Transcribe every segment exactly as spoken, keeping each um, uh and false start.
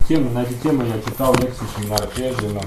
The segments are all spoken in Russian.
Темы, на эти темы я читал лекции, семинары прежде, но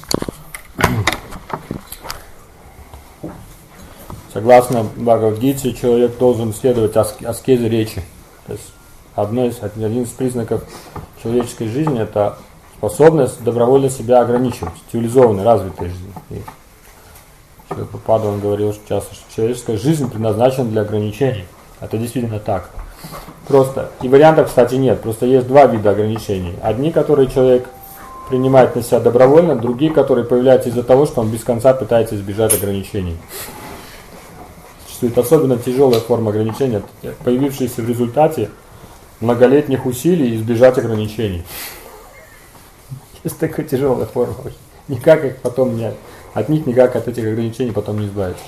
согласно Бхагавад-гите, человек должен следовать аскезе речи. То есть одно из, один из признаков человеческой жизни – это способность добровольно себя ограничивать, цивилизованной, развитой жизни. И Прабхупада, он говорил часто, что человеческая жизнь предназначена для ограничений. Это действительно так. Просто, и вариантов, кстати, нет. Просто есть два вида ограничений. Одни, которые человек принимает на себя добровольно, другие, которые появляются из-за того, что он без конца пытается избежать ограничений. Существует особенно тяжелая форма ограничения, появившаяся в результате многолетних усилий избежать ограничений. Есть такая тяжелая форма. Никак их потом не, от них никак от этих ограничений потом не избавиться.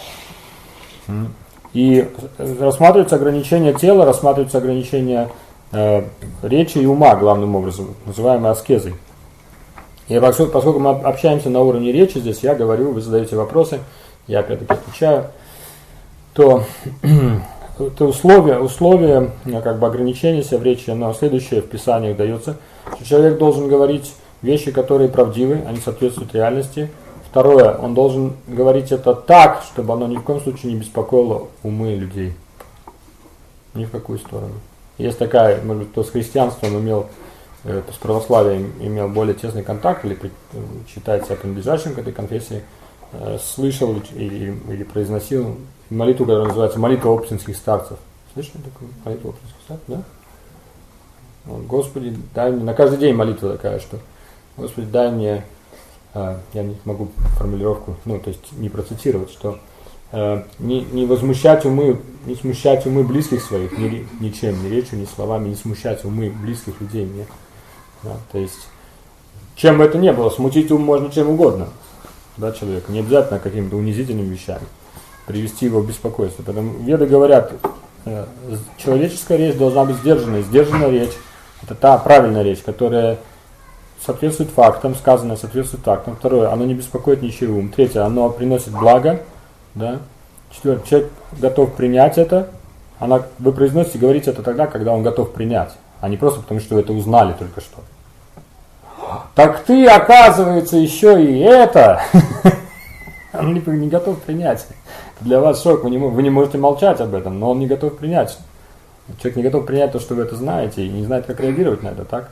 И рассматриваются ограничения тела, рассматриваются ограничения э, речи и ума, главным образом, называемые аскезой. И поскольку мы общаемся на уровне речи, здесь я говорю, вы задаете вопросы, я опять-таки отвечаю, то, то условие, условие как бы ограничения себя в речи, оно следующее в Писаниях дается, что человек должен говорить вещи, которые правдивы, они соответствуют реальности. Второе, он должен говорить это так, чтобы оно ни в коем случае не беспокоило умы людей. Ни в какую сторону. Есть такая, может быть, кто с христианством имел, э, с православием имел более тесный контакт, или э, считает себя принадлежащим к этой конфессии, э, слышал или, или произносил молитву, которая называется молитва оптинских старцев. Слышали такую молитву оптинских старцев? Да? Вот, Господи, дай мне, на каждый день молитва такая, что Господи, дай мне, э, я не могу формулировку, ну, то есть не процитировать, что э, не, не возмущать умы, не смущать умы близких своих, ни, ничем, ни речью, ни словами, не смущать умы близких людей мне. Да, то есть, чем бы это ни было, смутить ум можно чем угодно, да, человека, не обязательно какими-то унизительными вещами, привести его в беспокойство. Поэтому веды говорят, э, человеческая речь должна быть сдержанной, сдержанная речь, это та правильная речь, которая соответствует фактам, сказанное соответствует фактам. Второе, оно не беспокоит ничей ум. Третье, оно приносит благо. Да? Четвертое, человек готов принять это. Она, вы произносите, говорите это тогда, когда он готов принять, а не просто потому, что вы это узнали только что. Так ты, оказывается, еще и это. Он не, не готов принять. Для вас шок, вы не, вы не можете молчать об этом, но он не готов принять. Человек не готов принять то, что вы это знаете, и не знает, как реагировать на это, так?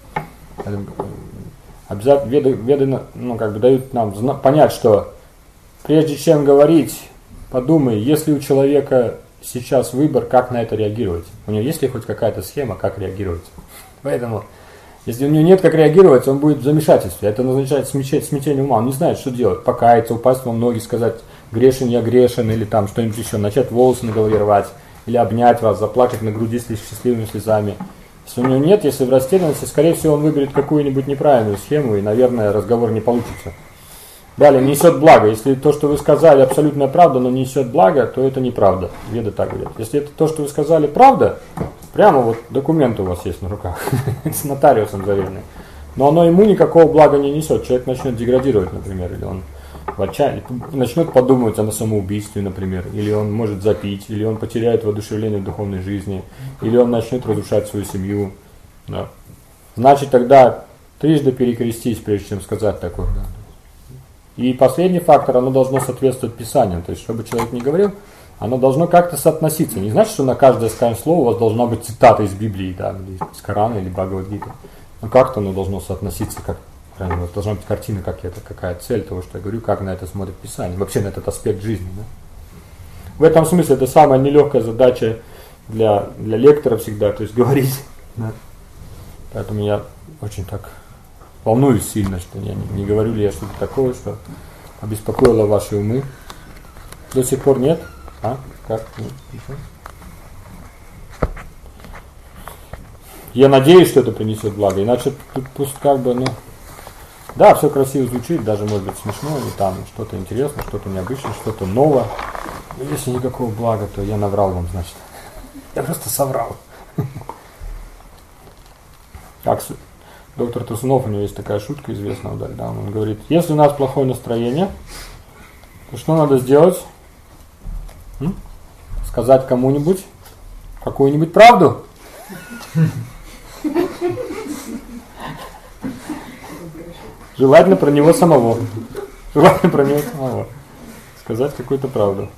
Обязательно веды, веды ну, как бы дают нам понять, что прежде чем говорить, подумай, есть ли у человека сейчас выбор, как на это реагировать. У него есть ли хоть какая-то схема, как реагировать. Поэтому, если у него нет как реагировать, он будет в замешательстве. Это означает смятение ума. Он не знает, что делать. Покаяться, упасть во ноги, сказать грешен я грешен, или там что-нибудь еще, начать волосы на голове рвать, или обнять вас, заплакать на груди с счастливыми слезами. Если у него нет, если в растерянности, скорее всего, он выберет какую-нибудь неправильную схему, и, наверное, разговор не получится. Далее, несет благо. Если то, что вы сказали, абсолютная правда, но несет благо, то это неправда. Веды так говорят. Если это то, что вы сказали, правда, прямо вот документ у вас есть на руках, с нотариусом заверенный, но оно ему никакого блага не несет. Человек начнет деградировать, например, или он в отчаянии, начнет подумывать о самоубийстве, например, или он может запить, или он потеряет воодушевление в духовной жизни, или он начнет разрушать свою семью. Да. Значит, тогда трижды перекрестись, прежде чем сказать такое. Да. И последний фактор, оно должно соответствовать Писанию. То есть, чтобы человек не говорил, оно должно как-то соотноситься. Не значит, что на каждое сказанное слово у вас должна быть цитата из Библии, да, или из Корана, или Бхагавад-гиты. Но как-то оно должно соотноситься, как вот должна быть картина, как это, какая цель того, что я говорю, как на это смотрит Писание, вообще на этот аспект жизни. Да? В этом смысле это самая нелегкая задача для, для лектора всегда, то есть говорить. Да? Поэтому я очень так волнуюсь сильно, что я не, не говорю ли я что-то такое, что обеспокоило ваши умы. До сих пор нет? А? Как? Нет? Я надеюсь, что это принесет благо, иначе тут пусть как бы, ну, да, все красиво звучит, даже может быть смешно, или там что-то интересное, что-то необычное, что-то новое. Но если никакого блага, то я наврал вам, значит. Я просто соврал. Как доктор Турсунов, у него есть такая шутка известная, да, он говорит, если у нас плохое настроение, то что надо сделать? М? Сказать кому-нибудь какую-нибудь правду? Желательно про него самого. Желательно про него самого. Сказать какую-то правду.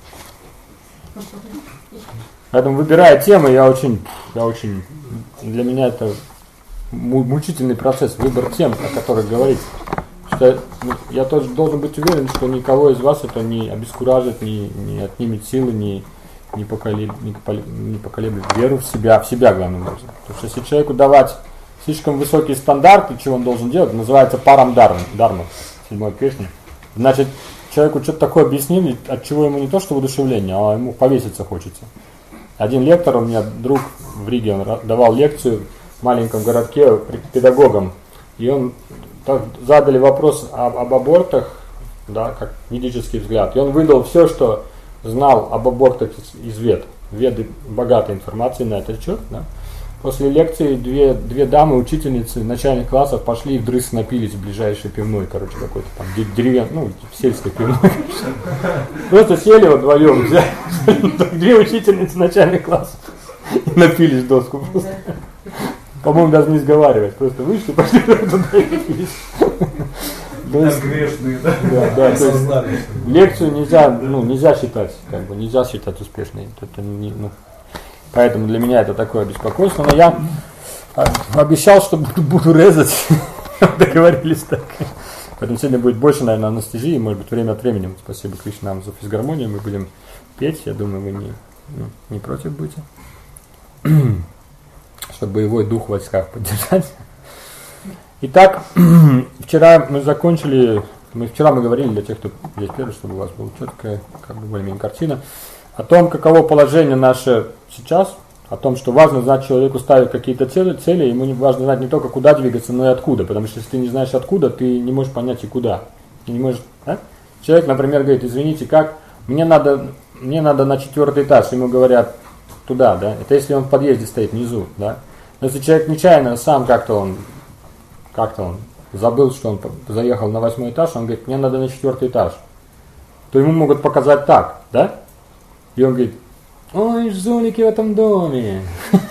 Поэтому, выбирая темы, я очень, я очень, для меня это мучительный процесс, выбор тем, о которых говорить. Что я тоже должен быть уверен, что никого из вас это не обескуражит, не, не отнимет силы, не, не, поколеб, не, не поколеблет веру в себя, в себя главным образом. Потому что если человеку давать слишком высокие стандарты, чего он должен делать, называется парам дарма, дарма, седьмой песни, значит, человеку что-то такое объяснили, от чего ему не то что воодушевление, а ему повеситься хочется. Один лектор, у меня друг в Риге, он давал лекцию в маленьком городке педагогам, и он так, задали вопрос об, об абортах, да, как ведический взгляд, и он выдал все, что знал об абортах из вед. Веды богатой информацией на этот счет. Да. После лекции две, две дамы, учительницы начальных классов пошли и вдрызг напились в ближайшей пивной, короче, какой-то там деревен, ну, сельской пивной. Просто сели вдвоем, две учительницы начальных классов и напились в доску просто. По-моему, даже не сговариваясь, просто вышли, пошли туда и напились. Грешные, да? Да, да, то есть лекцию нельзя, ну, нельзя считать, как бы, нельзя считать успешной. Это не, ну, поэтому для меня это такое беспокойство. Но я обещал, что буду, буду резать. Договорились так. Поэтому сегодня будет больше, наверное, анестезии, может быть, время от времени. Спасибо Кришнам за физгармонию. Мы будем петь. Я думаю, вы не, ну, не против будете. Чтобы боевой дух в войсках поддержать. Итак, вчера мы закончили, мы вчера мы говорили для тех, кто здесь первый, чтобы у вас была четкая, как бы более-менее картина, о том, каково положение наше сейчас, о том, что важно знать человеку ставить какие-то цели, цели, ему не важно знать не только куда двигаться, но и откуда, потому что если ты не знаешь откуда, ты не можешь понять и куда. Ты не можешь, да? Человек, например, говорит, извините, как, мне надо, мне надо на четвертый этаж, ему говорят туда, да, это если он в подъезде стоит внизу, да. Но если человек нечаянно сам как-то он как-то он забыл, что он заехал на восьмой этаж, он говорит, мне надо на четвертый этаж, то ему могут показать так, да? И он говорит, ой, жулики в этом доме,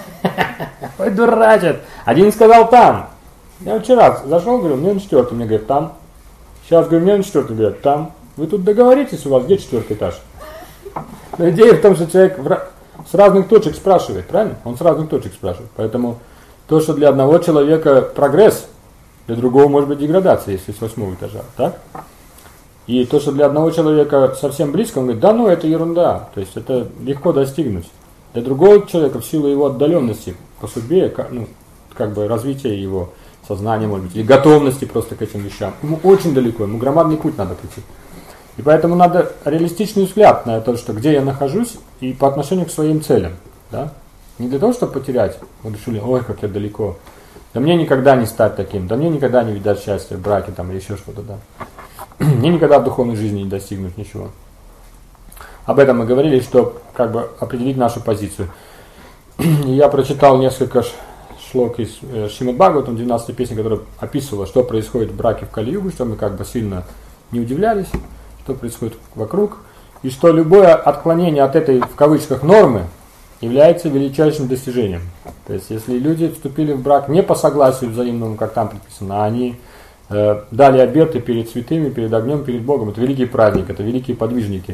ой, дурачат. Один сказал там. Я вчера зашел, говорю, мне на четвертый, мне говорят, там. Сейчас, говорю, мне на четвертый, говорят, там. Вы тут договоритесь, у вас где четвертый этаж? Но идея в том, что человек с разных точек спрашивает, правильно? Он с разных точек спрашивает. Поэтому то, что для одного человека прогресс, для другого может быть деградация, если с восьмого этажа, так? И то, что для одного человека совсем близко, он говорит, да ну это ерунда, то есть это легко достигнуть. Для другого человека в силу его отдаленности по судьбе, ну, как бы развития его сознания, может быть, или готовности просто к этим вещам, ему очень далеко, ему громадный путь надо пройти. И поэтому надо реалистичный взгляд на то, что где я нахожусь и по отношению к своим целям, да? Не для того, чтобы потерять, воодушевление, ой, как я далеко. Да мне никогда не стать таким, да мне никогда не видать счастья в браке там, или еще что-то, да. Мне никогда в духовной жизни не достигнуть ничего. Об этом мы говорили, чтобы как бы определить нашу позицию. И я прочитал несколько шлок из э, Шримад Бхагаватам, двенадцатой песни, которая описывала, что происходит в браке в Кали-югу, чтобы мы как бы сильно не удивлялись, что происходит вокруг, и что любое отклонение от этой, в кавычках, нормы является величайшим достижением. То есть, если люди вступили в брак не по согласию взаимному, как там предписано, а они э, дали обеты перед святыми, перед огнем, перед Богом, это великий праздник, это великие подвижники.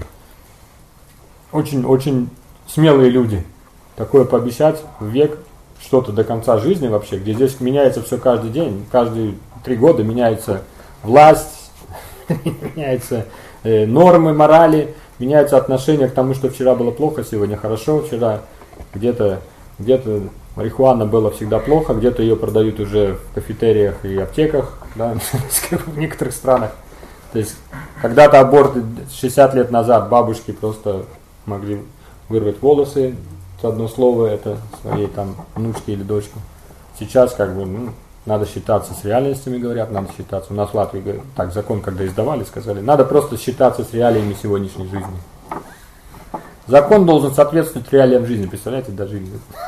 Очень-очень смелые люди. Такое пообещать в век, что-то до конца жизни вообще, где здесь меняется все каждый день, каждые три года меняется власть, меняются э, нормы, морали, меняется отношение к тому, что вчера было плохо, сегодня хорошо, вчера где-то где-то марихуана было всегда плохо, где-то ее продают уже в кафетериях и аптеках, да, в некоторых странах. То есть когда-то аборты шестьдесят лет назад бабушки просто могли вырвать волосы, с одно слово это своей там внучке или дочке. Сейчас как бы ну, надо считаться с реальностями, говорят, надо считаться. У нас в Латвии говорят, так закон, когда издавали, сказали, надо просто считаться с реалиями сегодняшней жизни. Закон должен соответствовать реалиям жизни, представляете, даже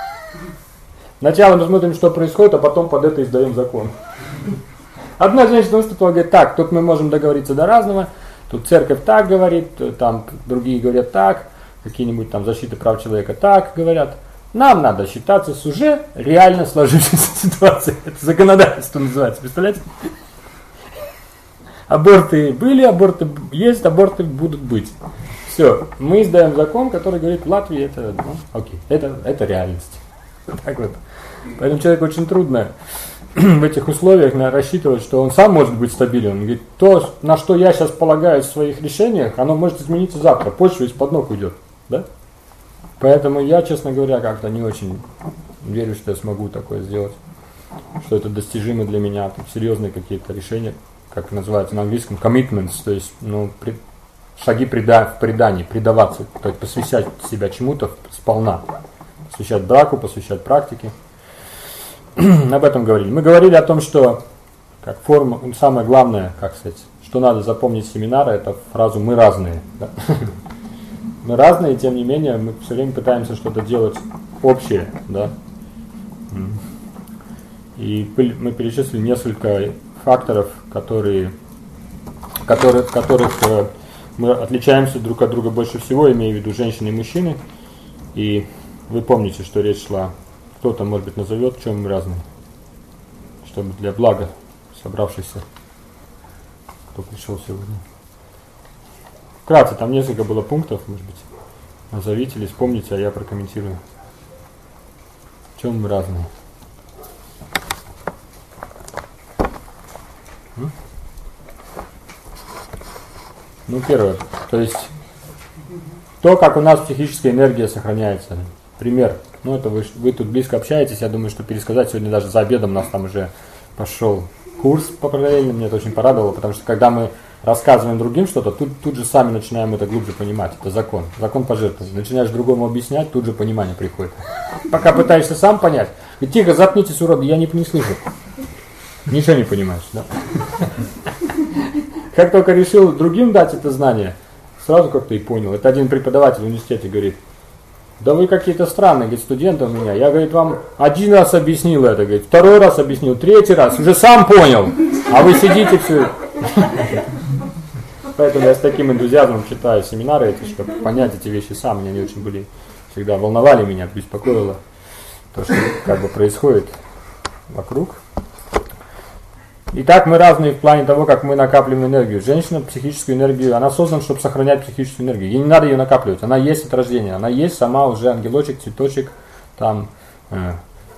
сначала мы смотрим, что происходит, а потом под это издаем закон. Одна женщина выступила, говорит, так, тут мы можем договориться до разного, тут церковь так говорит, там другие говорят так, какие-нибудь там защиты прав человека так говорят. Нам надо считаться с уже реально сложившейся ситуацией. Это законодательство называется, представляете? Аборты были, аборты есть, аборты будут быть. Все, мы издаем закон, который говорит, в Латвии это, ну, окей, это, это реальность. Так вот. Поэтому человеку очень трудно в этих условиях рассчитывать, что он сам может быть стабилен. Он говорит, то, на что я сейчас полагаюсь в своих решениях, оно может измениться завтра, почва из-под ног уйдет. Да? Поэтому я, честно говоря, как-то не очень верю, что я смогу такое сделать. Что это достижимо для меня, там, серьезные какие-то решения, как называется на английском, commitments, то есть ну, при, шаги преда, в предании, предаваться, то есть посвящать себя чему-то сполна, посвящать браку, посвящать практике. Об этом говорили. Мы говорили о том, что как форма, самое главное, как сказать, что надо запомнить с семинара, это фразу «мы разные». Да? Мы разные, тем не менее, мы все время пытаемся что-то делать общее. Да? И мы перечислили несколько факторов, которые, которые, в которых мы отличаемся друг от друга больше всего, имея в виду женщины и мужчины. И вы помните, что речь шла, кто-то, может быть, назовет, в чем мы разные, чтобы для блага собравшихся, кто пришел сегодня. Вкратце, там несколько было пунктов, может быть, назовите или вспомните, а я прокомментирую. В чем мы разные? Ну, первое, то есть то, как у нас психическая энергия сохраняется. Пример. Ну, это вы, вы тут близко общаетесь, я думаю, что пересказать сегодня даже за обедом у нас там уже пошел курс по параллельно, мне это очень порадовало, потому что когда мы рассказываем другим что-то, тут, тут же сами начинаем это глубже понимать. Это закон. Закон пожертвования. Начинаешь другому объяснять, тут же понимание приходит. Пока пытаешься сам понять, и тихо, заткнитесь, уроды, я не, не слышу. Ничего не понимаешь, да? Как только решил другим дать это знание, сразу как-то и понял. Это один преподаватель в университете говорит, да вы какие-то странные, говорит, студенты у меня. Я, говорит, вам один раз объяснил это, говорит, второй раз объяснил, третий раз, уже сам понял, а вы сидите все. Поэтому я с таким энтузиазмом читаю семинары эти, чтобы понять эти вещи сам. Они очень были, всегда волновали меня, беспокоило то, что как бы происходит вокруг. Итак, мы разные в плане того, как мы накапливаем энергию. Женщина психическую энергию, она создана, чтобы сохранять психическую энергию. Ей не надо ее накапливать, она есть от рождения, она есть сама уже ангелочек, цветочек, там э,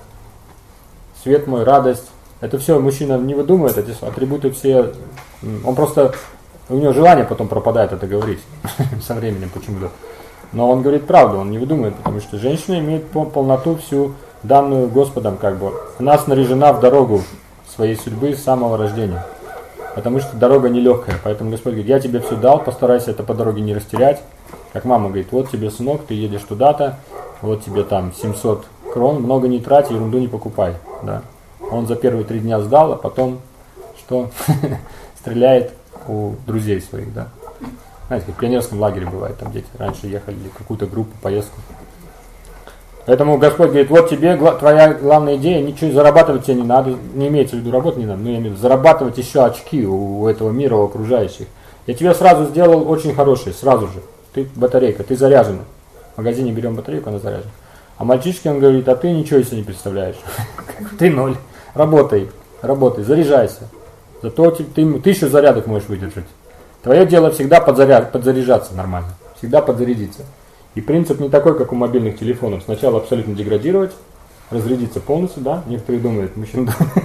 свет мой, радость. Это все мужчина не выдумывает, эти атрибуты все, он просто, у него желание потом пропадает это говорить со временем почему-то. Но он говорит правду, он не выдумывает, потому что женщина имеет полноту всю данную Господом, как бы. Она снаряжена в дорогу своей судьбы с самого рождения. Потому что дорога нелегкая. Поэтому Господь говорит, я тебе все дал, постарайся это по дороге не растерять. Как мама говорит, вот тебе, сынок, ты едешь туда-то, вот тебе там семьсот крон, много не трать, ерунду не покупай. Да? Он за первые три дня сдал, а потом что? Стреляет у друзей своих. Да? Знаете, как в пионерском лагере бывает, там дети раньше ехали в какую-то группу, поездку. Поэтому Господь говорит, вот тебе твоя главная идея, ничего зарабатывать тебе не надо, не имеется в виду работать не надо, но я имею в виду зарабатывать еще очки у этого мира, у окружающих. Я тебе сразу сделал очень хороший, сразу же. Ты батарейка, ты заряжена. В магазине берем батарейку, она заряжена. А мальчишке он говорит, а ты ничего себе не представляешь. Ты ноль. Работай, работай, заряжайся. Зато ты тысячу зарядок можешь выдержать. Твое дело всегда подзаряд, подзаряжаться нормально. Всегда подзарядиться. И принцип не такой, как у мобильных телефонов. Сначала абсолютно деградировать, разрядиться полностью, да? Некоторые думают, мужчина думает.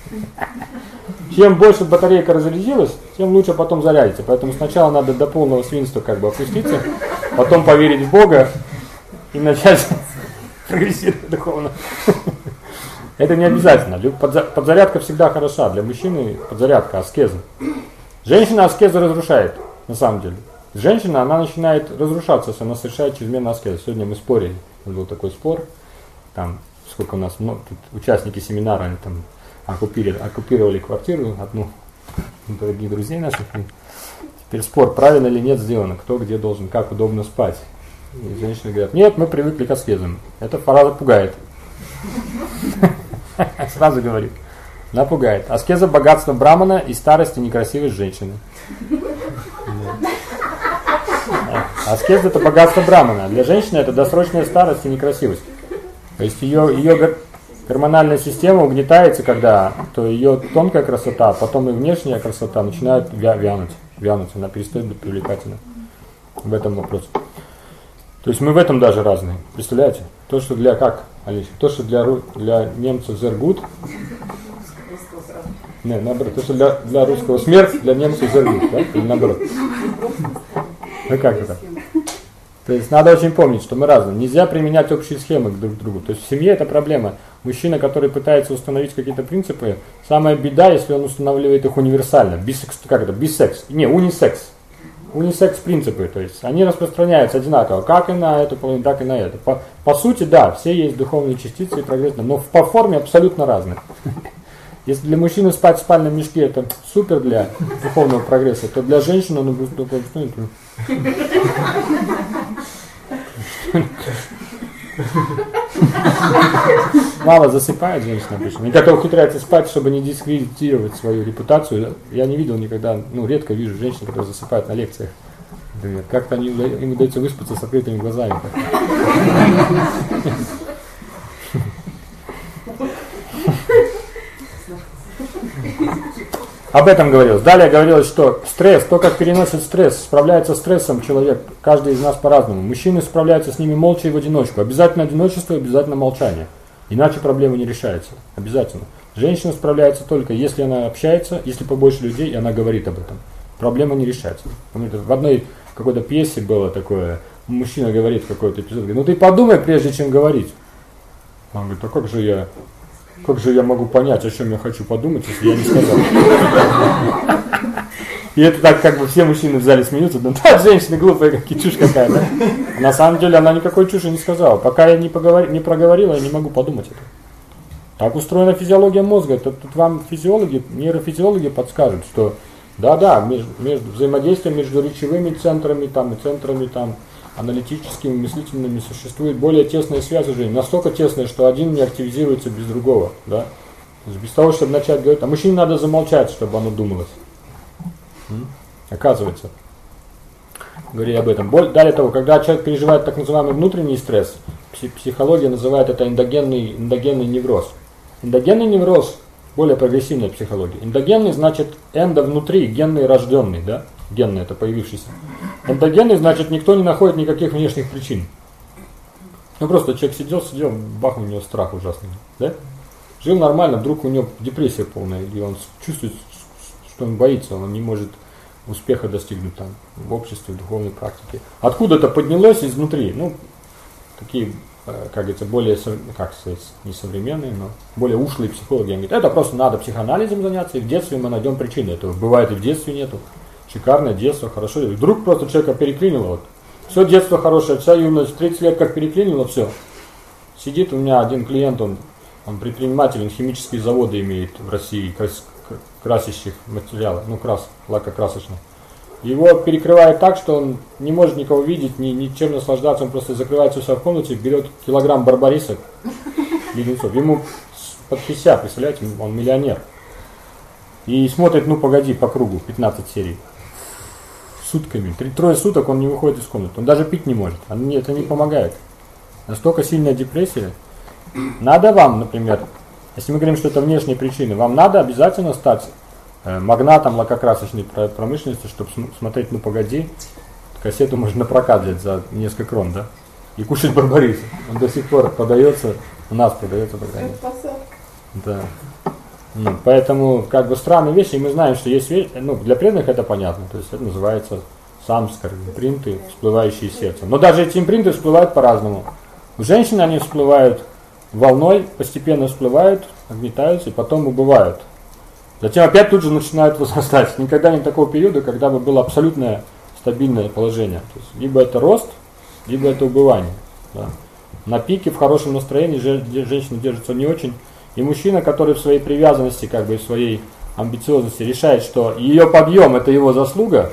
Чем больше батарейка разрядилась, тем лучше потом зарядится. Поэтому сначала надо до полного свинства как бы опуститься, потом поверить в Бога и начать прогрессировать духовно. Это не обязательно. Подзарядка всегда хороша. Для мужчины подзарядка, аскеза. Женщина аскезу разрушает, на самом деле. Женщина, она начинает разрушаться, если она совершает чрезмерно аскезу. Сегодня мы спорили, был такой спор, там, сколько у нас, ну, тут участники семинара, они там оккупировали, оккупировали квартиру одну, дорогие друзей наших. И теперь спор, правильно или нет сделано, кто где должен, как удобно спать. И женщины говорят, нет, мы привыкли к аскезам. Эта фраза пугает. Сразу говорит, напугает. Аскеза богатства брамана и старости некрасивой женщины. Аскез это богатство брамана. Для женщины это досрочная старость и некрасивость. То есть ее, ее гормональная система угнетается, когда то ее тонкая красота, потом и внешняя красота начинает вянуть, вянуть, она перестает быть привлекательной. В этом вопрос. То есть мы в этом даже разные. Представляете? То, что для как, Алиса? То, что для, для немцев зергут, не, наоборот, то, что для, для русского смерть, для немцев зергут, да? Или наоборот. Ну как это? То есть надо очень помнить, что мы разные. Нельзя применять общие схемы друг к другу. То есть в семье это проблема. Мужчина, который пытается установить какие-то принципы, самая беда, если он устанавливает их универсально. Бисекс, как это? Бисекс. Не, унисекс. Унисекс принципы. То есть они распространяются одинаково, как и на эту половину, так и на эту. По, по сути, да, все есть духовные частицы и прогрессивные, но по форме абсолютно разные. Если для мужчины спать в спальном мешке это супер для духовного прогресса, то для женщины он будет только что-нибудь. Мало засыпает женщина обычно. И как ухитряется спать, чтобы не дискредитировать свою репутацию. Я не видел никогда, ну редко вижу женщин, которые засыпают на лекциях. Как-то они, им удается выспаться с открытыми глазами. Об этом говорилось. Далее говорилось, что стресс, то, как переносит стресс, справляется с стрессом человек, каждый из нас по-разному. Мужчины справляются с ними молча и в одиночку. Обязательно одиночество, обязательно молчание. Иначе проблема не решается. Обязательно. Женщина справляется только, если она общается, если побольше людей, и она говорит об этом. Проблема не решается. В одной какой-то пьесе было такое, мужчина говорит в какой-то эпизод, говорит, ну ты подумай, прежде чем говорить. Он говорит, а как же я... Как же я могу понять, о чем я хочу подумать, если я не сказал? И это так, как бы все мужчины в зале смеются. Ну да, женщина глупая, как чушь какая-то. На самом деле она никакой чуши не сказала. Пока я не, поговор... не проговорила, я не могу подумать это. Так устроена физиология мозга. Тут, тут вам физиологи, нейрофизиологи подскажут, что да-да, между, между взаимодействием между речевыми центрами там, и центрами там, аналитическими, мыслительными существует более тесная связь уже, настолько тесная, что один не активизируется без другого, да? То есть без того, чтобы начать говорить, а мужчине надо замолчать, чтобы оно думалось. М? Оказывается. Говорили об этом. Далее того, когда человек переживает так называемый внутренний стресс, психология называет это эндогенный, эндогенный невроз. Эндогенный невроз более прогрессивная психология. Эндогенный значит эндо внутри, генный рожденный, да? Генный это появившийся. Эндогенный значит никто не находит никаких внешних причин. Ну просто человек сидел, сидел, бах, у него страх ужасный, да? Жил нормально, вдруг у него депрессия полная, и он чувствует, что он боится, он не может успеха достигнуть там в обществе, в духовной практике. Откуда-то поднялось изнутри, ну такие, как говорится, более, как сказать, не современные, но более ушлые психологи. Они говорят, это просто надо психоанализом заняться, и в детстве мы найдем причины этого. Бывает и в детстве нету. Шикарное детство, хорошо. И вдруг просто человека переклинило. Вот. Все детство хорошее, вся юность, тридцать лет как переклинило, все. Сидит у меня один клиент, он, он предприниматель, он химические заводы имеет в России, крас, красящих материалов, ну крас, лакокрасочных. Его перекрывает так, что он не может никого видеть, ни, ничем наслаждаться, он просто закрывается у себя в комнате, берет килограмм барбарисок, леденцов. Ему под пятьдесят, представляете, он миллионер. И смотрит, ну погоди, по кругу, пятнадцать серий. Сутками. Три, трое суток он не выходит из комнаты. Он даже пить не может. Это не помогает. Настолько сильная депрессия. Надо вам, например, если мы говорим, что это внешние причины, вам надо обязательно стать э, магнатом лакокрасочной промышленности, чтобы смотреть, ну погоди, кассету можно на прокат взять за несколько крон, да? И кушать барбарис. Он до сих пор продается, у нас продается, по крайней мере. Да. Ну, поэтому, как бы, странные вещи, и мы знаем, что есть вещи, ну, для преданных это понятно, то есть это называется самскар, импринты, всплывающие сердцем. Но даже эти импринты всплывают по-разному. У женщин они всплывают волной, постепенно всплывают, нагнетаются и потом убывают. Затем опять тут же начинают возрастать. Никогда нет такого периода, когда бы было абсолютное стабильное положение. То есть, либо это рост, либо это убывание. Да. На пике, в хорошем настроении женщина держится не очень. И мужчина, который в своей привязанности, как бы в своей амбициозности решает, что ее подъем это его заслуга,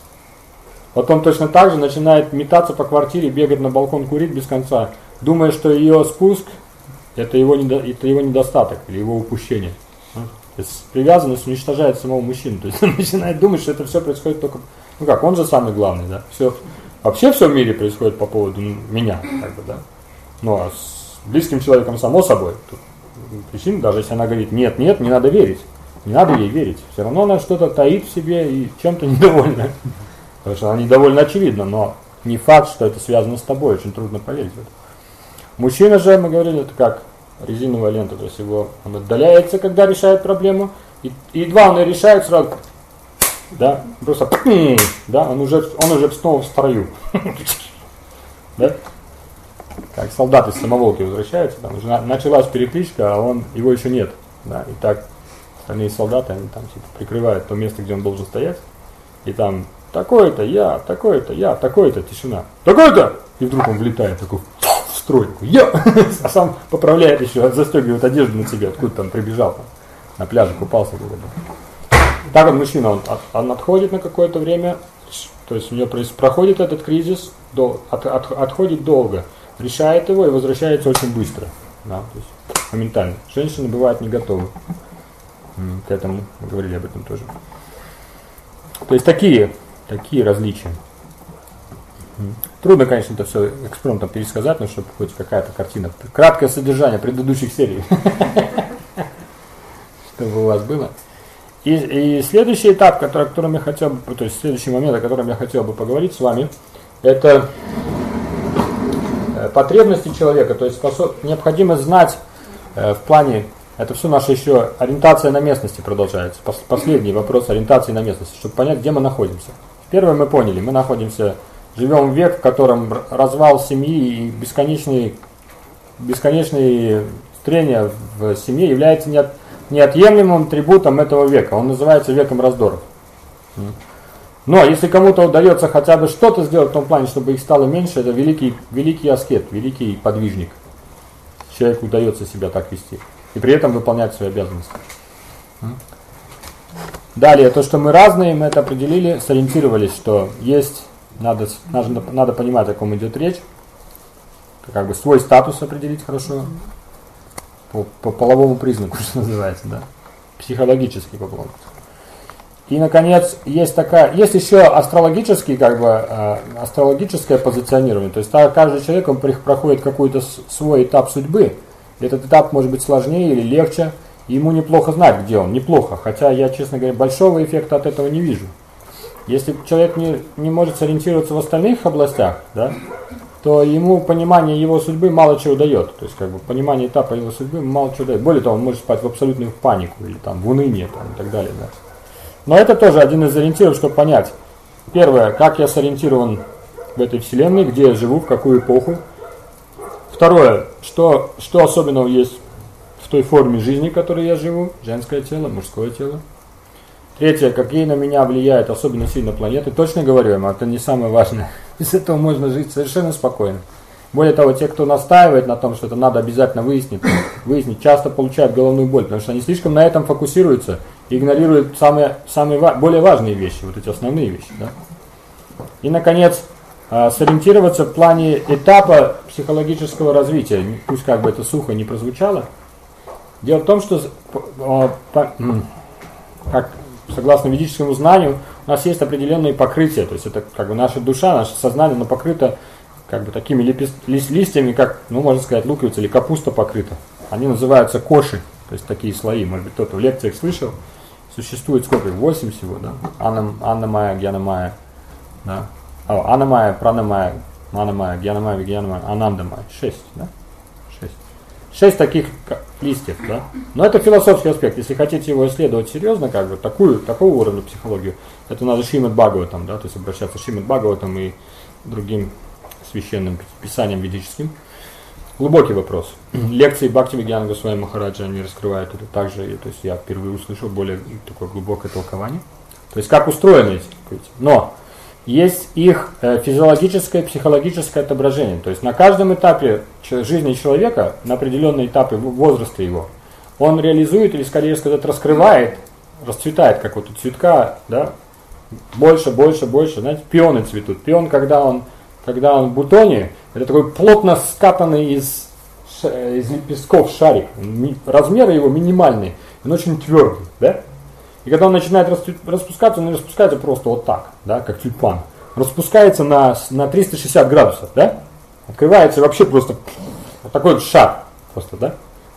потом точно так же начинает метаться по квартире, бегать на балкон, курить без конца, думая, что ее спуск это его, недо, это его недостаток или его упущение. То есть привязанность уничтожает самого мужчину. То есть он начинает думать, что это все происходит только... Ну как, он же самый главный, да? Все, вообще все в мире происходит по поводу меня, как бы, да? Ну а с близким человеком само собой. Тут причин, даже если она говорит нет, нет, не надо верить. Не надо ей верить. Все равно она что-то таит в себе и чем-то недовольна. Потому что она недовольна очевидно, но не факт, что это связано с тобой. Очень трудно поверить в это. Мужчина же, мы говорили, это как резиновая лента. То есть его, он отдаляется, когда решает проблему. И, и едва он ее решает, сразу, да, просто, да, он уже, он уже снова в строю. Да? Как солдаты с самоволки возвращаются, там уже началась перекличка, а он, его еще нет. Да? И так остальные солдаты, они там типа прикрывают то место, где он должен стоять. И там такой-то я, такой-то я, такой-то, тишина. Такой-то! И вдруг он влетает такой в строй, такой, я! А сам поправляет еще, застегивает одежду на себя, откуда там прибежал. Там, на пляже купался где-то. Так вот мужчина, он, он отходит на какое-то время, то есть у него проходит этот кризис, до, от, от, отходит долго, решает его и возвращается очень быстро. Да, то есть моментально. Женщины бывают не готовы к этому, мы говорили об этом тоже. То есть такие, такие различия. Трудно, конечно, это все экспромтом пересказать, но чтобы хоть какая-то картина. Краткое содержание предыдущих серий. Чтобы у вас было. И, и следующий этап, который, о котором я хотел бы, то есть следующий момент, о котором я хотел бы поговорить с вами, это потребности человека, то есть способ, необходимо знать э, в плане, это все наша еще ориентация на местности продолжается, пос, последний вопрос ориентации на местности, чтобы понять, где мы находимся. Первое мы поняли, мы находимся, живем в век, в котором развал семьи и бесконечные, бесконечные трения в семье является неот, неотъемлемым атрибутом этого века, он называется веком раздоров. Но если кому-то удается хотя бы что-то сделать в том плане, чтобы их стало меньше, это великий, великий аскет, великий подвижник. Человеку удается себя так вести. И при этом выполнять свои обязанности. Далее, то, что мы разные, мы это определили, сориентировались, что есть, надо, надо, надо понимать, о ком идет речь. Как бы свой статус определить хорошо. По, по половому признаку, что называется, да. Психологический по половому. И, наконец, есть такая, есть еще астрологический, как бы, э, астрологическое позиционирование. То есть каждый человек, он проходит какой-то свой этап судьбы. Этот этап может быть сложнее или легче. И ему неплохо знать, где он. Неплохо. Хотя я, честно говоря, большого эффекта от этого не вижу. Если человек не, не может сориентироваться в остальных областях, да, то ему понимание его судьбы мало чего дает. То есть, как бы, понимание этапа его судьбы мало чего дает. Более того, он может спать в абсолютную панику или там в уныние там, и так далее. Да. Но это тоже один из ориентиров, чтобы понять. Первое, как я сориентирован в этой вселенной, где я живу, в какую эпоху. Второе, что, что особенного есть в той форме жизни, в которой я живу, женское тело, мужское тело. Третье, какие на меня влияют особенно сильно планеты. Точно говорю им, это не самое важное. Без этого можно жить совершенно спокойно. Более того, те, кто настаивает на том, что это надо обязательно выяснить, выяснить, часто получают головную боль, потому что они слишком на этом фокусируются и игнорируют самые, самые более важные вещи, вот эти основные вещи. Да? И, наконец, сориентироваться в плане этапа психологического развития. Пусть как бы это сухо не прозвучало. Дело в том, что как, согласно ведическому знанию, у нас есть определенные покрытия. То есть это как бы наша душа, наше сознание, оно покрыто как бы такими липи, листьями, как, ну, можно сказать, луковица или капуста покрыта. Они называются коши, то есть такие слои. Может быть, кто-то в лекциях слышал. Существует сколько? Восемь всего, да? Аннамая, Гьянамая, да? О, Аннамая, Пранамая, Манамая, Гьянамая, Вигьянамая, Анандамая. Шесть, да? Шесть. Шесть таких листьев, да? Но это философский аспект. Если хотите его исследовать серьезно, как бы, такую, такого уровня психологию, это надо Шримад Бхагаватам, да? То есть обращаться к Шримад Бхагаватам и другим священным писанием ведическим. Глубокий вопрос. Лекции Бхактивигьяна Госвами Махараджа, они раскрывают это также, то есть я впервые услышал более такое глубокое толкование. То есть как устроены эти. Но есть их физиологическое, психологическое отображение. То есть на каждом этапе жизни человека, на определенные этапы возраста его, он реализует, или скорее сказать, раскрывает, расцветает, как вот у цветка, да, больше, больше, больше. Знаете, пионы цветут. Пион, когда он Когда он в бутоне, это такой плотно скатанный из, из лепестков шарик. Размеры его минимальные, он очень твердый. Да? И когда он начинает распускаться, он не распускается просто вот так, да, как тюльпан. Распускается на, на триста шестьдесят градусов. Да? Открывается вообще просто вот такой вот шар. Просто, да?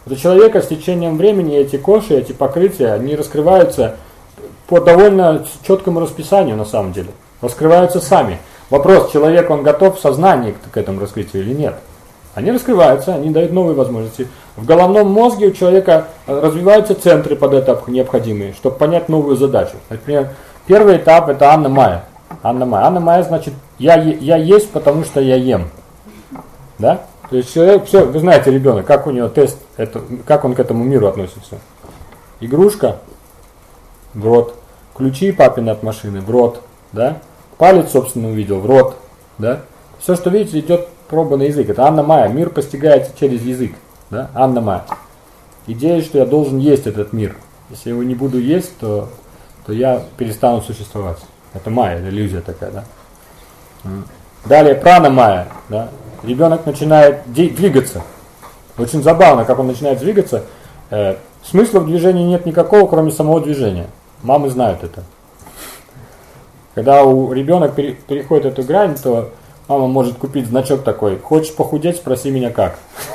Вот у человека с течением времени эти коши, эти покрытия, они раскрываются по довольно четкому расписанию на самом деле. Раскрываются сами. Вопрос, человек, он готов в сознании к этому раскрытию или нет. Они раскрываются, они дают новые возможности. В головном мозге у человека развиваются центры под это необходимые, чтобы понять новую задачу. Например, первый этап это Анна Майя. Анна Майя. Анна Майя значит я, я есть, потому что я ем. Да? То есть человек, все, вы знаете ребенок, как у него тест, это, как он к этому миру относится. Игрушка в рот, ключи папины от машины в рот, да? Палец, собственно, увидел в рот, да? Все, что видите, идет проба на язык. Это Анна Майя. Мир постигается через язык. Да? Анна Майя. Идея, что я должен есть этот мир. Если я его не буду есть, то, то я перестану существовать. Это Майя, это иллюзия такая. Да? Далее прана Майя. Да? Ребенок начинает двигаться. Очень забавно, как он начинает двигаться. Э, смысла в движении нет никакого, кроме самого движения. Мамы знают это. Когда у ребенок пере, переходит эту грань, то мама может купить значок такой: хочешь похудеть, спроси меня как.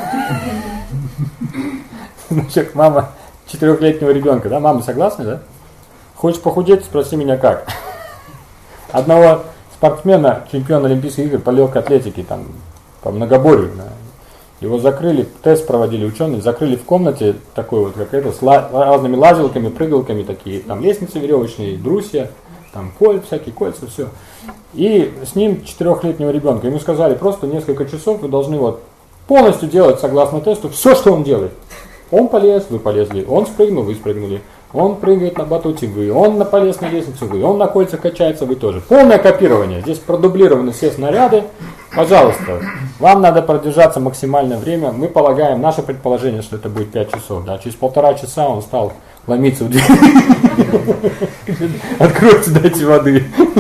Значок мама четырехлетнего ребенка, да? Мама согласна, да? Хочешь похудеть, спроси меня как. Одного спортсмена, чемпиона Олимпийских игр по легкой атлетике, там, по многоборью, да, его закрыли, тест проводили ученые, закрыли в комнате такой вот, как это, с ла- разными лазилками, прыгалками такие, там лестницы веревочные, брусья, там кольца, всякие кольца, все. И с ним четырехлетнего ребенка. Ему сказали, просто несколько часов вы должны вот полностью делать, согласно тесту, все, что он делает. Он полез, вы полезли, он спрыгнул, вы спрыгнули, он прыгает на батуте, вы, он на полез на лестницу, вы, он на кольцах качается, вы тоже. Полное копирование. Здесь продублированы все снаряды. Пожалуйста, вам надо продержаться максимальное время. Мы полагаем, наше предположение, что это будет пять часов. Да? Через полтора часа он стал ломиться в дверь. Откройте, дайте воды.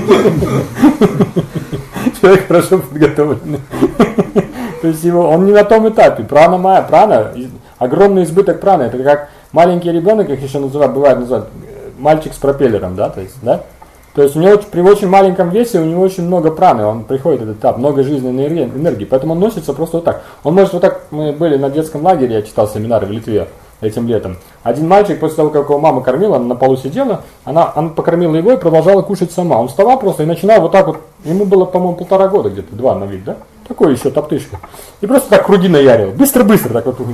Человек хорошо подготовленный. То есть его, он не на том этапе. Прана Майя, прана, огромный избыток праны. Это как маленький ребенок, их еще называют, бывает называют, мальчик с пропеллером, да, то есть, да. То есть у него при очень маленьком весе у него очень много праны, он приходит этот этап, много жизненной энергии, поэтому он носится просто вот так. Он может вот так, мы были на детском лагере, я читал семинары в Литве этим летом. Один мальчик, после того, как его мама кормила, она на полу сидела, она, она покормила его и продолжала кушать сама. Он вставал просто и начинал вот так вот, ему было, по-моему, полтора года где-то, два на вид, да? Такой еще топтышка. И просто так круги наярил, быстро-быстро так вот.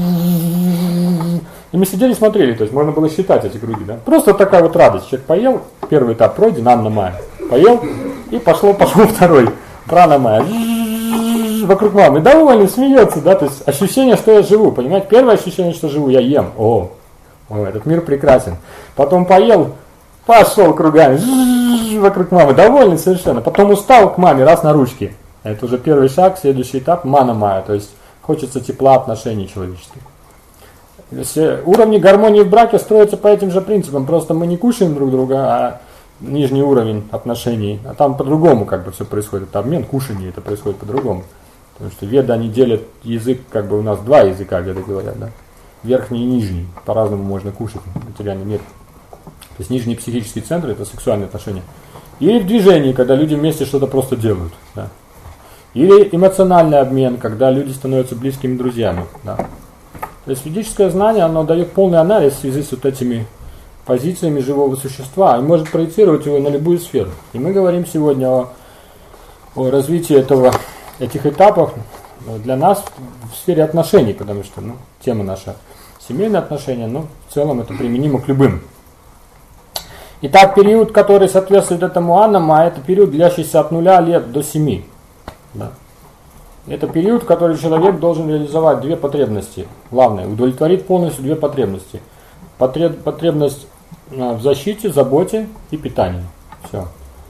И мы сидели и смотрели, то есть можно было считать эти круги, да? Просто такая вот радость. Человек поел, первый этап пройден, Анна Майя. Поел, и пошло, пошел второй. Прана Майя. Вокруг мамы. Довольный, смеется, да? То есть ощущение, что я живу, понимаете? Первое ощущение, что живу, я ем. О, о, этот мир прекрасен. Потом поел, пошел кругами. Вокруг мамы. Довольный совершенно. Потом устал к маме, раз на ручки. Это уже первый шаг, следующий этап, мана Майя. То есть хочется тепла отношений человеческих. Уровни гармонии в браке строятся по этим же принципам, просто мы не кушаем друг друга, а нижний уровень отношений, а там по-другому как бы все происходит, это обмен, кушание, это происходит по-другому. Потому что веды, они делят язык, как бы у нас два языка, веды говорят, да, верхний и нижний, по-разному можно кушать материальный мир. То есть нижний психический центр, это сексуальные отношения. Или в движении, когда люди вместе что-то просто делают, да. Или эмоциональный обмен, когда люди становятся близкими друзьями, да. То есть ведическое знание, оно дает полный анализ в связи с вот этими позициями живого существа и может проецировать его на любую сферу. И мы говорим сегодня о, о развитии этого, этих этапов для нас в сфере отношений, потому что ну, тема наша семейные отношения, но в целом это применимо к любым. Итак, период, который соответствует этому Анна Майя, это период, длящийся от нуля лет до семи. Да. Это период, в который человек должен реализовать две потребности. Главное, удовлетворить полностью две потребности. Потреб, потребность в защите, заботе и питании. Все.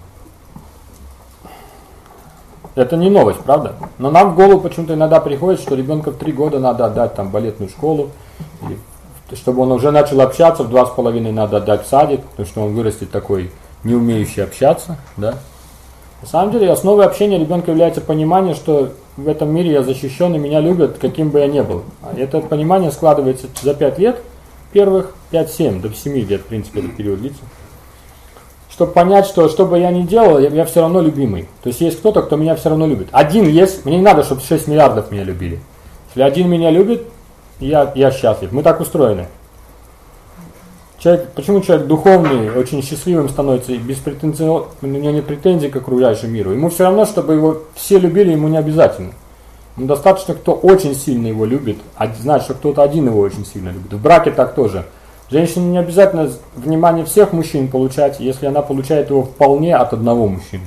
Это не новость, правда? Но нам в голову почему-то иногда приходит, что ребенка в три года надо отдать там, в балетную школу. Или, чтобы он уже начал общаться, в два с половиной надо отдать в садик, потому что он вырастет такой, не умеющий общаться. Да? На самом деле, основой общения ребенка является понимание, что в этом мире я защищен и меня любят, каким бы я ни был. А это понимание складывается за пять лет, первых пять-семь, до семи лет, в принципе, этот период длится. Чтобы понять, что что бы я ни делал, я, я все равно любимый. То есть есть кто-то, кто меня все равно любит. Один есть, мне не надо, чтобы шесть миллиардов меня любили. Если один меня любит, я, я счастлив. Мы так устроены. Человек, почему человек духовный, очень счастливым становится и беспретензионно, у него нет претензий к окружающему миру. Ему все равно, чтобы его все любили, ему не обязательно. Ему достаточно, кто очень сильно его любит, а знать, что кто-то один его очень сильно любит. В браке так тоже. Женщине не обязательно внимание всех мужчин получать, если она получает его вполне от одного мужчины.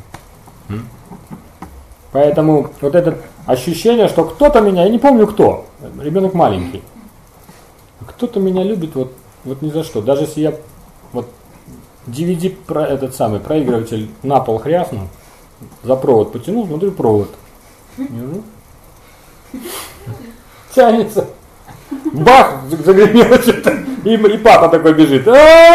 Поэтому вот это ощущение, что кто-то меня, я не помню кто, ребенок маленький, кто-то меня любит вот, вот ни за что. Даже если я вот ди ви ди про этот самый проигрыватель на пол хряснул, за провод потянул, смотрю, провод. Тянется. Бах! Загремело что-то. И, и папа такой бежит.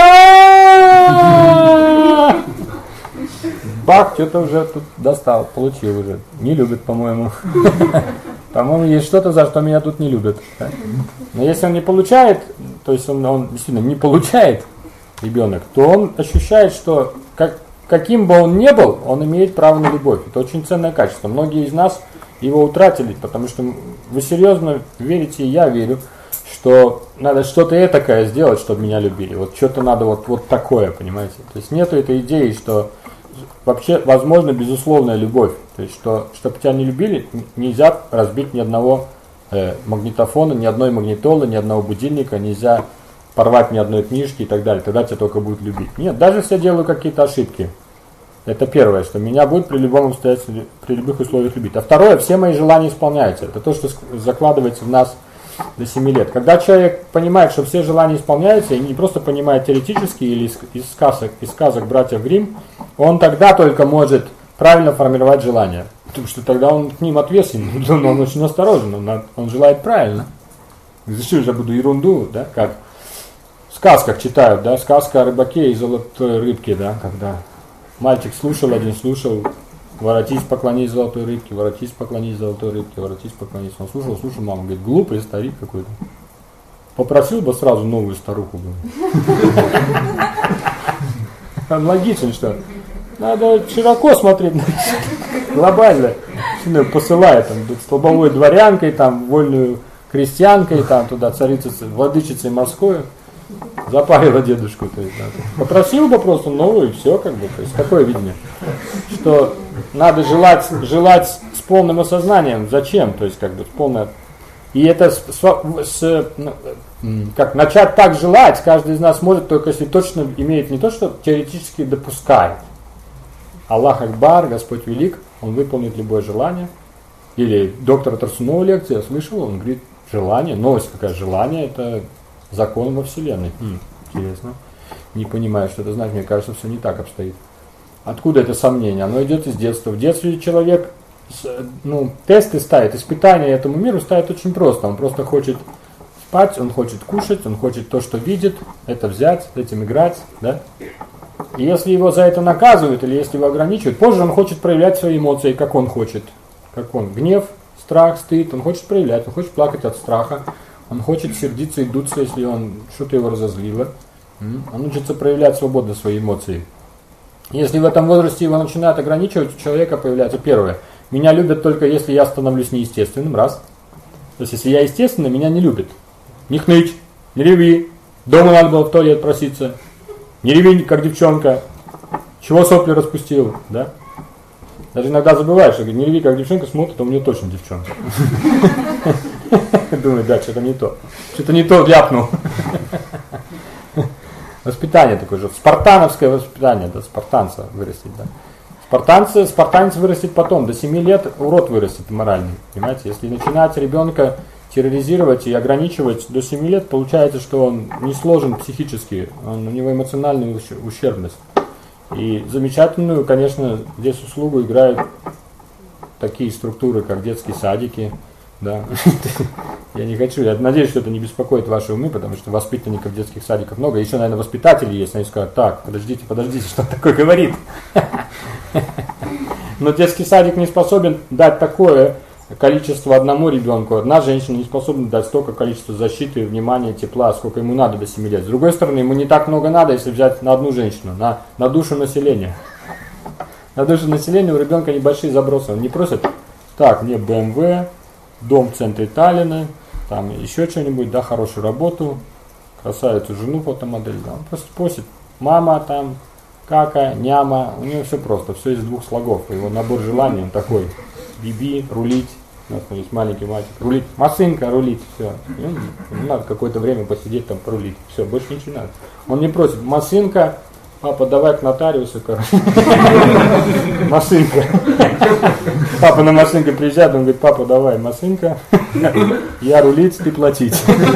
Бах, что-то уже тут достал, получил уже. Не любит, по-моему. По-моему, есть что-то, за что меня тут не любят. Да? Но если он не получает, то есть он, он действительно не получает, ребенок, то он ощущает, что как, каким бы он ни был, он имеет право на любовь. Это очень ценное качество. Многие из нас его утратили, потому что вы серьезно верите, и я верю, что надо что-то этакое сделать, чтобы меня любили. Вот что-то надо вот, вот такое, понимаете. То есть нету этой идеи, что вообще возможно безусловная любовь. То есть, что, чтобы тебя не любили, нельзя разбить ни одного э, магнитофона, ни одной магнитолы, ни одного будильника, нельзя порвать ни одной книжки и так далее. Тогда тебя только будут любить. Нет, даже если я делаю какие-то ошибки. Это первое, что меня будет при любом обстоятельстве, при любых условиях любить. А второе, все мои желания исполняются. Это то, что закладывается в нас до семи лет. Когда человек понимает, что все желания исполняются, и не просто понимает теоретически или из, из, сказок, из сказок братьев Гримм, он тогда только может правильно формировать желания. Потому что тогда он к ним ответственен, он, он очень осторожен, он, он желает правильно. Зачем же я буду ерунду, да, как в сказках читают, да, сказка о рыбаке и золотой рыбке, да, когда мальчик слушал, один слушал, воротись, поклонись золотой рыбке, воротись, поклонись золотой рыбке, воротись, поклонись. Он слушал, слушал, мама говорит, глупый старик какой-то. Попросил бы сразу новую старуху. Он логичен, что надо широко смотреть, глобально. Посылает там столбовой дворянкой, там вольную крестьянкой, там туда царицей, владычицей морской. Запарила дедушку. То есть, да. Попросил бы просто новую и все, как бы. То есть какое видение? Что надо желать, желать с полным осознанием. Зачем? То есть как бы полное. И это с, с, как начать так желать, каждый из нас может, только если точно имеет не то, что теоретически допускает. Аллах Акбар, Господь велик, Он выполнит любое желание. Или доктор Тарсунова лекция, я слышал, он говорит, желание, новость какая, желание это закон во Вселенной. М, интересно. Не понимаю, что это значит, мне кажется, все не так обстоит. Откуда это сомнение? Оно идет из детства. В детстве человек ну, тесты ставит, испытания этому миру ставит очень просто. Он просто хочет спать, он хочет кушать, он хочет то, что видит, это взять, с этим играть. Да? И если его за это наказывают или если его ограничивают, позже он хочет проявлять свои эмоции, как он хочет. Как он. Гнев, страх, стыд, он хочет проявлять, он хочет плакать от страха. Он хочет сердиться и дуться, если он что-то его разозлило. Он учится проявлять свободно свои эмоции. Если в этом возрасте его начинают ограничивать, у человека появляется первое. Меня любят только если я становлюсь неестественным, раз. То есть если я естественный, меня не любят. Не хнычь, не реви. Дома надо было в туалет проситься. Не реви, как девчонка. Чего сопли распустил, да? Даже иногда забываешь, что не реви, как девчонка, смотрит, а у нее точно девчонка. Думаю, да, что-то не то. Что-то не то ляпнул. Воспитание такое же. Спартановское воспитание, да, спартанца вырастить, да. Спартанцы, спартанец вырастет потом, до семи лет урод вырастет моральный. Понимаете, если начинать ребенка терроризировать и ограничивать до семи лет, получается, что он не сложен психически, он, у него эмоциональная ущербность. И замечательную, конечно, здесь услугу играют такие структуры, как детские садики. Да. Я не хочу, я надеюсь, что это не беспокоит ваши умы, потому что воспитанников детских садиков много. Еще, наверное, воспитатели есть, они скажут, так, подождите, подождите, что он такое говорит. Но детский садик не способен дать такое количество одному ребенку. Одна женщина не способна дать столько количества защиты, внимания, тепла, сколько ему надо до семи лет. С другой стороны, ему не так много надо, если взять на одну женщину, на, на душу населения. На душу населения у ребенка небольшие забросы. Он не просит, так, мне бэ эм вэ, дом в центре Таллина, там еще что-нибудь, да, хорошую работу, красавицу жену фотомодель, да, он просто просит, мама там, кака, няма, у него все просто, все из двух слогов, его набор желаний, он такой, биби, рулить, у нас есть маленький мальчик, рулить, машинка, рулить, все, ему надо какое-то время посидеть там, порулить, все, больше ничего не надо. Он не просит, машинка, папа, давай к нотариусу, короче, машинка. Папа на машинке приезжает, он говорит, папа, давай, машинка, я рулить, ты платить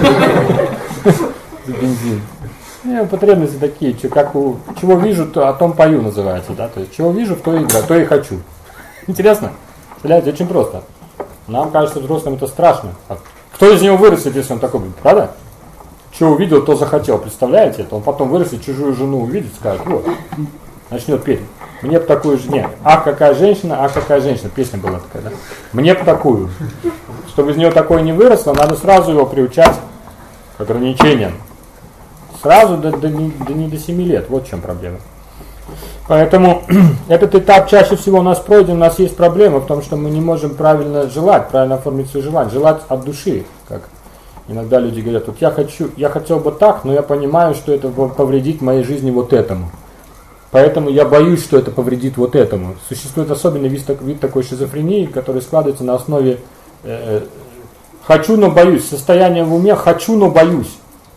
за бензин. И потребности такие, как у, чего вижу, то о том пою называется, да, то есть чего вижу, в то и играю, то и хочу. Интересно? Представляете, очень просто. Нам кажется, взрослым это страшно. А кто из него вырастет, если он такой будет, правда? Что увидел, то захотел, представляете это? Он потом вырастет, чужую жену увидит, скажет, вот, начнет петь. Мне б такую же, нет, а какая женщина, а какая женщина, песня была такая, да? Мне б такую. Чтобы из него такое не выросло, надо сразу его приучать к ограничениям. Сразу до, до, до не до семи лет, вот в чем проблема. Поэтому этот этап чаще всего у нас пройден, у нас есть проблема в том, что мы не можем правильно желать, правильно оформить свое желание, желать от души, как иногда люди говорят, вот я хочу, я хотел бы так, но я понимаю, что это повредит моей жизни вот этому. Поэтому я боюсь, что это повредит вот этому. Существует особенный вид, вид такой шизофрении, который складывается на основе э, хочу, но боюсь, состояние в уме хочу, но боюсь.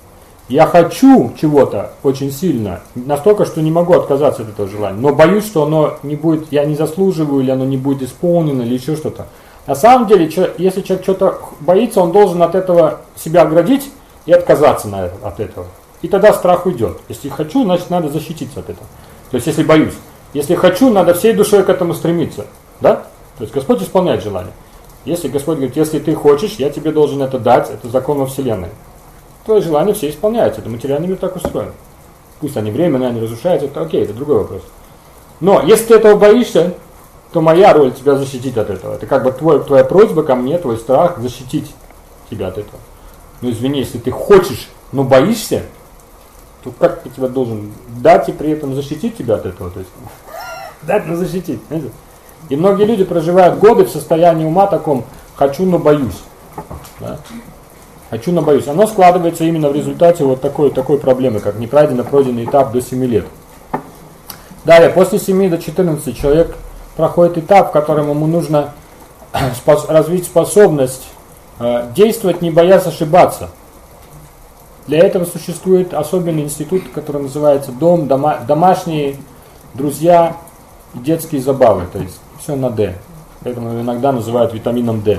Я хочу чего-то очень сильно, настолько, что не могу отказаться от этого желания, но боюсь, что оно не будет, я не заслуживаю, или оно не будет исполнено, или еще что-то. На самом деле, если человек что-то боится, он должен от этого себя оградить и отказаться на это, от этого. И тогда страх уйдет. Если хочу, значит надо защититься от этого. То есть, если боюсь. Если хочу, надо всей душой к этому стремиться. Да? То есть, Господь исполняет желание. Если Господь говорит, если ты хочешь, я тебе должен это дать, это закон во Вселенной. Твои желания все исполняются, это материальный мир так устроен. Пусть они временно, они разрушаются, это окей, это другой вопрос. Но если ты этого боишься, то моя роль тебя защитить от этого. Это как бы твой, твоя просьба ко мне, твой страх защитить тебя от этого. Ну извини, если ты хочешь, но боишься, то как я тебя должен дать и при этом защитить тебя от этого? То есть дать, но защитить. Знаете? И многие люди проживают годы в состоянии ума таком «хочу, но боюсь». Да? Хочу, но боюсь. Оно складывается именно в результате вот такой, такой проблемы, как неправильно пройденный этап до семи лет. Далее, после семи до четырнадцати человек проходит этап, в котором ему нужно спос- развить способность э, действовать, не боясь ошибаться. Для этого существует особенный институт, который называется дом, дома, домашние, друзья и детские забавы. То есть все на «Д». Поэтому иногда называют витамином «Д».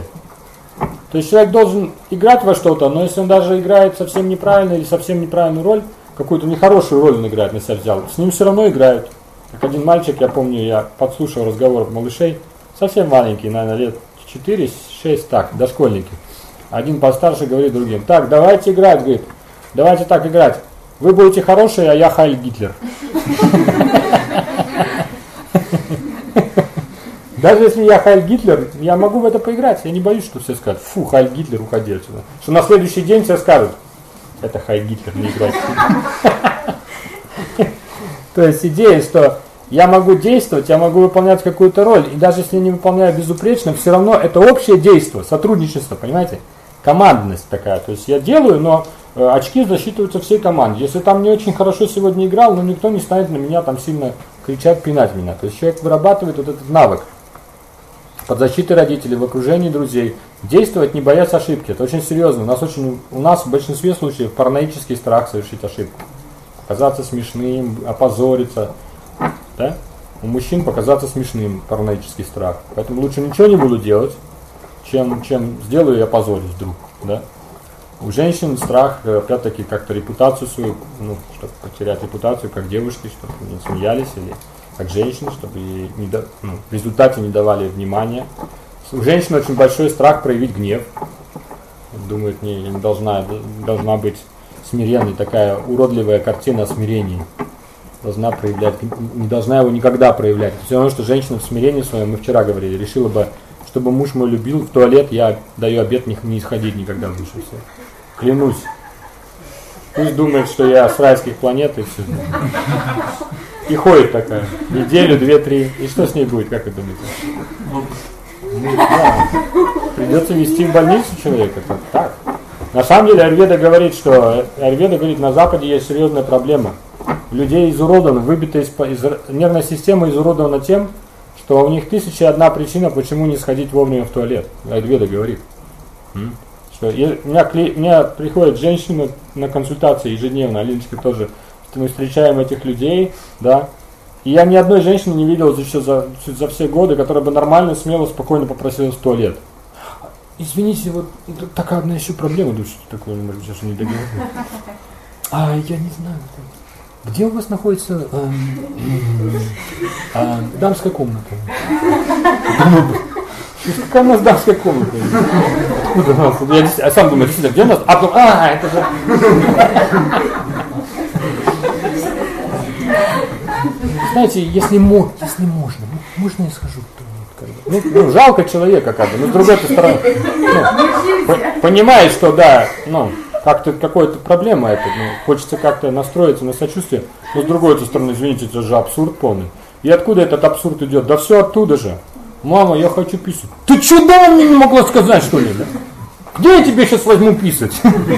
То есть человек должен играть во что-то, но если он даже играет совсем неправильно или совсем неправильную роль, какую-то нехорошую роль он играет, на себя взял, с ним все равно играют. Как один мальчик, я помню, я подслушал разговор малышей, совсем маленький, наверное, лет четыре-шесть, так, дошкольники. Один постарше говорит другим, так, давайте играть, говорит, давайте так играть, вы будете хорошие, а я Хайль Гитлер. Даже если я Хайль Гитлер, я могу в это поиграть. Я не боюсь, что все скажут, фу, Хайль Гитлер, уходи отсюда. Что на следующий день все скажут, это Хайль Гитлер, не играть. То есть идея, что я могу действовать, я могу выполнять какую-то роль, и даже если я не выполняю безупречно, все равно это общее действие, сотрудничество, понимаете? Командность такая. То есть я делаю, но очки засчитываются всей команде. Если там не очень хорошо сегодня играл, но никто не станет на меня там сильно кричать, пинать меня. То есть человек вырабатывает вот этот навык. Под защитой родителей, в окружении друзей, действовать, не боясь ошибки. Это очень серьезно. У нас, очень, у нас в большинстве случаев параноический страх совершить ошибку. Показаться смешным, опозориться. Да? У мужчин показаться смешным, параноический страх. Поэтому лучше ничего не буду делать, чем, чем сделаю и опозорюсь вдруг. Да? У женщин страх, опять-таки, как-то репутацию свою, ну, чтобы потерять репутацию как девушки, чтобы не смеялись, или как женщины, чтобы не до, ну, в результате не давали внимания. У женщин очень большой страх проявить гнев. Думает, не, не должна, должна быть смиренной, такая уродливая картина о смирении. Должна проявлять, не должна его никогда проявлять. Все равно, что женщина в смирении своем, мы вчера говорили, решила бы, чтобы муж мой любил, в туалет я даю обет не, не исходить никогда в душу. Все. Клянусь. Пусть думает, что я с райских планет и все. И ходит такая. Неделю, две, три. И что с ней будет, как вы думаете? Ну, да. Придется везти в больницу человека. Так. На самом деле Аюрведа говорит, что Аюрведа говорит, на Западе есть серьезная проблема. Людей изуродованы, выбита из, из нервная система изуродована тем, что у них тысяча и одна причина, почему не сходить вовремя в туалет. Аюрведа говорит. Что я, у, меня, у меня приходят женщины на консультации ежедневно, Алиночка тоже, что мы встречаем этих людей, да, и я ни одной женщины не видел за, за, за все годы, которая бы нормально, смело, спокойно попросилась в туалет. Извините, вот такая одна еще проблема, думаю, что такое, может быть, сейчас не договорю. А, я не знаю, где у вас находится э, э, дамская комната? Какая у нас дамская комната? Откуда у нас? Я, я сам думаю, действительно, где у нас? А, потом, а, это же... Знаете, если, мо, если можно, можно я схожу? Ну, ну, жалко человека, как бы, но с другой стороны, ну, по, понимает, что да, ну, как-то какая-то проблема это, ну, хочется как-то настроиться на сочувствие, но с другой стороны, извините, это же абсурд полный. И откуда этот абсурд идет? Да все оттуда же. Мама, я хочу писать. Ты что, дома мне не могла сказать, что ли? Да? Где я тебе сейчас возьму писать?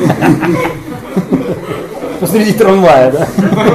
Посреди трамвая, да?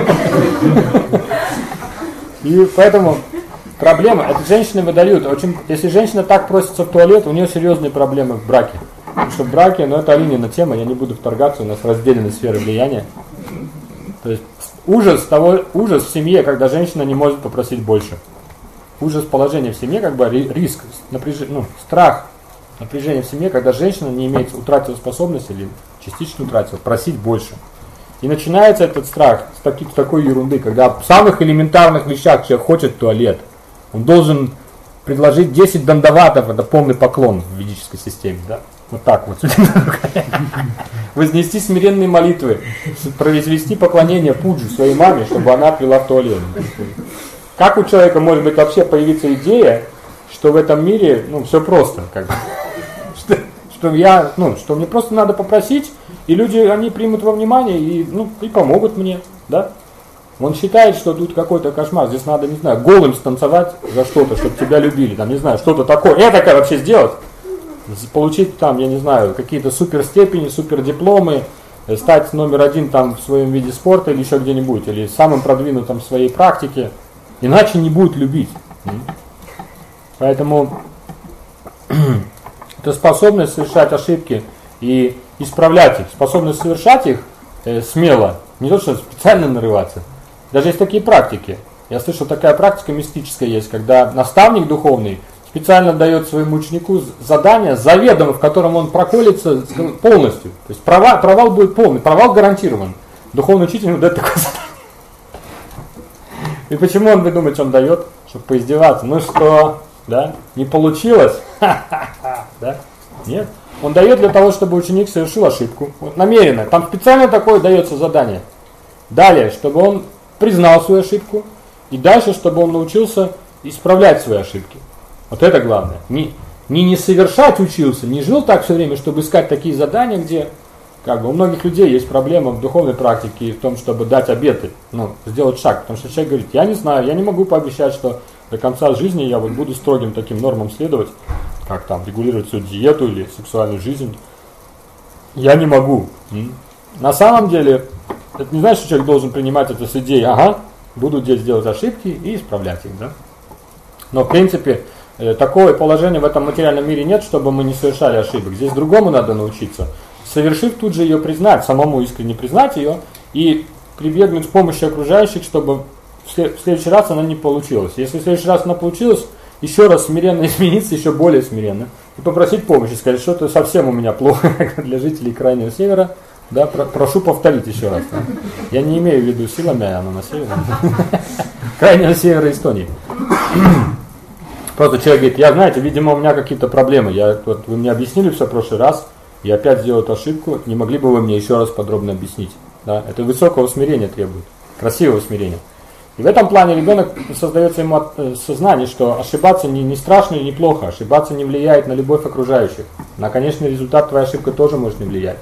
И поэтому проблема, это женщины выдают. Очень, если женщина так просится в туалет, у нее серьезные проблемы в браке. Потому что в браке, ну это Алинина тема, я не буду вторгаться, у нас разделены сферы влияния. То есть ужас того, ужас в семье, когда женщина не может попросить больше. Ужас положения в семье, как бы риск, напряжение, ну, страх, напряжение в семье, когда женщина не имеет, утратила способность или частично утратила, просить больше. И начинается этот страх с, таки, с такой ерунды, когда в самых элементарных вещах человек хочет в туалет. Он должен предложить десять дандаватов, это полный поклон в ведической системе, да? Вот так вот. Вознести смиренные молитвы, произвести поклонение пуджи своей маме, чтобы она отвела в туалет. Как у человека может быть вообще появиться идея, что в этом мире, ну, все просто, как бы, что, что я, ну, что мне просто надо попросить, и люди, они примут во внимание и, ну, и помогут мне, да? Он считает, что тут какой-то кошмар, здесь надо, не знаю, голым станцевать за что-то, чтобы тебя любили, там, не знаю, что-то такое, это как вообще сделать, получить там, я не знаю, какие-то суперстепени, супердипломы, стать номер один там в своем виде спорта или еще где-нибудь, или самым продвинутым в своей практике. Иначе не будет любить. Поэтому это способность совершать ошибки и исправлять их. Способность совершать их э, смело. Не то, что специально нарываться. Даже есть такие практики. Я слышал, такая практика мистическая есть, когда наставник духовный специально дает своему ученику задание, заведомо, в котором он проколется полностью. То есть провал, провал будет полный, провал гарантирован. Духовный учитель ему дает такое задание. И почему он, вы думаете, он дает? Чтобы поиздеваться. Ну что, да? Не получилось? Да? Нет. Он дает для того, чтобы ученик совершил ошибку. Вот намеренно. Там специально такое дается задание. Далее, чтобы он признал свою ошибку. И дальше, чтобы он научился исправлять свои ошибки. Вот это главное. Не, не, не совершать учился, не жил так все время, чтобы искать такие задания, где... Как бы у многих людей есть проблема в духовной практике и в том, чтобы дать обеты, ну, сделать шаг. Потому что человек говорит, я не знаю, я не могу пообещать, что до конца жизни я вот буду строгим таким нормам следовать, как там регулировать свою диету или сексуальную жизнь. Я не могу. На самом деле, это не значит, что человек должен принимать это с идеей, ага, буду здесь делать ошибки и исправлять их, да. Но в принципе, такое положение в этом материальном мире нет, чтобы мы не совершали ошибок. Здесь другому надо научиться. Совершив, тут же ее признать, самому искренне признать ее и прибегнуть к помощи окружающих, чтобы в следующий раз она не получилась. Если в следующий раз она получилась, еще раз смиренно измениться, еще более смиренно, и попросить помощи, сказать, что это совсем у меня плохо для жителей Крайнего Севера, да, про, прошу повторить еще раз. Да. Я не имею в виду силами, она на севере. Крайнего Севера Эстонии. Просто человек говорит, я, знаете, видимо, у меня какие-то проблемы, я, вот, вы мне объяснили все в прошлый раз, я опять сделал эту ошибку, не могли бы вы мне еще раз подробно объяснить? Да? Это высокого смирения требует, красивого смирения. И в этом плане ребенок создается ему сознание, что ошибаться не, не страшно и не плохо, ошибаться не влияет на любовь окружающих. На конечный результат твоя ошибка тоже может не влиять.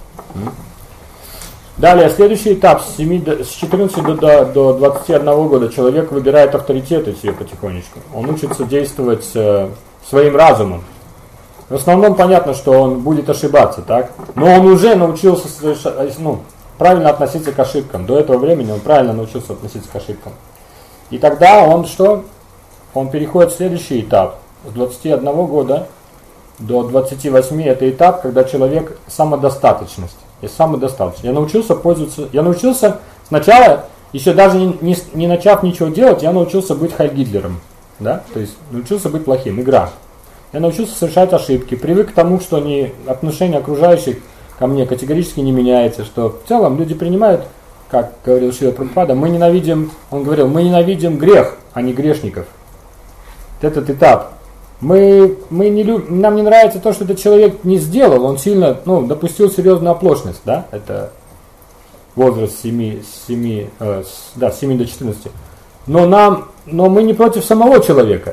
Далее, следующий этап, с, семи, с четырнадцати до, до двадцати одного года человек выбирает авторитеты себе потихонечку. Он учится действовать э, своим разумом. В основном понятно, что он будет ошибаться, так? Но он уже научился совершать, ну, правильно относиться к ошибкам. До этого времени он правильно научился относиться к ошибкам. И тогда он что? Он переходит в следующий этап. С двадцати одного года до двадцати восьми это этап, когда человек самодостаточность. И самодостаточность. Я научился пользоваться, я научился сначала, еще даже не, не, не начав ничего делать, я научился быть Хайль Гитлером. Да? То есть научился быть плохим. Игра. Я научился совершать ошибки, привык к тому, что не, отношение окружающих ко мне категорически не меняется, что в целом люди принимают, как говорил Шрила Прабхупада, мы ненавидим, он говорил, мы ненавидим грех, а не грешников. Этот этап. Мы, мы не люб, нам не нравится то, что этот человек не сделал, он сильно, ну, допустил серьезную оплошность, да, это возраст с семи, с семи, э, с, да, с семи до четырнадцати. Но, нам, но мы не против самого человека.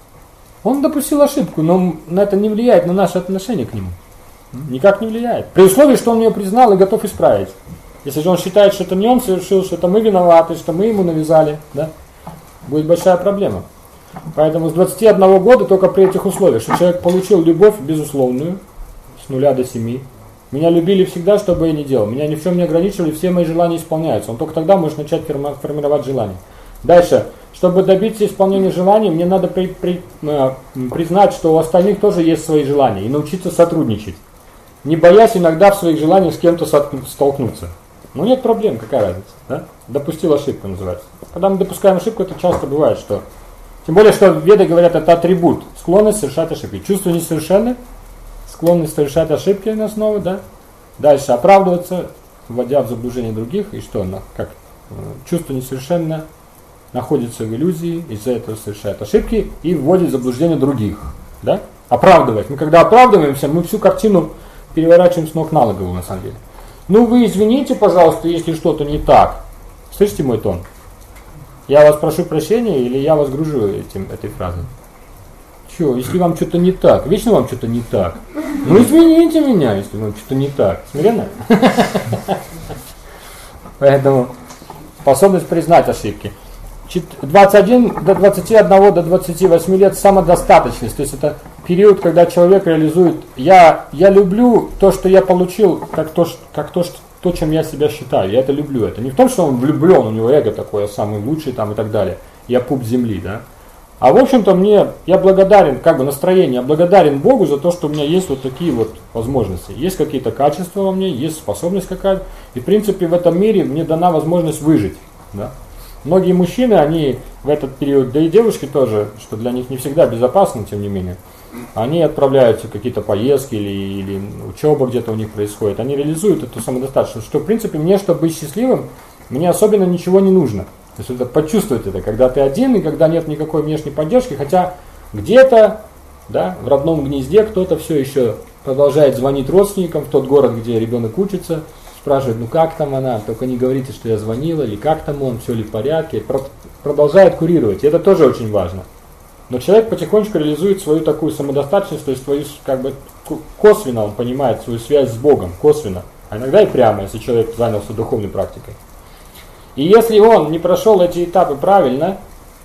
Он допустил ошибку, но это не влияет на наше отношение к нему. Никак не влияет. При условии, что он ее признал и готов исправить. Если же он считает, что это не он совершил, что это мы виноваты, что мы ему навязали, да, будет большая проблема. Поэтому с двадцати одного года только при этих условиях, что человек получил любовь безусловную, с нуля до семи. Меня любили всегда, что бы я ни делал. Меня ни в чем не ограничивали, все мои желания исполняются. Он только тогда может начать формировать желание. Дальше. Чтобы добиться исполнения желаний, мне надо при, при, э, признать, что у остальных тоже есть свои желания, и научиться сотрудничать. Не боясь иногда в своих желаниях с кем-то столкнуться. Ну нет проблем, какая разница. Да? Допустил ошибку, называется. Когда мы допускаем ошибку, это часто бывает, что... Тем более, что веды говорят, это атрибут, склонность совершать ошибки. Чувство несовершенны, склонность совершать ошибки на основе, да? Дальше оправдываться, вводя в заблуждение других, и что? Как? Чувство несовершенно находится в иллюзии, из-за этого совершает ошибки и вводит в заблуждение других. Да? Оправдывать. Мы когда оправдываемся, мы всю картину переворачиваем с ног на голову, на самом деле. Ну вы извините, пожалуйста, если что-то не так. Слышите мой тон? Я вас прошу прощения или я вас гружу этим, этой фразой? Че, если вам что-то не так? Вечно вам что-то не так. Ну извините меня, если вам что-то не так. Смиренно? Поэтому способность признать ошибки. двадцать один до двадцати одного до двадцати восьми лет самодостаточность. То есть это период, когда человек реализует я, я люблю то, что я получил, как то, как то, что, то, чем я себя считаю. Я это люблю. Это не в том, что он влюблен, у него эго такое, самый лучший там и так далее. Я пуп земли, да. А в общем-то мне, я благодарен, как бы настроение, я благодарен Богу за то, что у меня есть вот такие вот возможности. Есть какие-то качества во мне, есть способность какая-то. И в принципе в этом мире мне дана возможность выжить, да. Многие мужчины, они в этот период, да и девушки тоже, что для них не всегда безопасно, тем не менее, они отправляются в какие-то поездки или, или учеба где-то у них происходит, они реализуют эту самодостаточность, что в принципе мне, чтобы быть счастливым, мне особенно ничего не нужно. То есть это почувствовать это, когда ты один и когда нет никакой внешней поддержки, хотя где-то, да, в родном гнезде кто-то все еще продолжает звонить родственникам в тот город, где ребенок учится, спрашивает, ну как там она, только не говорите, что я звонила, или как там он, все ли в порядке, продолжает курировать, и это тоже очень важно. Но человек потихонечку реализует свою такую самодостаточность, то есть свою, как бы, косвенно он понимает свою связь с Богом, косвенно, а иногда и прямо, если человек занялся духовной практикой. И если он не прошел эти этапы правильно,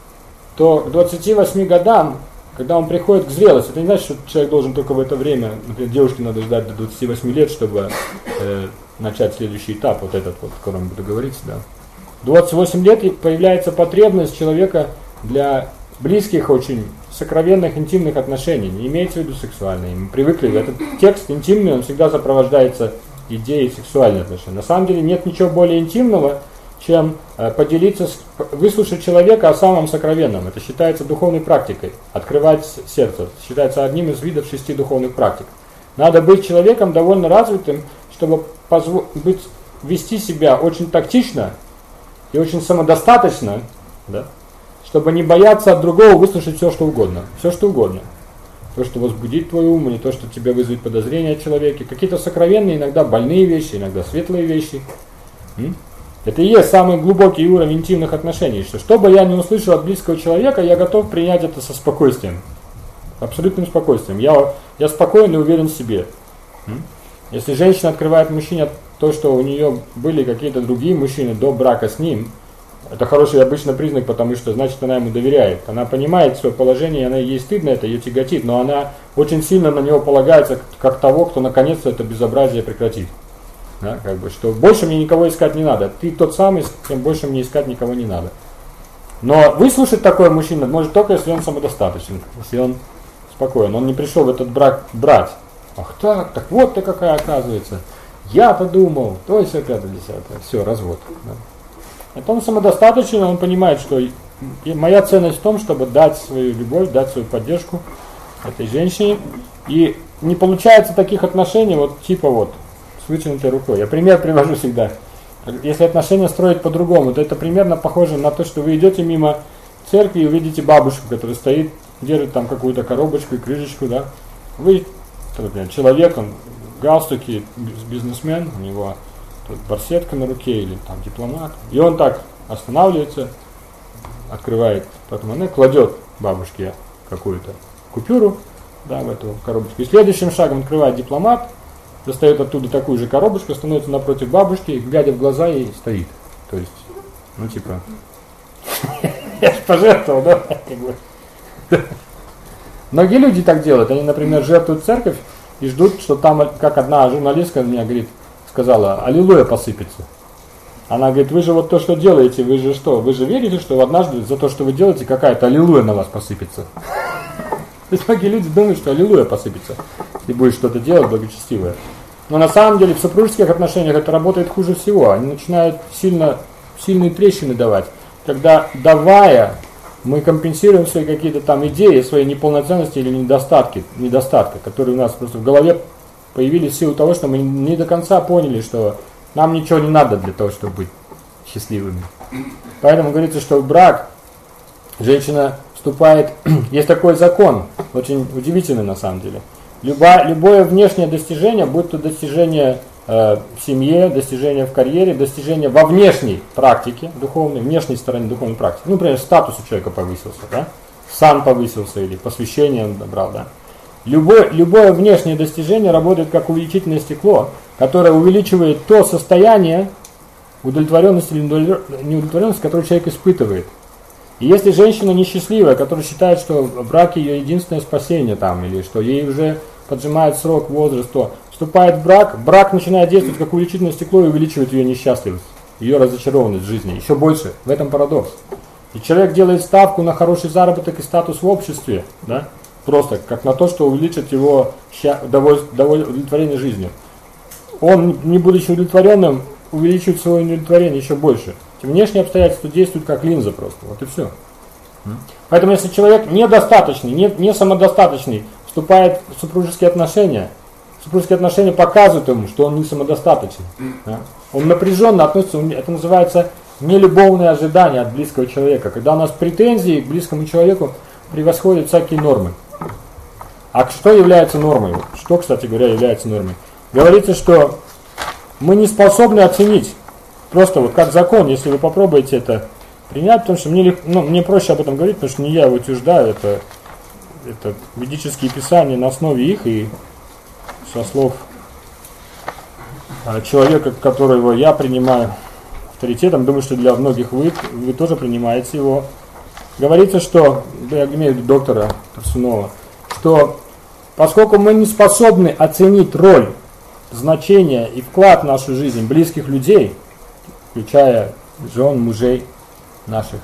то к двадцати восьми годам, когда он приходит к зрелости, это не значит, что человек должен только в это время, например, девушке надо ждать до двадцати восьми лет, чтобы э, начать следующий этап, вот этот вот, о котором буду говорить, да. В двадцать восемь лет появляется потребность человека для близких, очень сокровенных, интимных отношений, не имеется в виду сексуальные. Мы привыкли, этот текст интимный, он всегда сопровождается идеей сексуальных отношений. На самом деле нет ничего более интимного, чем э, поделиться, с, выслушать человека о самом сокровенном. Это считается духовной практикой. Открывать сердце. Считается одним из видов шести духовных практик. Надо быть человеком довольно развитым, чтобы позво- быть, вести себя очень тактично и очень самодостаточно, да, чтобы не бояться от другого выслушать все, что угодно. Все, что угодно. То, что возбудит твой ум, не то, что тебя вызовет подозрения о человеке. Какие-то сокровенные, иногда больные вещи, иногда светлые вещи. М? Это и есть самый глубокий уровень интимных отношений, что что бы я ни услышал от близкого человека, я готов принять это со спокойствием, абсолютным спокойствием. Я, я спокоен и уверен в себе. Если женщина открывает мужчине то, что у нее были какие-то другие мужчины до брака с ним, Это хороший обычный признак, потому что значит она ему доверяет. Она понимает свое положение, она ей стыдно, это ее тяготит, но она очень сильно на него полагается как того, кто наконец-то это безобразие прекратит. Да, как бы, что больше мне никого искать не надо. Ты тот самый, тем больше мне искать никого не надо. Но выслушать такой мужчина может только, если он самодостаточен, если он спокоен. Он не пришел в этот брак брать. Ах так, так вот ты какая оказывается. Я-то думал, то есть пятое, десятое. Все, развод. Да. Это он самодостаточен, он понимает, что моя ценность в том, чтобы дать свою любовь, дать свою поддержку этой женщине. И не получается таких отношений, вот типа вот, с вытянутой рукой. Я пример привожу всегда. Если отношения строить по-другому, то это примерно похоже на то, что вы идете мимо церкви и увидите бабушку, которая стоит, держит там какую-то коробочку и крышечку, да. Вы, например, человек, он в галстуке, бизнесмен, у него тут барсетка на руке или там дипломат, и он так останавливается, открывает портмоне, кладет бабушке какую-то купюру, да, в эту коробочку, и следующим шагом открывает дипломат, достает оттуда такую же коробочку, становится напротив бабушки, глядя в глаза, ей стоит. То есть, ну типа, я же пожертвовал, да? Многие люди так делают. Они, например, жертвуют церковь и ждут, что там, как одна журналистка мне говорит, сказала, аллилуйя посыпется. Она говорит, вы же вот то, что делаете, вы же что? Вы же верите, что однажды за то, что вы делаете, какая-то аллилуйя на вас посыпется? То есть многие люди думают, что аллилуйя посыпется, и будет что-то делать благочестивое. Но на самом деле в супружеских отношениях это работает хуже всего. Они начинают сильно, сильные трещины давать. Когда, давая, мы компенсируем свои какие-то там идеи, свои неполноценности или недостатки, недостатки, которые у нас просто в голове появились в силу того, что мы не до конца поняли, что нам ничего не надо для того, чтобы быть счастливыми. Поэтому говорится, что в брак женщина вступает, есть такой закон, очень удивительный на самом деле. Любое, любое внешнее достижение, будь то достижение э, в семье, достижение в карьере, достижение во внешней практике духовной, внешней стороне духовной практики. Ну, например, статус у человека повысился, да? Сан повысился или посвящение он добрал, да? Любое, любое внешнее достижение работает как увеличительное стекло, которое увеличивает то состояние удовлетворенности или неудовлетворенности, которое человек испытывает. И если женщина несчастливая, которая считает, что брак ее единственное спасение там, или что ей уже поджимает срок, возраст, то вступает в брак, брак начинает действовать как увеличительное стекло и увеличивает ее несчастливость, ее разочарованность в жизни, еще больше. В этом парадокс. И человек делает ставку на хороший заработок и статус в обществе, да, просто как на то, что увеличит его удовлетворение жизнью. Он, не будучи удовлетворенным, увеличивает свое удовлетворение еще больше. Внешние обстоятельства действуют как линза просто. Вот и все. Поэтому если человек недостаточный, не, не самодостаточный, вступает в супружеские отношения, супружеские отношения показывают ему, что он не самодостаточный. Да? Он напряженно относится, это называется нелюбовные ожидания от близкого человека. Когда у нас претензии к близкому человеку превосходят всякие нормы. А что является нормой? Что, кстати говоря, является нормой? Говорится, что мы не способны оценить. Просто вот как закон, если вы попробуете это принять, потому что мне, ну, мне проще об этом говорить, потому что не я его утверждаю, это, это ведические писания на основе их и со слов человека, которого я принимаю авторитетом, думаю, что для многих вы, вы тоже принимаете его. Говорится, что, я имею в виду доктора Тарсунова, что поскольку мы не способны оценить роль, значение и вклад в нашу жизнь близких людей, включая жен, мужей наших,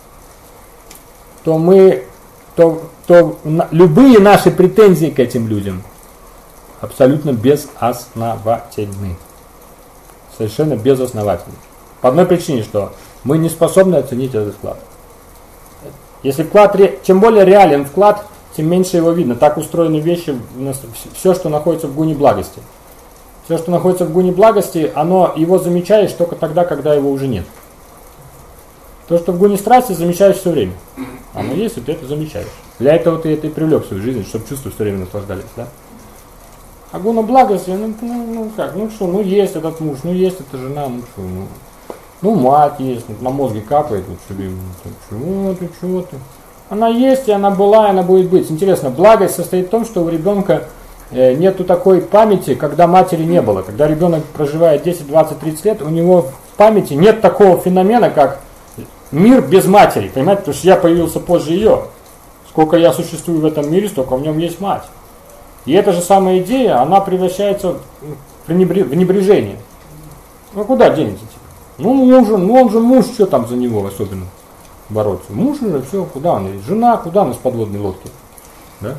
то мы, то, то на, любые наши претензии к этим людям абсолютно безосновательны. Совершенно безосновательны. По одной причине, что мы не способны оценить этот вклад. Если вклад, чем более реален вклад, тем меньше его видно. Так устроены вещи, все, что находится в гуне благости. Все, что находится в гуне благости, оно, его замечаешь только тогда, когда его уже нет. То, что в гуне страсти, замечаешь все время. Оно есть, и ты это замечаешь. Для этого ты это и привлек в свою жизнь, чтобы чувства все время наслаждались. Да? А гуна благости, ну, ну, ну как, ну что, ну есть этот муж, ну есть эта жена, ну что, ну, ну мать есть, ну, на мозге капает, ну что, чего ты, чего ты. Она есть, и она была, и она будет быть. Интересно, благость состоит в том, что у ребенка нету такой памяти, когда матери не было. Когда ребенок проживает десять, двадцать, тридцать лет, у него в памяти нет такого феномена, как мир без матери, понимаете, потому что я появился позже ее. Сколько я существую в этом мире, столько в нем есть мать. И эта же самая идея, она превращается в небрежение. Ну куда денется? Ну муж, ну он же муж, что там за него особенно бороться? Муж уже, все, куда он? Жена, куда она с подводной лодки? Да?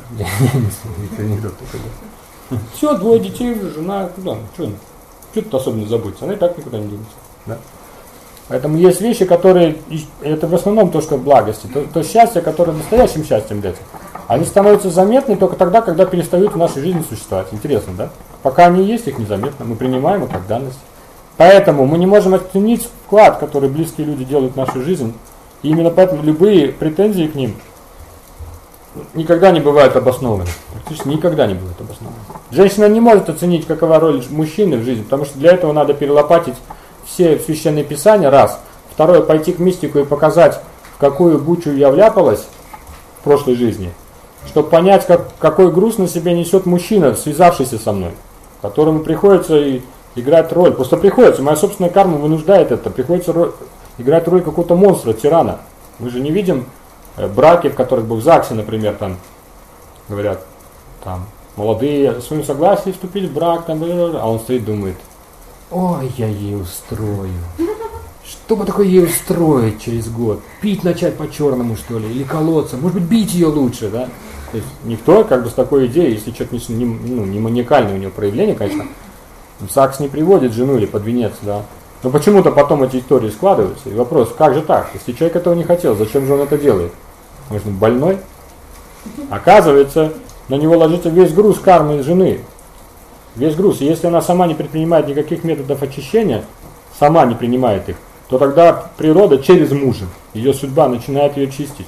Все, двое детей уже, жена, куда? Что тут особенно заботиться? Она и так никуда не денется. Да? Поэтому есть вещи, которые, это в основном то, что благости, то, то счастье, которое настоящим счастьем является, они становятся заметны только тогда, когда перестают в нашей жизни существовать. Интересно, да? Пока они есть, их незаметно, мы принимаем их как данность. Поэтому мы не можем оценить вклад, который близкие люди делают в нашу жизнь. И именно поэтому любые претензии к ним никогда не бывают обоснованы. Практически никогда не бывают обоснованы. Женщина не может оценить, какова роль мужчины в жизни, потому что для этого надо перелопатить все священные писания, раз. Второе, пойти к мистику и показать, в какую бучу я вляпалась в прошлой жизни, чтобы понять, как, какой груз на себе несет мужчина, связавшийся со мной, которому приходится и играть роль. Просто приходится, моя собственная карма вынуждает это, приходится роль, играть роль какого-то монстра, тирана. Мы же не видим э, браки, в которых бы в ЗАГСе, например, там говорят, там, молодые в своем согласии вступить в брак, там, а он стоит, думает, ой, я ей устрою. Что бы такое ей устроить через год? Пить начать по-черному, что ли? Или колоться? Может быть, бить ее лучше, да? То есть никто как бы с такой идеей, если человек не, ну, не маниакальное у него проявление, конечно, в ЗАГС не приводит жену или под венец, да. Но почему-то потом эти истории складываются. И вопрос, как же так? Если человек этого не хотел, зачем же он это делает? Может, он больной? Оказывается, на него ложится весь груз кармы жены. Весь груз. И если она сама не предпринимает никаких методов очищения, сама не принимает их, то тогда природа через мужа, ее судьба начинает ее чистить.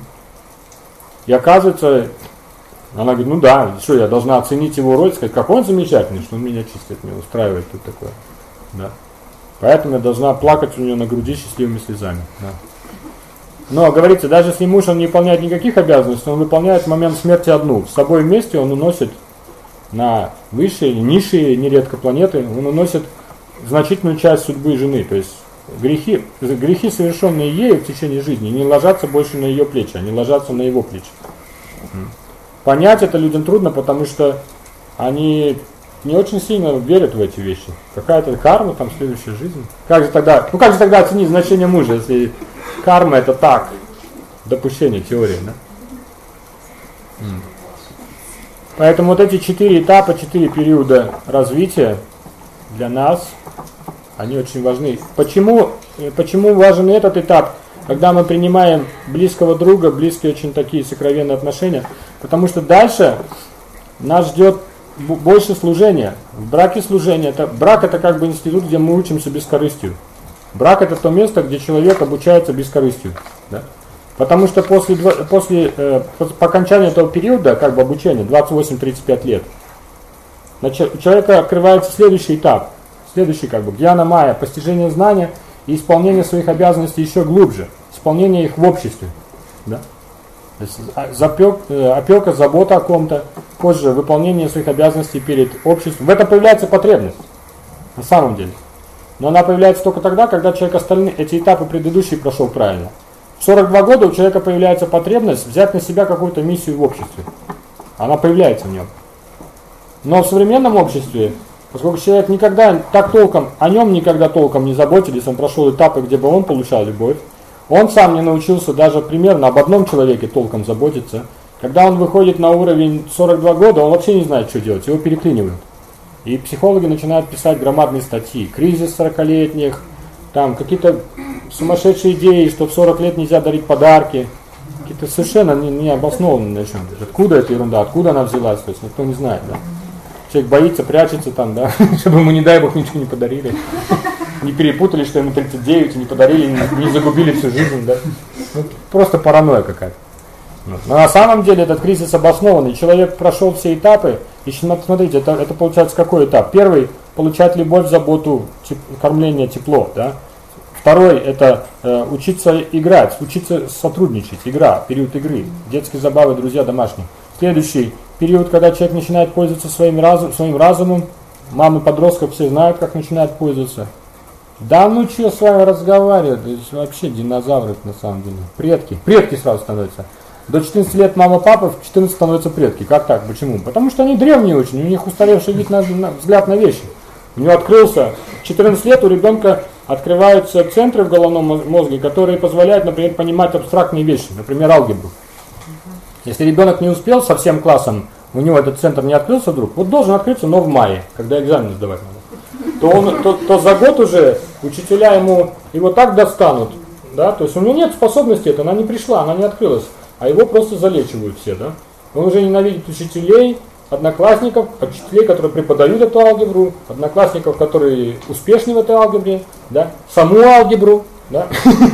И оказывается, она говорит, ну да, что я должна оценить его роль, сказать, как он замечательный, что он меня чистит, меня устраивает тут такое. Да. Поэтому я должна плакать у нее на груди счастливыми слезами. Да. Но, говорится, даже если муж он не выполняет никаких обязанностей, он выполняет в момент смерти одну. С собой вместе он уносит на высшие, низшие, нередко планеты, он уносит значительную часть судьбы жены. То есть грехи, грехи, совершенные ею в течение жизни, не ложатся больше на ее плечи, они ложатся на его плечи. Понять это людям трудно, потому что они не очень сильно верят в эти вещи. Какая-то карма, там следующая жизнь. Как же тогда, ну как же тогда оценить значение мужа, если карма это так, допущение, теория, да? Поэтому вот эти четыре этапа, четыре периода развития для нас, они очень важны. Почему, почему важен этот этап, когда мы принимаем близкого друга, близкие очень такие сокровенные отношения? Потому что дальше нас ждет больше служения. В браке служение. Это, брак это как бы институт, где мы учимся бескорыстию. Брак это то место, где человек обучается бескорыстию. Да? Потому что после, после э, по окончании этого периода, как бы обучения, двадцать восемь - тридцать пять лет, у человека открывается следующий этап. Следующий как бы гьяна майя, постижение знания и исполнение своих обязанностей еще глубже. Исполнение их в обществе. Да? То есть запек, э, опека, забота о ком-то, позже выполнение своих обязанностей перед обществом. В этом появляется потребность, на самом деле. Но она появляется только тогда, когда человек остальные, эти этапы предыдущие прошел правильно. В сорок два года у человека появляется потребность взять на себя какую-то миссию в обществе. Она появляется в нем. Но в современном обществе, поскольку человек никогда так толком, о нем никогда толком не заботились, он прошел этапы, где бы он получал любовь, он сам не научился даже примерно об одном человеке толком заботиться. Когда он выходит на уровень сорок два года, он вообще не знает, что делать, его переклинивают. И психологи начинают писать громадные статьи. Кризис сорокалетних, там какие-то сумасшедшие идеи, что в сорок лет нельзя дарить подарки. Какие-то совершенно не, не обоснованные. Откуда эта ерунда, откуда она взялась, то есть никто не знает. Да? Человек боится, прячется там, да, чтобы ему, не дай бог, ничего не подарили. Не перепутали, что ему тридцать девять, и не подарили, не, не загубили всю жизнь. Да? Ну, просто паранойя какая-то. Но на самом деле этот кризис обоснованный. Человек прошел все этапы. И смотрите, это, это получается какой этап? Первый – получать любовь, заботу, теп, кормление, тепло. Да? Второй – это э, учиться играть, учиться сотрудничать. Игра, период игры, детские забавы, друзья домашние. Следующий период, когда человек начинает пользоваться своим, разум, своим разумом. Мамы подростков все знают, как начинают пользоваться. Да ну что с вами разговаривать, это вообще динозавры на самом деле. Предки, предки сразу становятся. До четырнадцати лет мама, папа, в четырнадцать становятся предки. Как так? Почему? Потому что они древние очень, у них устаревший вид на, на, взгляд на вещи. У него открылся, в четырнадцать лет у ребенка открываются центры в головном мозге, которые позволяют, например, понимать абстрактные вещи, например, алгебру. Если ребенок не успел со всем классом, у него этот центр не открылся вдруг, вот должен открыться, но в мае, когда экзамен сдавать надо, то, он, то, то за год уже учителя ему его так достанут, да, то есть у него нет способности, это, она не пришла, она не открылась, а его просто залечивают все, да. Он уже ненавидит учителей, одноклассников, учителей, которые преподают эту алгебру, одноклассников, которые успешны в этой алгебре, да, саму алгебру, да,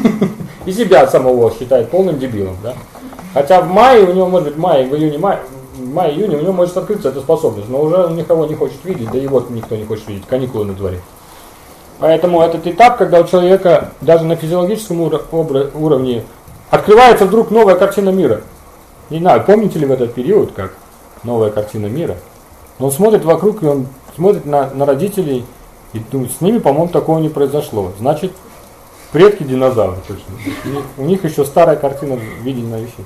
и себя самого считает полным дебилом, да. Хотя в мае у него, может быть, в мае, в июне, мае, в мае-июне у него может открыться эта способность, но уже он никого не хочет видеть, да и вот никто не хочет видеть, каникулы на дворе. Поэтому этот этап, когда у человека даже на физиологическом уровне открывается вдруг новая картина мира. Не знаю, помните ли в этот период, как новая картина мира? Он смотрит вокруг, и он смотрит на, на родителей, и ну, с ними, по-моему, такого не произошло. Значит, предки динозавры точно. У них, у них еще старая картина видения вещей.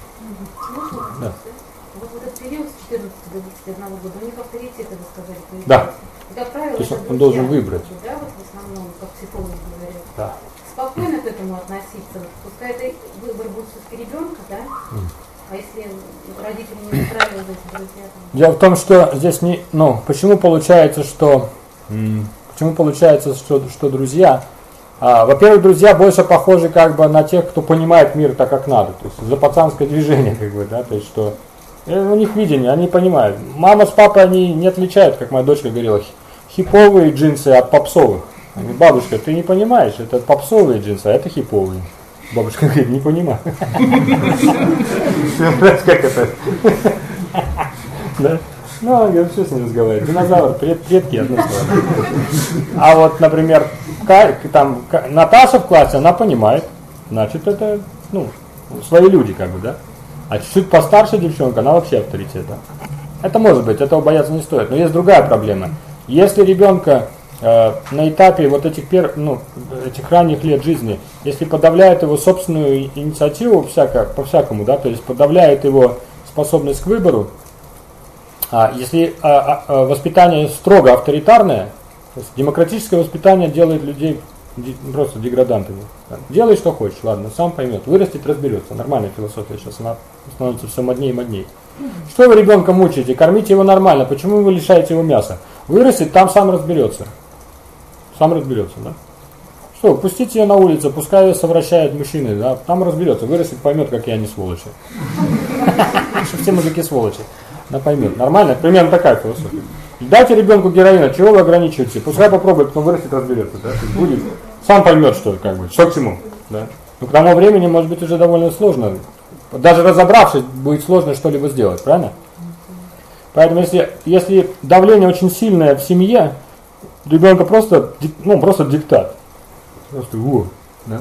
Да. Вот в этот период с четырнадцати до двадцати одного года у них авторитеты, вы сказали, появились. Да. И, как правило, то есть он друзья, должен выбрать. Да, вот в основном, как психологи говорят. Да. Спокойно к этому относиться. Пускай это выбор будет все-таки ребенка, да? Mm. А если родители не устраивают эти друзья? Там... Дело в том, что здесь не. Ну, почему получается, что. М- почему получается, что, что друзья. А, во-первых, друзья больше похожи как бы на тех, кто понимает мир так, как надо. То есть за пацанское движение, как бы, да, то есть что э, у них видение, они понимают. Мама с папой они не отличают, как моя дочка говорила, хиповые джинсы от попсовых. Говорит, бабушка, ты не понимаешь, это попсовые джинсы, а это хиповые. Бабушка говорит, не понимаю. Как это? Да? Ну, я вообще с ним разговариваю. Динозавр, предки одно слово. А вот, например, там Наташа в классе, она понимает, значит, это, ну, свои люди, как бы, да. А чуть-чуть постарше девчонка, она вообще авторитет, да. Это может быть, этого бояться не стоит. Но есть другая проблема. Если ребенка э, на этапе вот этих, пер, ну, этих ранних лет жизни, если подавляет его собственную инициативу всяко, по-всякому, да, то есть подавляет его способность к выбору, а если а, а, воспитание строго авторитарное, то есть демократическое воспитание делает людей просто деградантами. Делай, что хочешь, ладно, сам поймет, вырастет, разберется. Нормальная философия сейчас, она становится все моднее и моднее. Что вы ребенка мучаете? Кормите его нормально, почему вы лишаете его мяса? Вырастет, там сам разберется. Сам разберется, да? Что, пустите ее на улицу, пускай ее совращают мужчины, да? Там разберется, вырастет, поймет, какие они сволочи. Что все мужики сволочи. Она поймет. Нормально? Примерно такая философия. Дайте ребенку героина, чего вы ограничиваете? Пускай попробует, потом вырастет, разберется. Да? Будет, сам поймет, что, как бы, что к чему. Да? Но к тому времени, может быть, уже довольно сложно. Даже разобравшись, будет сложно что-либо сделать, правильно? Поэтому, если, если давление очень сильное в семье, ребенка просто, ну, просто диктат. Просто во, да?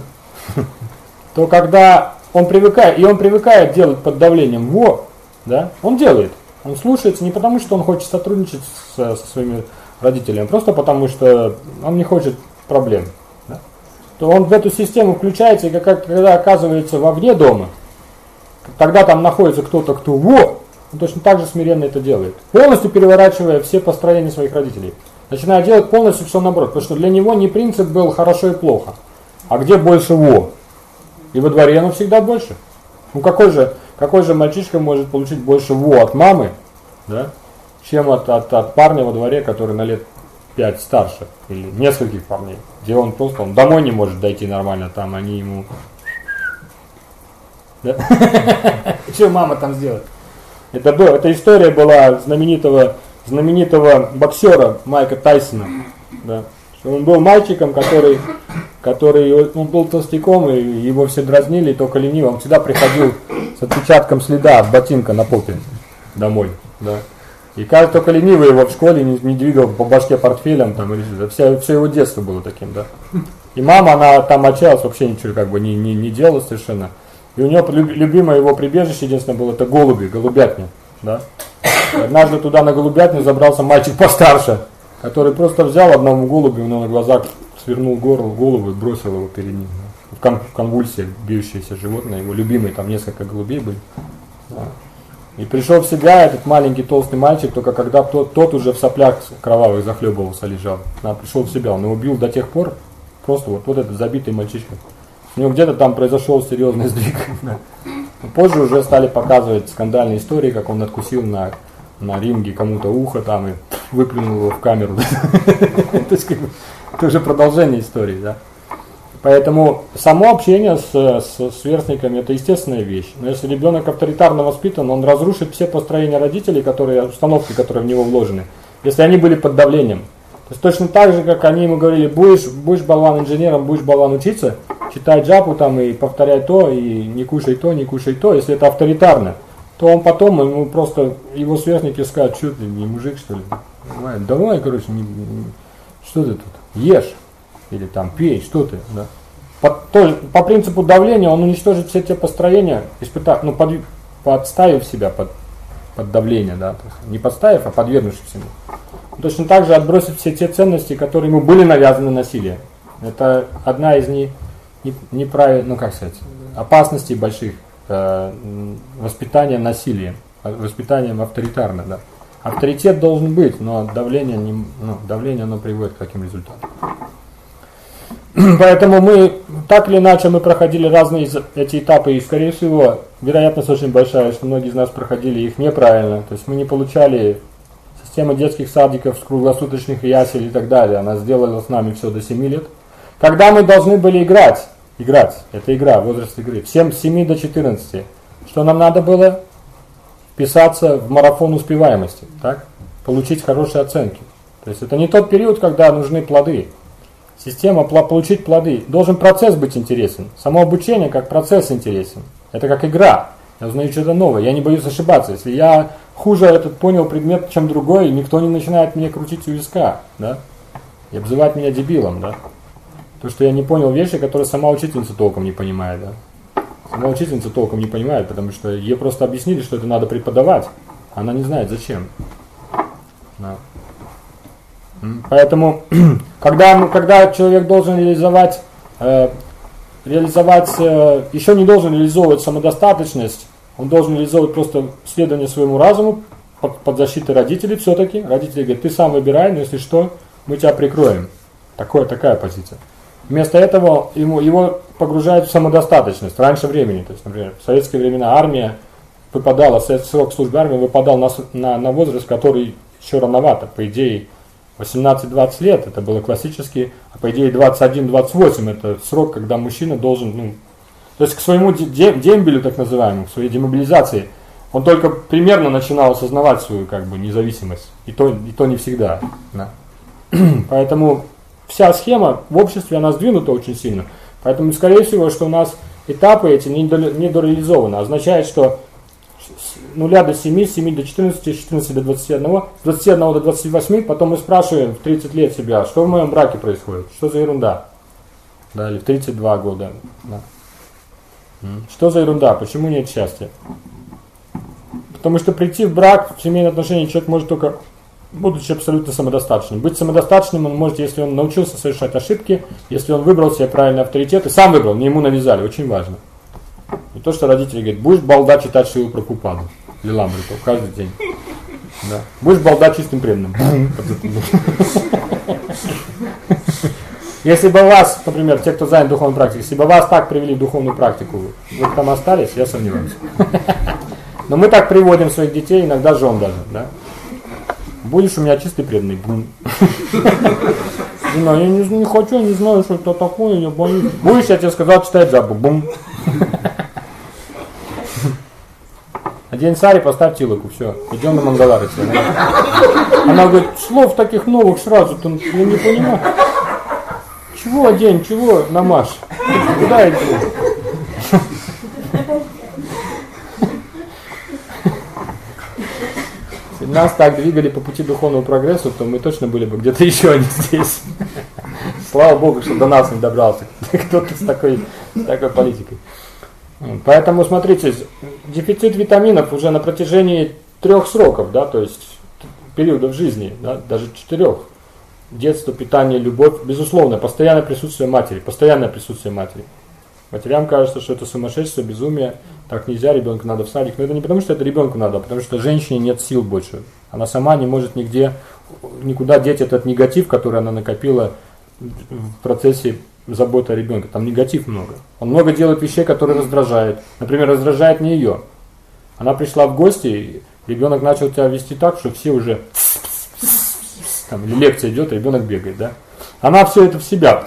То когда он привыкает, и он привыкает делать под давлением во, да, он делает. Он слушается не потому, что он хочет сотрудничать со, со своими родителями, а просто потому, что он не хочет проблем. Да? То он в эту систему включается, и как, когда оказывается вовне дома, тогда там находится кто-то, кто во, он точно так же смиренно это делает. Полностью переворачивая все построения своих родителей. Начинает делать полностью все наоборот, потому что для него не принцип был хорошо и плохо, а где больше во. И во дворе оно всегда больше. Ну какой же... Какой же мальчишка может получить больше во от мамы, да, чем от, от, от парня во дворе, который на лет пять старше, или нескольких парней, где он просто он домой не может дойти нормально, там они ему... Да? Что мама там сделает? Это, был, эта история была знаменитого, знаменитого боксера Майка Тайсона. Да? Он был мальчиком, который, который он был толстяком, и его все дразнили, и только лениво. Он всегда приходил с отпечатком следа от ботинка на попе домой. Да. И как только ленивый его в школе не, не двигал по башке портфелем, там, или, все, все его детство было таким. Да. И мама, она там отчаялась, вообще ничего как бы не, не, не делала совершенно. И у него любимое его прибежище, единственное, было это голуби, голубятня. Да. Однажды туда на голубятню забрался мальчик постарше, который просто взял одному голубю, у него на глазах свернул горло, голову и бросил его перед ним. Да. В, кон, в конвульсиях бьющееся животное, его любимый, там несколько голубей были. Да. И пришел в себя этот маленький толстый мальчик, только когда тот, тот уже в соплях кровавых захлебывался, лежал. Да, пришел в себя, он его бил до тех пор, просто вот, вот этот забитый мальчишка. У него где-то там произошел серьезный сдвиг. Да. Позже уже стали показывать скандальные истории, как он откусил на, на ринге кому-то ухо там и выплюнул его в камеру. То есть это уже продолжение истории. Да. Поэтому само общение с, с сверстниками это естественная вещь. Но если ребенок авторитарно воспитан, он разрушит все построения родителей, которые, установки, которые в него вложены, если они были под давлением. То есть точно так же, как они ему говорили, будешь, будешь болван инженером, будешь болван учиться, читай джапу там и повторяй то, и не кушай то, не кушай то, если это авторитарно, то он потом, ему просто, его сверстники скажут, что ты, не мужик что ли? Давай, давай короче, не, не, что ты тут, ешь, или там пей, что ты, да. По, то, по принципу давления он уничтожит все те построения, испытав, ну, под, подставив себя под, под давление, да, то есть не подставив, а подвергнувшись ему. Точно так же отбросит все те ценности, которые ему были навязаны насилием. Это одна из не, не, неправильных, ну как сказать, опасностей больших э, воспитания насилием, воспитанием авторитарно, да. Авторитет должен быть, но давление, не, ну, давление оно приводит к каким результатам. Поэтому мы, так или иначе, мы проходили разные эти этапы, и, скорее всего, вероятность очень большая, что многие из нас проходили их неправильно. То есть мы не получали систему детских садиков, круглосуточных ясель и так далее. Она сделала с нами все до семи лет. Когда мы должны были играть, играть, это игра, возраст игры, всем с семи до четырнадцати, что нам надо было? Вписаться в марафон успеваемости, так? Получить хорошие оценки. То есть это не тот период, когда нужны плоды. Система получить плоды. Должен процесс быть интересен. Само обучение как процесс интересен. Это как игра. Я узнаю что-то новое. Я не боюсь ошибаться. Если я хуже этот понял предмет, чем другой, никто не начинает мне крутить у виска, да? И обзывать меня дебилом, да? То, что я не понял вещи, которые сама учительница толком не понимает, да? Сама учительница толком не понимает, потому что ей просто объяснили, что это надо преподавать. Она не знает зачем. Да. Поэтому, когда, когда человек должен реализовать, э, реализовать э, еще не должен реализовывать самодостаточность, он должен реализовывать просто следование своему разуму под, под защитой родителей все-таки. Родители говорят, ты сам выбирай, но если что, мы тебя прикроем. Такое, такая позиция. Вместо этого ему, его погружают в самодостаточность раньше времени. То есть, например, в советские времена армия выпадала, срок службы армии выпадал на, на, на возраст, который еще рановато, по идее, восемнадцать-двадцать лет, это было классически, а по идее двадцать один двадцать восемь это срок, когда мужчина должен, ну, то есть к своему дембелю, так называемому, к своей демобилизации, он только примерно начинал осознавать свою как бы независимость, и то, и то не всегда. Да. Поэтому вся схема в обществе, она сдвинута очень сильно, поэтому скорее всего, что у нас этапы эти недореализованы, означает, что с нуля до семи, с семи до четырнадцати, с четырнадцати до двадцати одного, с двадцати одного до двадцати восьми, потом мы спрашиваем в тридцать лет себя, что в моем браке происходит, что за ерунда, да, или в тридцать два года, да. Что за ерунда, почему нет счастья? Потому что прийти в брак, в семейные отношения человек может только, будучи абсолютно самодостаточным. Быть самодостаточным он может, если он научился совершать ошибки, если он выбрал себе правильный авторитет, и сам выбрал, не ему навязали, очень важно. Не то, что родители говорят, будешь балда читать Шилу Прабхупаду, Лиламриту, каждый день. Да. Будешь балда чистым преданным. Если бы вас, например, те, кто занят духовной практикой, если бы вас так привели в духовную практику, вы там остались, я сомневаюсь. Но мы так приводим своих детей, иногда жен даже, да? Будешь у меня чистый преданный. Бум. Я не, не хочу, не знаю, что это такое, я боюсь. Будешь, я тебе сказал, читай джапу. Бум. Одень сари, поставь тилоку, все, идем на Мангалары. Она говорит, слов таких новых сразу, я не понимаю. Чего одень, чего намажь? Куда иди? Если нас так двигали по пути духовного прогресса, то мы точно были бы где-то еще, а не здесь. Слава Богу, что до нас не добрался кто-то с такой, с такой политикой. Поэтому, смотрите, дефицит витаминов уже на протяжении трех сроков, да, то есть периодов жизни, да, даже четырех, детство, питание, любовь, безусловно, постоянное присутствие матери, постоянное присутствие матери. Матерям кажется, что это сумасшествие, безумие, так нельзя, ребенку надо в садик. Но это не потому, что это ребенку надо, а потому что женщине нет сил больше. Она сама не может нигде, никуда деть этот негатив, который она накопила в процессе заботы о ребенке. Там негатив много. Он много делает вещей, которые раздражают. Например, раздражает не ее. Она пришла в гости, и ребенок начал тебя вести так, что все уже... Там, или лекция идет, ребенок бегает, да? Она все это в себя.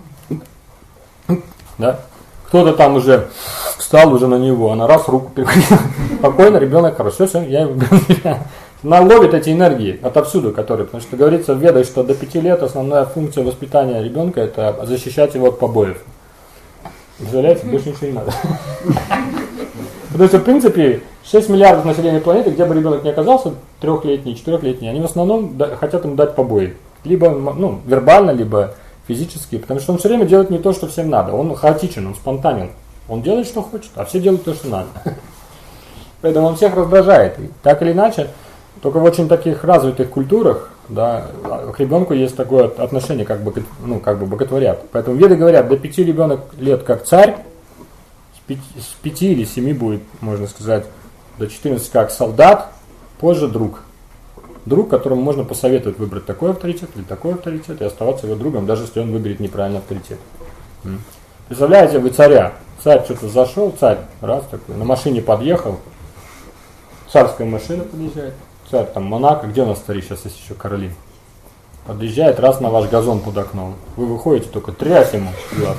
Да? Кто-то там уже встал уже на него, она раз руку переходила. Спокойно, ребенок, хорошо, все, я его... Она ловит эти энергии отовсюду, которые, потому что говорится в Ведах, что до пяти лет основная функция воспитания ребенка это защищать его от побоев. Представляете, больше ничего не надо. Потому что, в принципе, шесть миллиардов населения планеты, где бы ребенок ни оказался, трехлетний, четырехлетний, они в основном хотят ему дать побои. Либо ну, вербально, либо физически, потому что он все время делает не то, что всем надо. Он хаотичен, он спонтанен. Он делает, что хочет, а все делают то, что надо. Поэтому он всех раздражает. И так или иначе, только в очень таких развитых культурах, да, к ребенку есть такое отношение, как бы, ну, как бы боготворят. Поэтому веды говорят, до пяти ребенок лет как царь, с пяти или семи будет, можно сказать, до четырнадцати как солдат, позже друг. Друг, которому можно посоветовать выбрать такой авторитет или такой авторитет и оставаться его другом, даже если он выберет неправильный авторитет. Представляете, вы царя, царь что-то зашел, царь, раз такой, на машине подъехал, царская машина подъезжает, царь там Монако, где у нас цари сейчас есть еще, короли, подъезжает, раз на ваш газон подокнул, вы выходите, только трясь ему,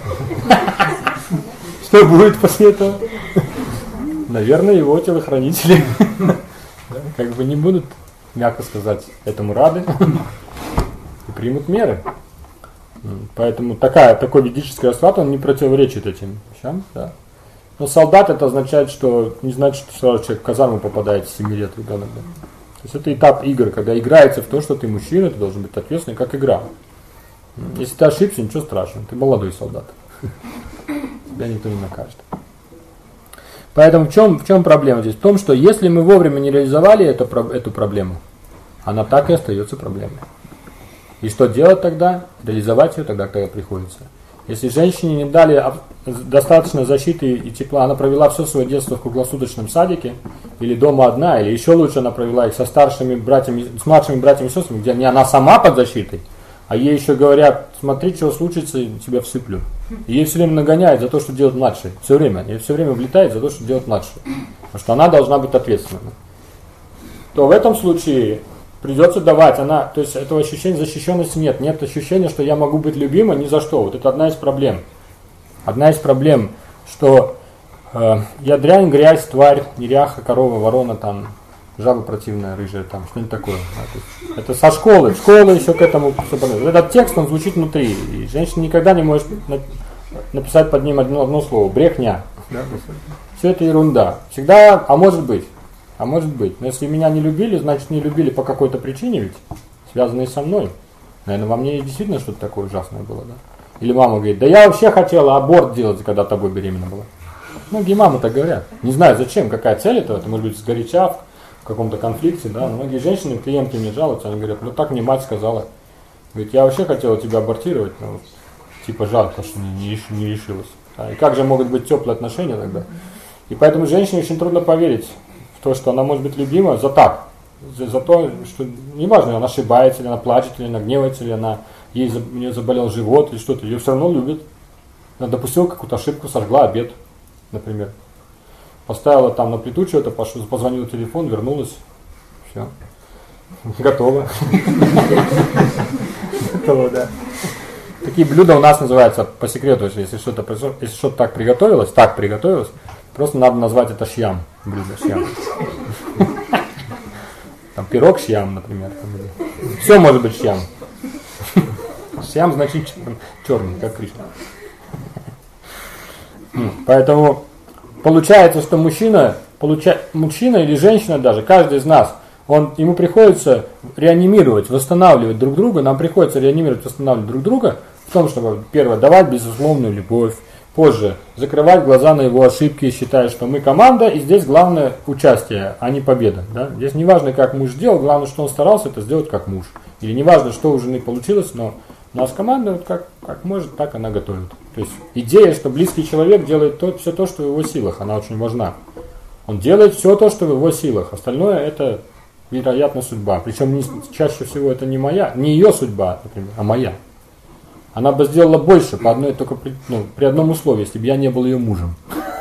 что будет после этого? Наверное, его телохранители как бы не будут, мягко сказать, этому рады и примут меры. Поэтому такая, такой ведический расклад, он не противоречит этим вещам. Да. Но солдат это означает, что не значит, что сразу человек в казарму попадает с семи лет ребенок. Да. То есть это этап игр, когда играется в то, что ты мужчина, ты должен быть ответственный, как игра. Если ты ошибся, ничего страшного, ты молодой солдат. Тебя никто не накажет. Поэтому в чем, в чем проблема здесь? В том, что если мы вовремя не реализовали эту, эту проблему, она так и остается проблемой. И что делать тогда? Реализовать ее тогда, когда приходится. Если женщине не дали достаточно защиты и тепла, она провела все свое детство в круглосуточном садике, или дома одна, или еще лучше она провела их со старшими братьями, с младшими братьями и сестрами, где не она сама под защитой, а ей еще говорят, смотри, что случится, тебя всыплю. И ей все время нагоняют за то, что делает младший. Все время. Ей все время влетает за то, что делает младший. Потому что она должна быть ответственна. То в этом случае придется давать. Она, то есть этого ощущения защищенности нет. Нет ощущения, что я могу быть любима ни за что. Вот это одна из проблем. Одна из проблем, что э, я дрянь, грязь, тварь, неряха, корова, ворона, там, жаба противная, рыжая, там, что-нибудь такое. Да, это со школы. Школа еще к этому. Этот текст, он звучит внутри. И женщина никогда не может написать под ним одно, одно слово. Брехня. Да? Все это ерунда. Всегда, а может быть. А может быть. Но если меня не любили, значит не любили по какой-то причине ведь, связанной со мной. Наверное, во мне действительно что-то такое ужасное было, да? Или мама говорит, да я вообще хотела аборт делать, когда тобой беременна была. Многие мамы так говорят. Не знаю зачем, какая цель этого, это может быть сгоряча, в каком-то конфликте, да. Многие женщины, клиентки мне жалуются, они говорят, ну так мне мать сказала. Говорит, я вообще хотела тебя абортировать, но типа жалко, что не, не, не решилась. Да? И как же могут быть теплые отношения тогда? И поэтому женщине очень трудно поверить в то, что она может быть любима за так. За, за то, что неважно, она ошибается, или она плачет, или она гневается, или она, ей, у нее заболел живот, или что-то, ее все равно любят. Она допустила какую-то ошибку, сожгла обед, например. Поставила там на плиту что-то, позвонила телефон, вернулась. Все. Готово. Готово, да. Такие блюда у нас называются, по секрету, если что-то если что-то так приготовилось, так приготовилось, просто надо назвать это шьям. Блюдо шьям. Там пирог шьям, например. Все может быть шьям. Шьям значит черный, как Кришна. Поэтому получается, что мужчина, получа, мужчина или женщина даже, каждый из нас, он, ему приходится реанимировать, восстанавливать друг друга, нам приходится реанимировать, восстанавливать друг друга в том, чтобы, первое, давать безусловную любовь, позже закрывать глаза на его ошибки, считая, что мы команда, и здесь главное участие, а не победа. Да? Здесь не важно, как муж сделал, главное, что он старался это сделать как муж. Или не важно, что у жены получилось, но у нас команда вот как, как может, так она готовит. То есть идея, что близкий человек делает то, все то, что в его силах, она очень важна. Он делает все то, что в его силах. Остальное это, вероятно, судьба. Причем не, чаще всего это не моя, не ее судьба, например, а моя. Она бы сделала больше по одной только при, ну, при одном условии, если бы я не был ее мужем.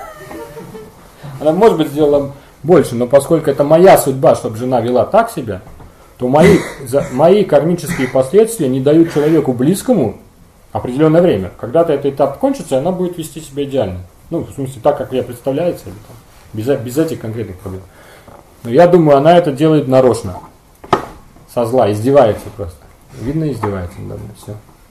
Она, может быть, сделала больше, но поскольку это моя судьба, чтобы жена вела так себя, то мои, за, мои кармические последствия не дают человеку близкому определенное время. Когда-то этот этап кончится, и она будет вести себя идеально. Ну, в смысле, так, как я представляется, или, там, без, без этих конкретных проблем. Но я думаю, она это делает нарочно. Со зла, издевается просто. Видно, издевается. Да, все.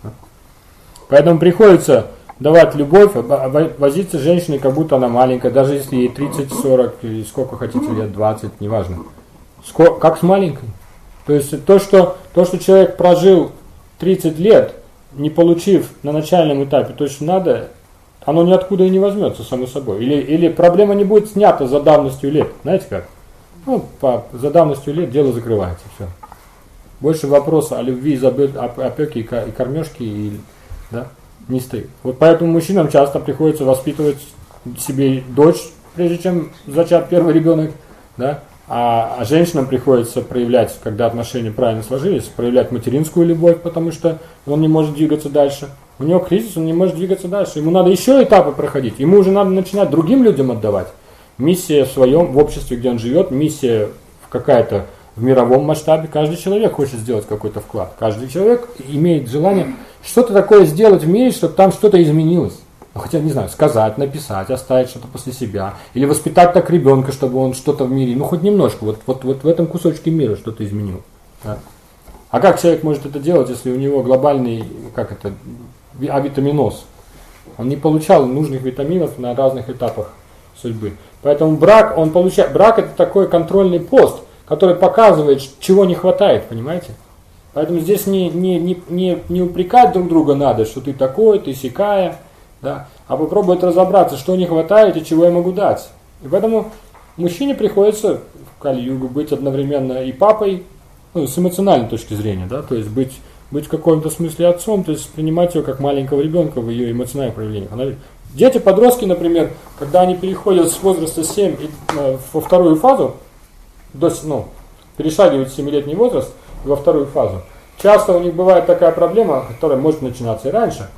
Поэтому приходится давать любовь, возиться с женщиной, как будто она маленькая, даже если ей тридцать, сорок, или сколько хотите лет, двадцать, неважно. Сколько, как с маленькой. То есть то что, то, что человек прожил тридцать лет, не получив на начальном этапе то, что надо, оно ниоткуда и не возьмется само собой. Или, или проблема не будет снята за давностью лет. Знаете как? Ну, по, за давностью лет дело закрывается. Все. Больше вопроса о любви, опеке и кормежке и, да, не стоит. Вот поэтому мужчинам часто приходится воспитывать себе дочь, прежде чем зачат первый ребенок, да, а, а женщинам приходится проявлять, когда отношения правильно сложились, проявлять материнскую любовь, потому что он не может двигаться дальше. У него кризис, он не может двигаться дальше. Ему надо еще этапы проходить. Ему уже надо начинать другим людям отдавать. Миссия в своем, в обществе, где он живет, миссия какая-то в мировом масштабе. Каждый человек хочет сделать какой-то вклад. Каждый человек имеет желание что-то такое сделать в мире, чтобы там что-то изменилось. Хотя, не знаю, сказать, написать, оставить что-то после себя. Или воспитать так ребенка, чтобы он что-то в мире, ну хоть немножко, вот, вот, вот в этом кусочке мира что-то изменил. Да? А как человек может это делать, если у него глобальный, как это, авитаминоз? Он не получал нужных витаминов на разных этапах судьбы. Поэтому брак, он получает, брак это такой контрольный пост, который показывает, чего не хватает, понимаете? Поэтому здесь не, не, не, не, не упрекать друг друга надо, что ты такой, ты сякая, да, а попробовать разобраться, что не хватает и чего я могу дать. И поэтому мужчине приходится в Кали-югу быть одновременно и папой, ну, с эмоциональной точки зрения, да, то есть быть, быть в каком-то смысле отцом, то есть принимать ее как маленького ребенка в ее эмоциональных проявлениях. Она, дети, подростки, например, когда они переходят с возраста семь и, э, во вторую фазу, до, ну, перешагивают семилетний возраст во вторую фазу, часто у них бывает такая проблема, которая может начинаться и раньше,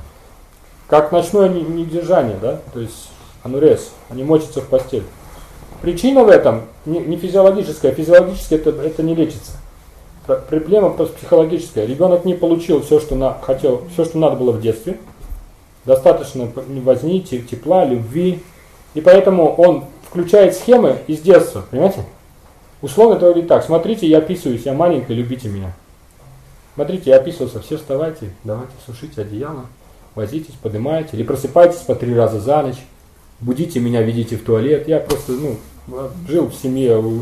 как ночное недержание, да, то есть анурез, они мочатся в постель. Причина в этом не, не физиологическая, физиологически это, это не лечится. Проблема психологическая. Ребенок не получил все, что на, хотел, все, что надо было в детстве, достаточно возни, тепла, любви, и поэтому он включает схемы из детства, понимаете? Условно это говорит так: смотрите, я описываюсь, я маленькая, любите меня. Смотрите, я описывался, все вставайте, давайте сушите одеяло, возитесь, поднимайте, или просыпайтесь по три раза за ночь, будите меня, ведите в туалет. Я просто, ну, жил в семье у,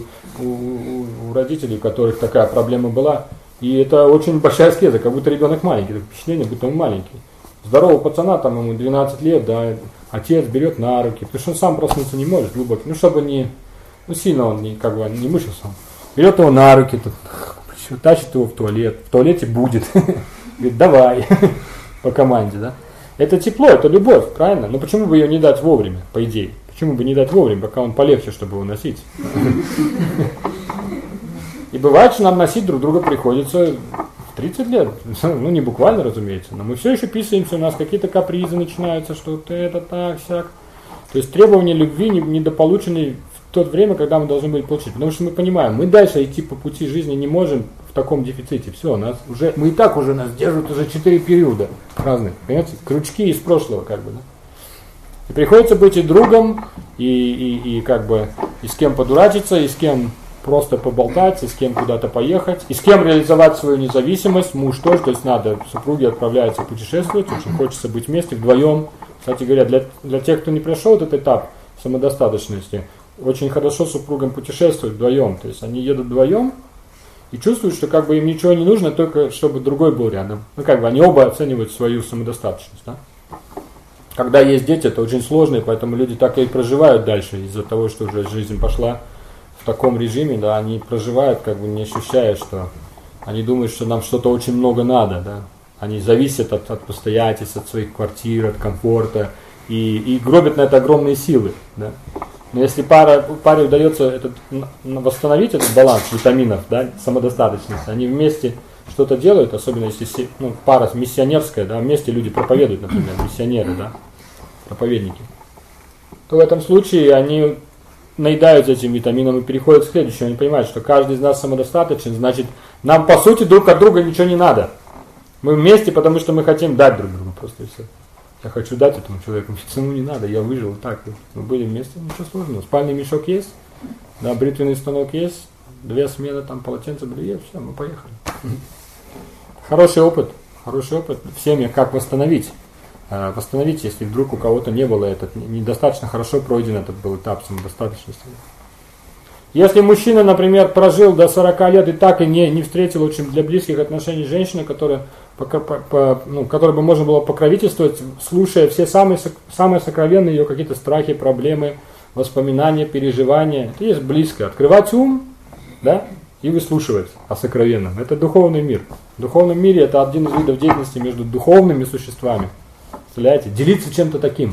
у, у родителей, у которых такая проблема была, и это очень большая аскеза, как будто ребенок маленький, такое впечатление, будто он маленький. Здорового пацана, там ему двенадцать лет, да, отец берет на руки, потому что он сам проснуться не может, глубокий, ну, чтобы не, ну, сильно он не, как бы, не мучился. Берет его на руки, тут, тащит его в туалет, в туалете будет, говорит, давай, по команде, да. Это тепло, это любовь, правильно? Но почему бы ее не дать вовремя, по идее? Почему бы не дать вовремя, пока он полегче, чтобы его носить? И бывает, что нам носить друг друга приходится в тридцать лет. Ну, не буквально, разумеется, но мы все еще писаемся, у нас какие-то капризы начинаются, что это так, сяк. То есть требования любви недополучены в то время, когда мы должны были получить. Потому что мы понимаем, мы дальше идти по пути жизни не можем в таком дефиците. Все, нас уже, мы и так уже нас держат уже четыре периода разных. Понимаете, крючки из прошлого, как бы, да? И приходится быть и другом, и, и, и как бы и с кем подурачиться, и с кем просто поболтать, и с кем куда-то поехать, и с кем реализовать свою независимость. Муж тоже, то есть надо, супруги отправляются путешествовать, очень хочется быть вместе, вдвоем. Кстати говоря, для, для тех, кто не прошел этот этап самодостаточности, очень хорошо супругам путешествовать вдвоем. То есть они едут вдвоем и чувствуют, что как бы им ничего не нужно, только чтобы другой был рядом. Ну как бы они оба оценивают свою самодостаточность, да? когда есть дети, это очень сложно, и поэтому люди так и проживают дальше, из-за того, что уже жизнь пошла в таком режиме, да, они проживают, как бы не ощущая, что они думают, что нам что-то очень много надо, да. Они зависят от, от обстоятельств, от своих квартир, от комфорта, и, и гробят на это огромные силы, да. Но если пара, паре удается этот, восстановить этот баланс витаминов, да, самодостаточность, они вместе что-то делают, особенно если ну, пара миссионерская, да, вместе люди проповедуют, например, миссионеры, да, проповедники, то в этом случае они наедаются этим витамином и переходят к следующему. Они понимают, что каждый из нас самодостаточен, значит, нам по сути друг от друга ничего не надо. Мы вместе, потому что мы хотим дать друг другу, просто и все. Я хочу дать этому человеку, ему не надо, я выжил так. Мы были вместе, ничего сложного. Спальный мешок есть, да, бритвенный станок есть, две смены, там полотенце, белье, все, мы поехали. Хороший опыт, хороший опыт в семьях, как восстановить. Восстановить, если вдруг у кого-то не было этот, недостаточно хорошо пройден этот был этап самодостаточности. Если мужчина, например, прожил до сорока лет и так и не, не встретил очень для близких отношений женщины, которая, по, по, по, ну, которой бы можно было покровительствовать, слушая все самые, самые сокровенные ее какие-то страхи, проблемы, воспоминания, переживания, это есть близко. Открывать ум, да, и выслушивать о сокровенном. Это духовный мир. В духовном мире это один из видов деятельности между духовными существами. Представляете? Делиться чем-то таким.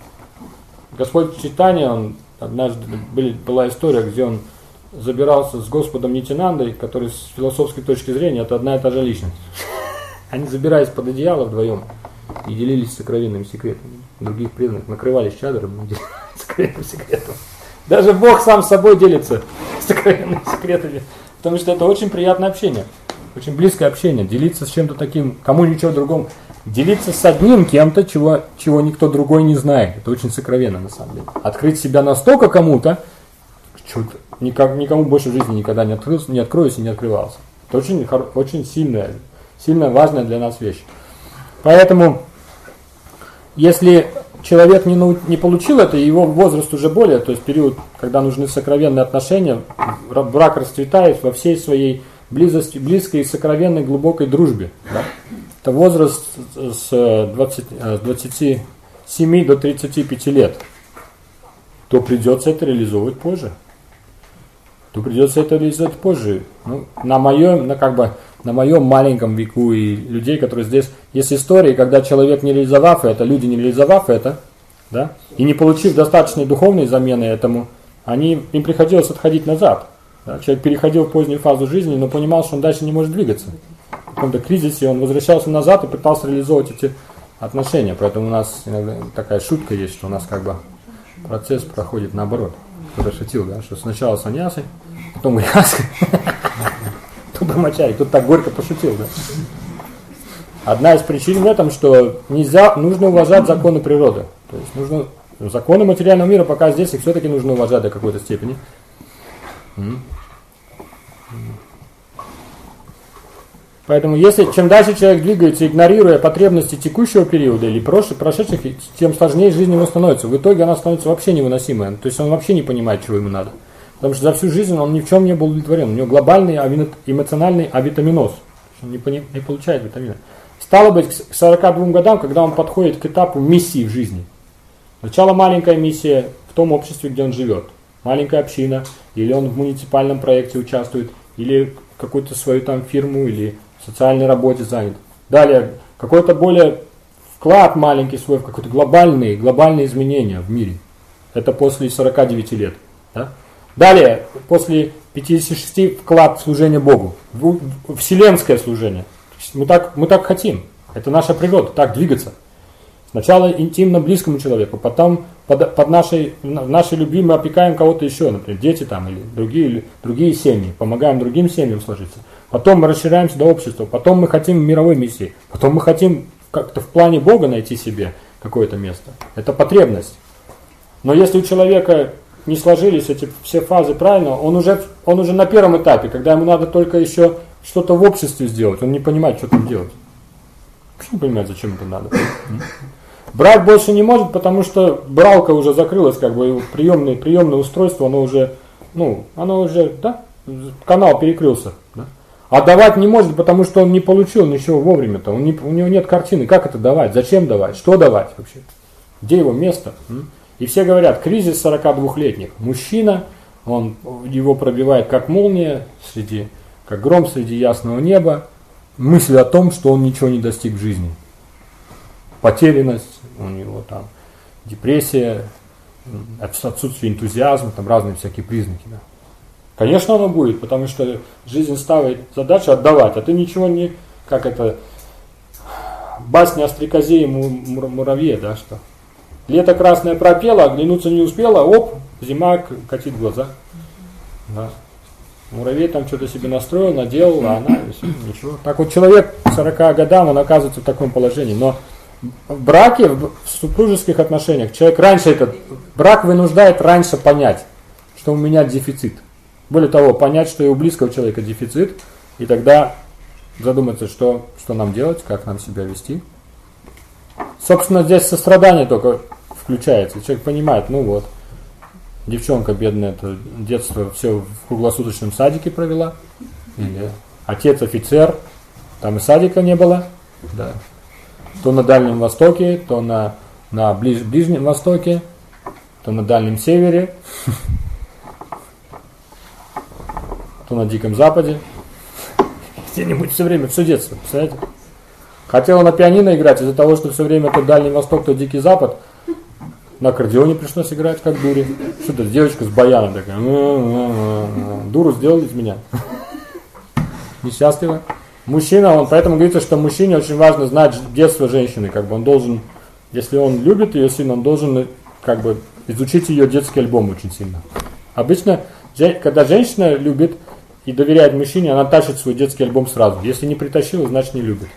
Господь Чайтанья, он однажды были, была история, где он забирался с Господом Нитянандой, который с философской точки зрения это одна и та же личность. Они забирались под одеяло вдвоем и делились сокровенными секретами. Других преданных накрывались чадром и делились сокровенным секретом. Даже Бог сам с собой делится сокровенными секретами. Потому что это очень приятное общение. Очень близкое общение. Делиться с чем-то таким, кому ничего другому. Делиться с одним кем-то, чего, чего никто другой не знает. Это очень сокровенно на самом деле. Открыть себя настолько кому-то, что никак, никому больше в жизни никогда не, открылся, не откроюсь и не открывался. Это очень, очень сильная, сильно важная для нас вещь. Поэтому, если человек не, нау, не получил это, и его возраст уже более, то есть период, когда нужны сокровенные отношения, брак расцветает во всей своей близости, близкой, сокровенной, глубокой дружбе. Да? Это возраст с двадцати семи до тридцати пяти лет. То придется это реализовывать позже. То придется это реализовать позже. Ну, на моем, на, как бы, на моем маленьком веку и людей, которые здесь, есть истории, когда человек, не реализовав это, люди, не реализовав это, да, и не получив достаточной духовной замены этому, они, им приходилось отходить назад. Да. Человек переходил в позднюю фазу жизни, но понимал, что он дальше не может двигаться. В каком-то кризисе он возвращался назад и пытался реализовывать эти отношения. Поэтому у нас иногда такая шутка есть, что у нас как бы процесс проходит наоборот. Кто-то шутил, да, что сначала саньясы, потом грязка, потом брамачари. Кто-то так горько пошутил, да. Одна из причин в этом, что нельзя, нужно уважать законы природы. То есть нужно законы материального мира, пока здесь их все-таки нужно уважать до какой-то степени. Поэтому если чем дальше человек двигается, игнорируя потребности текущего периода или прошедших, тем сложнее жизнь ему становится. В итоге она становится вообще невыносимой. То есть он вообще не понимает, чего ему надо. Потому что за всю жизнь он ни в чем не был удовлетворен. У него глобальный эмоциональный авитаминоз. Он не, не получает витамина. Стало быть, к сорока двум годам, когда он подходит к этапу миссии в жизни. Сначала маленькая миссия в том обществе, где он живет. Маленькая община, или он в муниципальном проекте участвует, или какую-то свою там фирму, или в социальной работе занят. Далее, какой-то более вклад маленький свой в какие-то глобальные, глобальные изменения в мире. Это после сорока девяти лет. Да? Далее, после пятидесяти шести вклад в служение Богу. В, в вселенское служение. Мы так, мы так хотим. Это наша природа, так двигаться. Сначала интимно близкому человеку, потом под, под нашей, нашей любви мы опекаем кого-то еще, например, дети там или другие, или другие семьи, помогаем другим семьям сложиться. Потом мы расширяемся до общества, потом мы хотим мировой миссии, потом мы хотим как-то в плане Бога найти себе какое-то место. Это потребность. Но если у человека не сложились эти все фазы правильно, он уже, он уже на первом этапе, когда ему надо только еще что-то в обществе сделать, он не понимает, что там делать. Вообще не понимает, зачем это надо. Брать больше не может, потому что бралка уже закрылась, как бы приемное, приемное устройство, оно уже, ну, оно уже, да, канал перекрылся. Да? А давать не может, потому что он не получил ничего вовремя-то, он не, у него нет картины, как это давать, зачем давать, что давать вообще. Где его место? И все говорят, кризис сорокадвухлетних. Мужчина, он, его пробивает как молния, среди, как гром среди ясного неба. Мысль о том, что он ничего не достиг в жизни. Потерянность, у него там депрессия, отсутствие энтузиазма, там разные всякие признаки. Да. Конечно, оно будет, потому что жизнь ставит задачу отдавать, а ты ничего не, как это, басня о стрекозе и муравье, да, что лето красное пропело, оглянуться не успела, оп, зима катит глаза. Да. Муравей там что-то себе настроил, наделал, а она ничего. Так вот человек к сорока годам, он оказывается в таком положении. Но в браке, в супружеских отношениях, человек раньше этот, брак вынуждает раньше понять, что у меня дефицит. Более того, понять, что и у близкого человека дефицит, и тогда задуматься, что, что нам делать, как нам себя вести. Собственно, здесь сострадание только включается. Человек понимает, ну вот, девчонка бедная, это детство все в круглосуточном садике провела. Или отец офицер, там и садика не было. Да. То на Дальнем Востоке, то на, на ближ, Ближнем Востоке, то на Дальнем Севере, то на Диком Западе. Где-нибудь все время, все детство, представляете? Хотела на пианино играть, из-за того, что все время то Дальний Восток, то Дикий Запад. На аккордеоне пришлось играть, как дури. Что-то девочка с баяном такая. Дуру сделали из меня. Несчастлива. Мужчина, он, поэтому говорится, что мужчине очень важно знать детство женщины. Как бы он должен, если он любит ее сильно, он должен как бы изучить ее детский альбом очень сильно. Обычно, когда женщина любит и доверяет мужчине, она тащит свой детский альбом сразу. Если не притащила, значит не любит.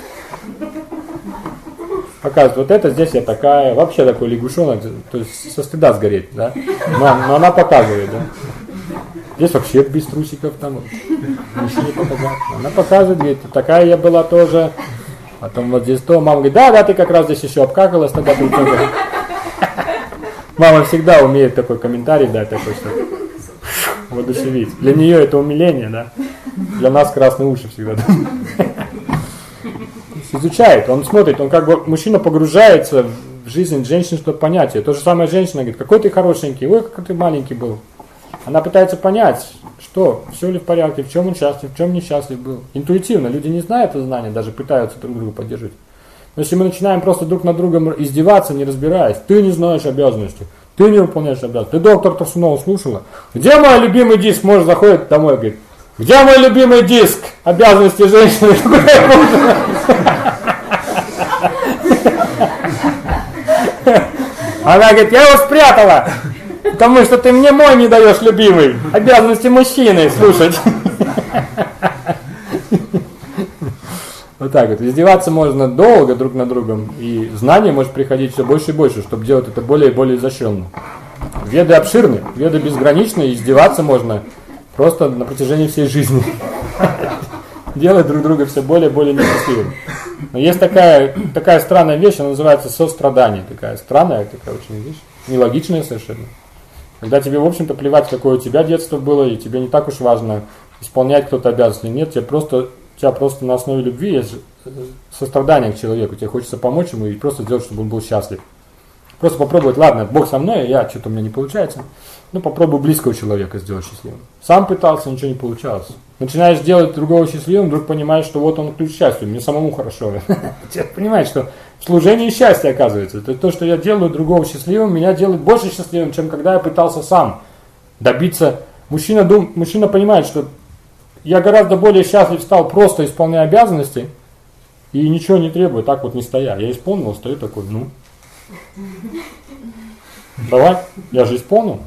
Показывает, вот это здесь я такая, вообще такой лягушонок, то есть со стыда сгореть, да? Но, но она показывает, да? Здесь вообще без трусиков, там, ничего не показать. Она показывает, говорит, такая я была тоже. Потом вот здесь то, мама говорит, да, да, ты как раз здесь еще обкакалась, тогда ты только... Мама всегда умеет такой комментарий дать, такой, что воодушевить. Для нее это умиление, да? Для нас красные уши всегда, да? Изучает, он смотрит, он как бы, мужчина погружается в жизнь женщины, чтобы понять ее. То же самое женщина говорит, какой ты хорошенький, ой, какой ты маленький был. Она пытается понять, что, все ли в порядке, в чем он счастлив, в чем несчастлив был. Интуитивно, люди не знают это знание, даже пытаются друг друга поддерживать. Но если мы начинаем просто друг над другом издеваться, не разбираясь, ты не знаешь обязанности, ты не выполняешь обязанности, ты доктор Турсунова слушала, где мой любимый диск, муж заходит домой, говорит, где мой любимый диск обязанности женщины? Она говорит, я его спрятала, потому что ты мне мой не даешь, любимый. Обязанности мужчины слушать. Вот так вот. Издеваться можно долго друг над другом, и знание может приходить все больше и больше, чтобы делать это более и более изощренно. Веды обширны, веды безграничны, и издеваться можно просто на протяжении всей жизни. Делать друг друга все более и более несчастливым. Но есть такая, такая странная вещь, она называется сострадание. Такая странная, такая очень вещь, нелогичная совершенно. Когда тебе, в общем-то, плевать, какое у тебя детство было, и тебе не так уж важно исполнять кто-то обязанности. Нет, тебе просто, у тебя просто на основе любви есть сострадание к человеку. Тебе хочется помочь ему и просто сделать, чтобы он был счастлив. Просто попробовать, ладно, Бог со мной, я что-то у меня не получается. Ну, попробуй близкого человека сделать счастливым. Сам пытался, ничего не получалось. Начинаешь делать другого счастливым, вдруг понимаешь, что вот он ключ к счастью, мне самому хорошо. Понимаешь, что в служении счастья, оказывается. Это то, что я делаю другого счастливым, меня делает больше счастливым, чем когда я пытался сам добиться. Мужчина, дум, мужчина понимает, что я гораздо более счастлив стал, просто исполняя обязанности, и ничего не требую, так вот не стоя. Я исполнил, стою такой, ну... Давай, я же исполнил.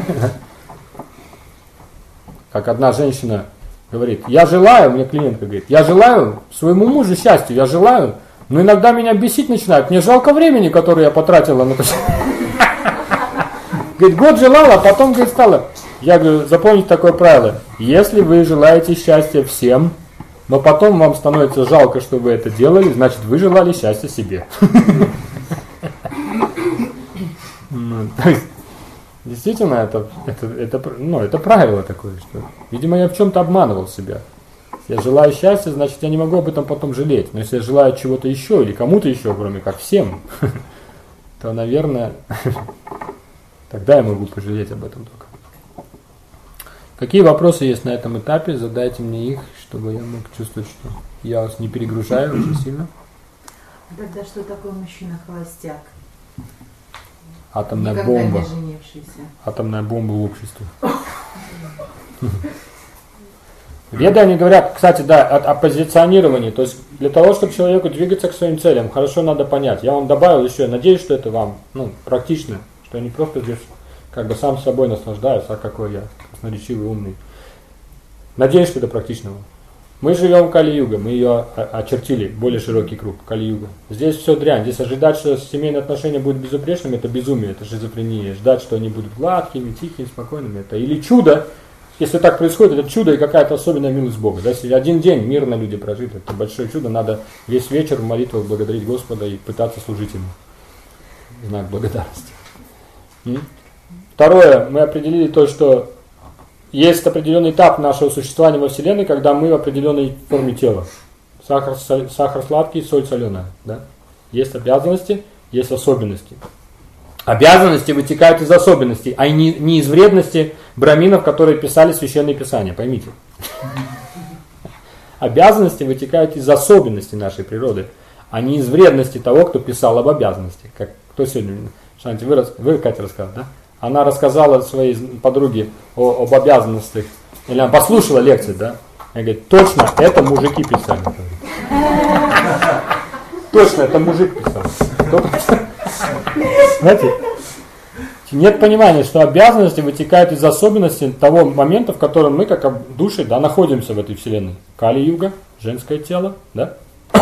Как одна женщина говорит, я желаю, мне клиентка говорит, я желаю своему мужу счастья, я желаю, но иногда меня бесить начинает, мне жалко времени, которое я потратила на то. Говорит, год желала, а потом, говорит, стала. Я говорю, запомните такое правило, если вы желаете счастья всем, но потом вам становится жалко, что вы это делали, значит, вы желали счастья себе. То есть, действительно, это, это, это, ну, это правило такое, что, видимо, я в чем-то обманывал себя. Если я желаю счастья, значит, я не могу об этом потом жалеть. Но если я желаю чего-то еще или кому-то еще, кроме как всем, то, наверное, тогда я могу пожалеть об этом только. Какие вопросы есть на этом этапе? Задайте мне их, чтобы я мог чувствовать, что я вас не перегружаю очень сильно. Тогда что такое мужчина-холостяк? Атомная Никогда бомба. не женившийся. Атомная бомба в обществе. Веды, они говорят, кстати, да, о, о позиционировании. То есть для того, чтобы человеку двигаться к своим целям, хорошо надо понять. Я вам добавил еще, надеюсь, что это вам ну, практично, что я не просто здесь как бы сам собой наслаждаюсь, а какой я красноречивый, умный. Надеюсь, что это практично вам. Мы живем в Кали-юга, мы ее очертили, более широкий круг Кали-юга. Здесь все дрянь, здесь ожидать, что семейные отношения будут безупречными, это безумие, это шизофрения. Ждать, что они будут гладкими, тихими, спокойными, это или чудо. Если так происходит, это чудо и какая-то особенная милость Бога. Да? Если один день мирно люди прожили, это большое чудо, надо весь вечер в молитвах благодарить Господа и пытаться служить Ему. Знак благодарности. М? Второе, мы определили то, что есть определенный этап нашего существования во Вселенной, когда мы в определенной форме тела. Сахар, соль, сахар сладкий, соль соленая. Да? Есть обязанности, есть особенности. Обязанности вытекают из особенностей, а не, не из вредности браминов, которые писали Священные Писания. Поймите. Обязанности вытекают из особенностей нашей природы, а не из вредности того, кто писал об обязанности. Как, кто сегодня? Шанти, вы, вы, Катя, рассказали, да? Она рассказала своей подруге о, об обязанностях. Или она послушала лекцию, да? Она говорит, точно, это мужики писали. Точно, это мужик писал. Знаете, нет понимания, что обязанности вытекают из особенностей того момента, в котором мы, как души, да, находимся в этой вселенной. Кали-юга, женское тело, да?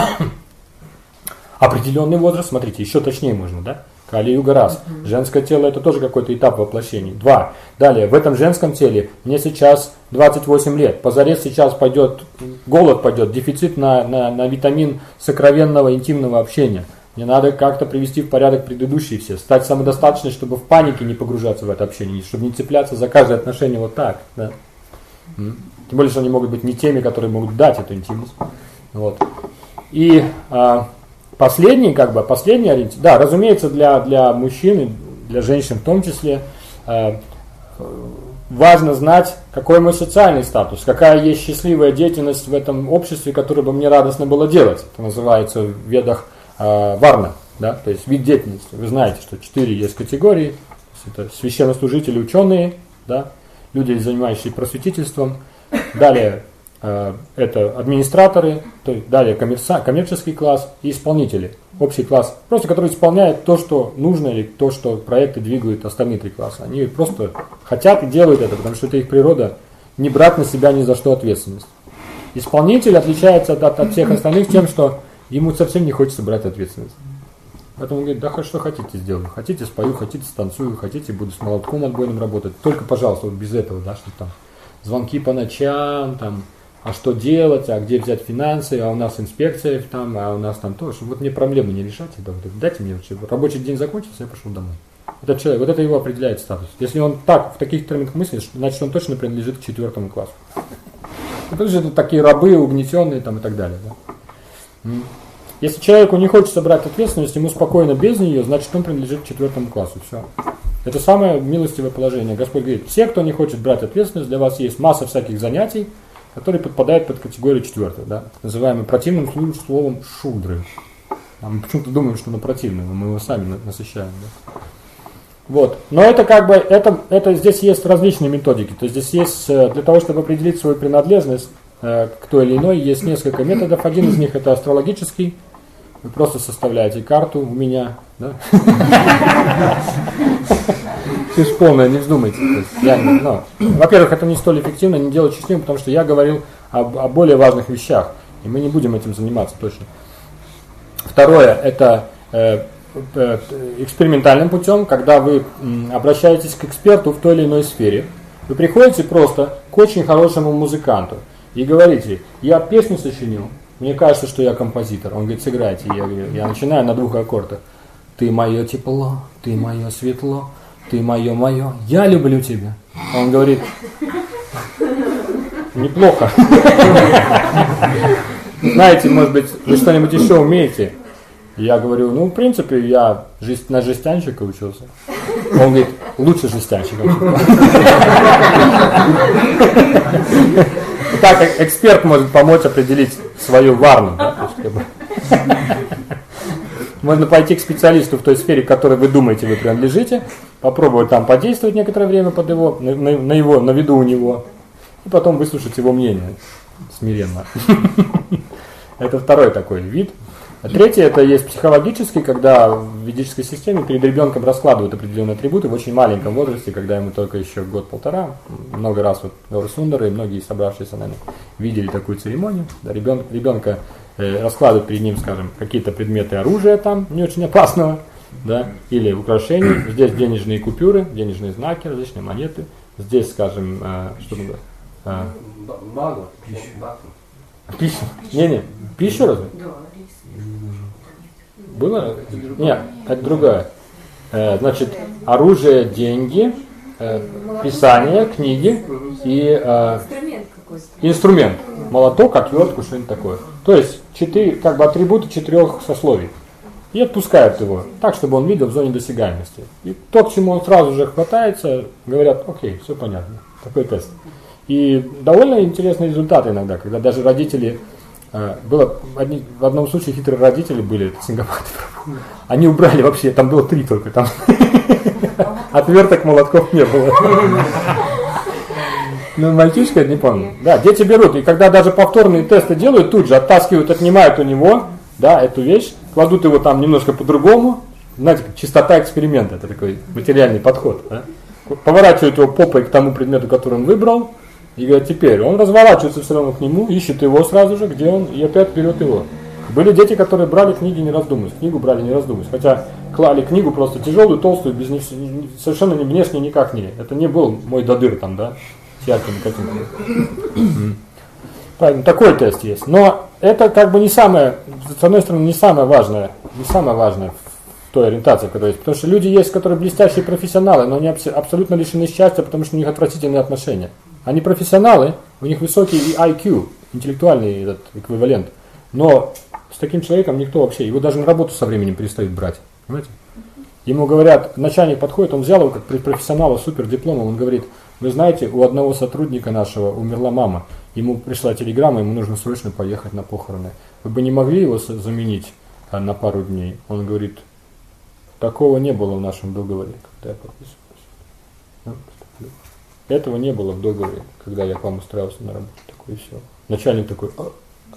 Определенный возраст, смотрите, еще точнее можно, да? Кали-юга раз. Женское тело это тоже какой-то этап воплощения. Два. Далее, в этом женском теле мне сейчас двадцать восемь лет. Позарез сейчас пойдет, голод пойдет, дефицит на, на, на витамин сокровенного интимного общения. Мне надо как-то привести в порядок предыдущие все. Стать самодостаточной, чтобы в панике не погружаться в это общение. Чтобы не цепляться за каждое отношение вот так. Да? Тем более, что они могут быть не теми, которые могут дать эту интимность. Вот. И а, последний, как бы, последний ориентир. Да, разумеется, для, для мужчин, для женщин в том числе, а, важно знать, какой мой социальный статус, какая есть счастливая деятельность в этом обществе, которую бы мне радостно было делать. Это называется в ведах варна, да, то есть вид деятельности. Вы знаете, что четыре есть категории. Это священнослужители, ученые, да, люди, занимающиеся просветительством. Далее э, это администраторы, то есть далее коммерса, коммерческий класс и исполнители. Общий класс, просто который исполняет то, что нужно, или то, что проекты двигают остальные три класса. Они просто хотят и делают это, потому что это их природа, не брать на себя ни за что ответственность. Исполнитель отличается от, от, от всех остальных тем, что ему совсем не хочется брать ответственность. Поэтому он говорит, да что хотите сделаю. Хотите спою, хотите станцую, хотите буду с молотком отбойным работать. Только, пожалуйста, вот без этого, да, что там звонки по ночам, там, а что делать, а где взять финансы, а у нас инспекция там, а у нас там то, что вот мне проблемы не решать, да, вот, дайте мне, вот, рабочий день закончился, я пошел домой. Этот человек, вот это его определяет статус. Если он так, в таких терминах мыслит, значит он точно принадлежит к четвертому классу. Это же такие рабы, угнетенные там и так далее, да. Если человеку не хочется брать ответственность, ему спокойно без нее, значит он принадлежит к четвертому классу. Все. Это самое милостивое положение. Господь говорит, все, кто не хочет брать ответственность, для вас есть масса всяких занятий, которые подпадают под категорию четвертую, да, называемым противным словом шудры. А мы почему-то думаем, что оно противное, но мы его сами насыщаем. Да? Вот. Но это как бы, это, это здесь есть различные методики. То есть здесь есть, для того, чтобы определить свою принадлежность к той или иной, есть несколько методов. Один из них это астрологический. Вы просто составляете карту у меня, да? Ты ж полная, не вздумайте. Ну, во-первых, это не столь эффективно, не делать счастливым, потому что я говорил об, о более важных вещах, и мы не будем этим заниматься точно. Второе, это э, э, экспериментальным путем, когда вы м, обращаетесь к эксперту в той или иной сфере. Вы приходите просто к очень хорошему музыканту и говорите, я песню сочинил, мне кажется, что я композитор. Он говорит, сыграйте. Я говорю, я начинаю на двух аккордах. Ты мое тепло, ты мое светло, ты мое мое, я люблю тебя. Он говорит, неплохо. Знаете, может быть, вы что-нибудь еще умеете? Я говорю, ну, в принципе, я жест... на жестянщика учился. Он говорит, лучше жестянщика. Так, эксперт может помочь определить свою варну. Да? Можно пойти к специалисту в той сфере, к которой вы думаете, вы принадлежите, попробовать там подействовать некоторое время под его, на, на его, на виду у него, и потом выслушать его мнение смиренно. Это второй такой вид. Третий, это есть психологический, когда в ведической системе перед ребенком раскладывают определенные атрибуты в очень маленьком возрасте, когда ему только еще год-полтора. Много раз вот Гауры Сундару и многие собравшиеся, наверное, видели такую церемонию. Да, ребенка, ребенка э, раскладывают перед ним, скажем, какие-то предметы оружия там, не очень опасного, да, или украшения. Здесь денежные купюры, денежные знаки, различные монеты. Здесь, скажем, э, что было? Э, Багу, пищу. Пищу? Не-не, пищу разве? Было? Нет, это другая. Э, значит, оружие, деньги, э, писание, книги и э, Инструмент какой-то. инструмент. Молоток, отвертку, что-нибудь такое. То есть четыре, как бы атрибуты четырех сословий. И отпускают его так, чтобы он видел в зоне досягаемости. И то, к чему он сразу же хватается, говорят, окей, все понятно. Такой тест. И довольно интересные результаты иногда, когда даже родители... Было одни, в одном случае хитрые родители были, это Сингапур. Они убрали вообще, там было три только, там отверток, молотков не было. Ну, мальчишка, не помню. Да, дети берут, и когда даже повторные тесты делают, тут же оттаскивают, отнимают у него, да, эту вещь, кладут его там немножко по-другому, знаете, как чистота эксперимента, это такой материальный подход, да? Поворачивают его попой к тому предмету, который он выбрал, и говорят, теперь он разворачивается все равно к нему, ищет его сразу же, где он, и опять берет его. Были дети, которые брали книги не раздумываясь, книгу брали не раздумываясь, хотя клали книгу просто тяжелую, толстую, без ни, совершенно не внешне никак не. Это не был мой додыр там, да, с яркими картинками. Поэтому такой тест есть. Но это как бы не самое, с одной стороны, не самое важное, не самое важное в той ориентации, которая есть. Потому что люди есть, которые блестящие профессионалы, но они абсолютно лишены счастья, потому что у них отвратительные отношения. Они профессионалы, у них высокий ай кью, интеллектуальный этот эквивалент. Но с таким человеком никто вообще, его даже на работу со временем перестают брать. Понимаете? Ему говорят, начальник подходит, он взял его как профессионала супер дипломом, он говорит, вы знаете, у одного сотрудника нашего умерла мама, ему пришла телеграмма, ему нужно срочно поехать на похороны. Вы бы не могли его заменить а, на пару дней? Он говорит, такого не было в нашем договоре, когда я подписывался. Этого не было в договоре, когда я к вам устраивался на работу. Такое и все. Начальник такой, а?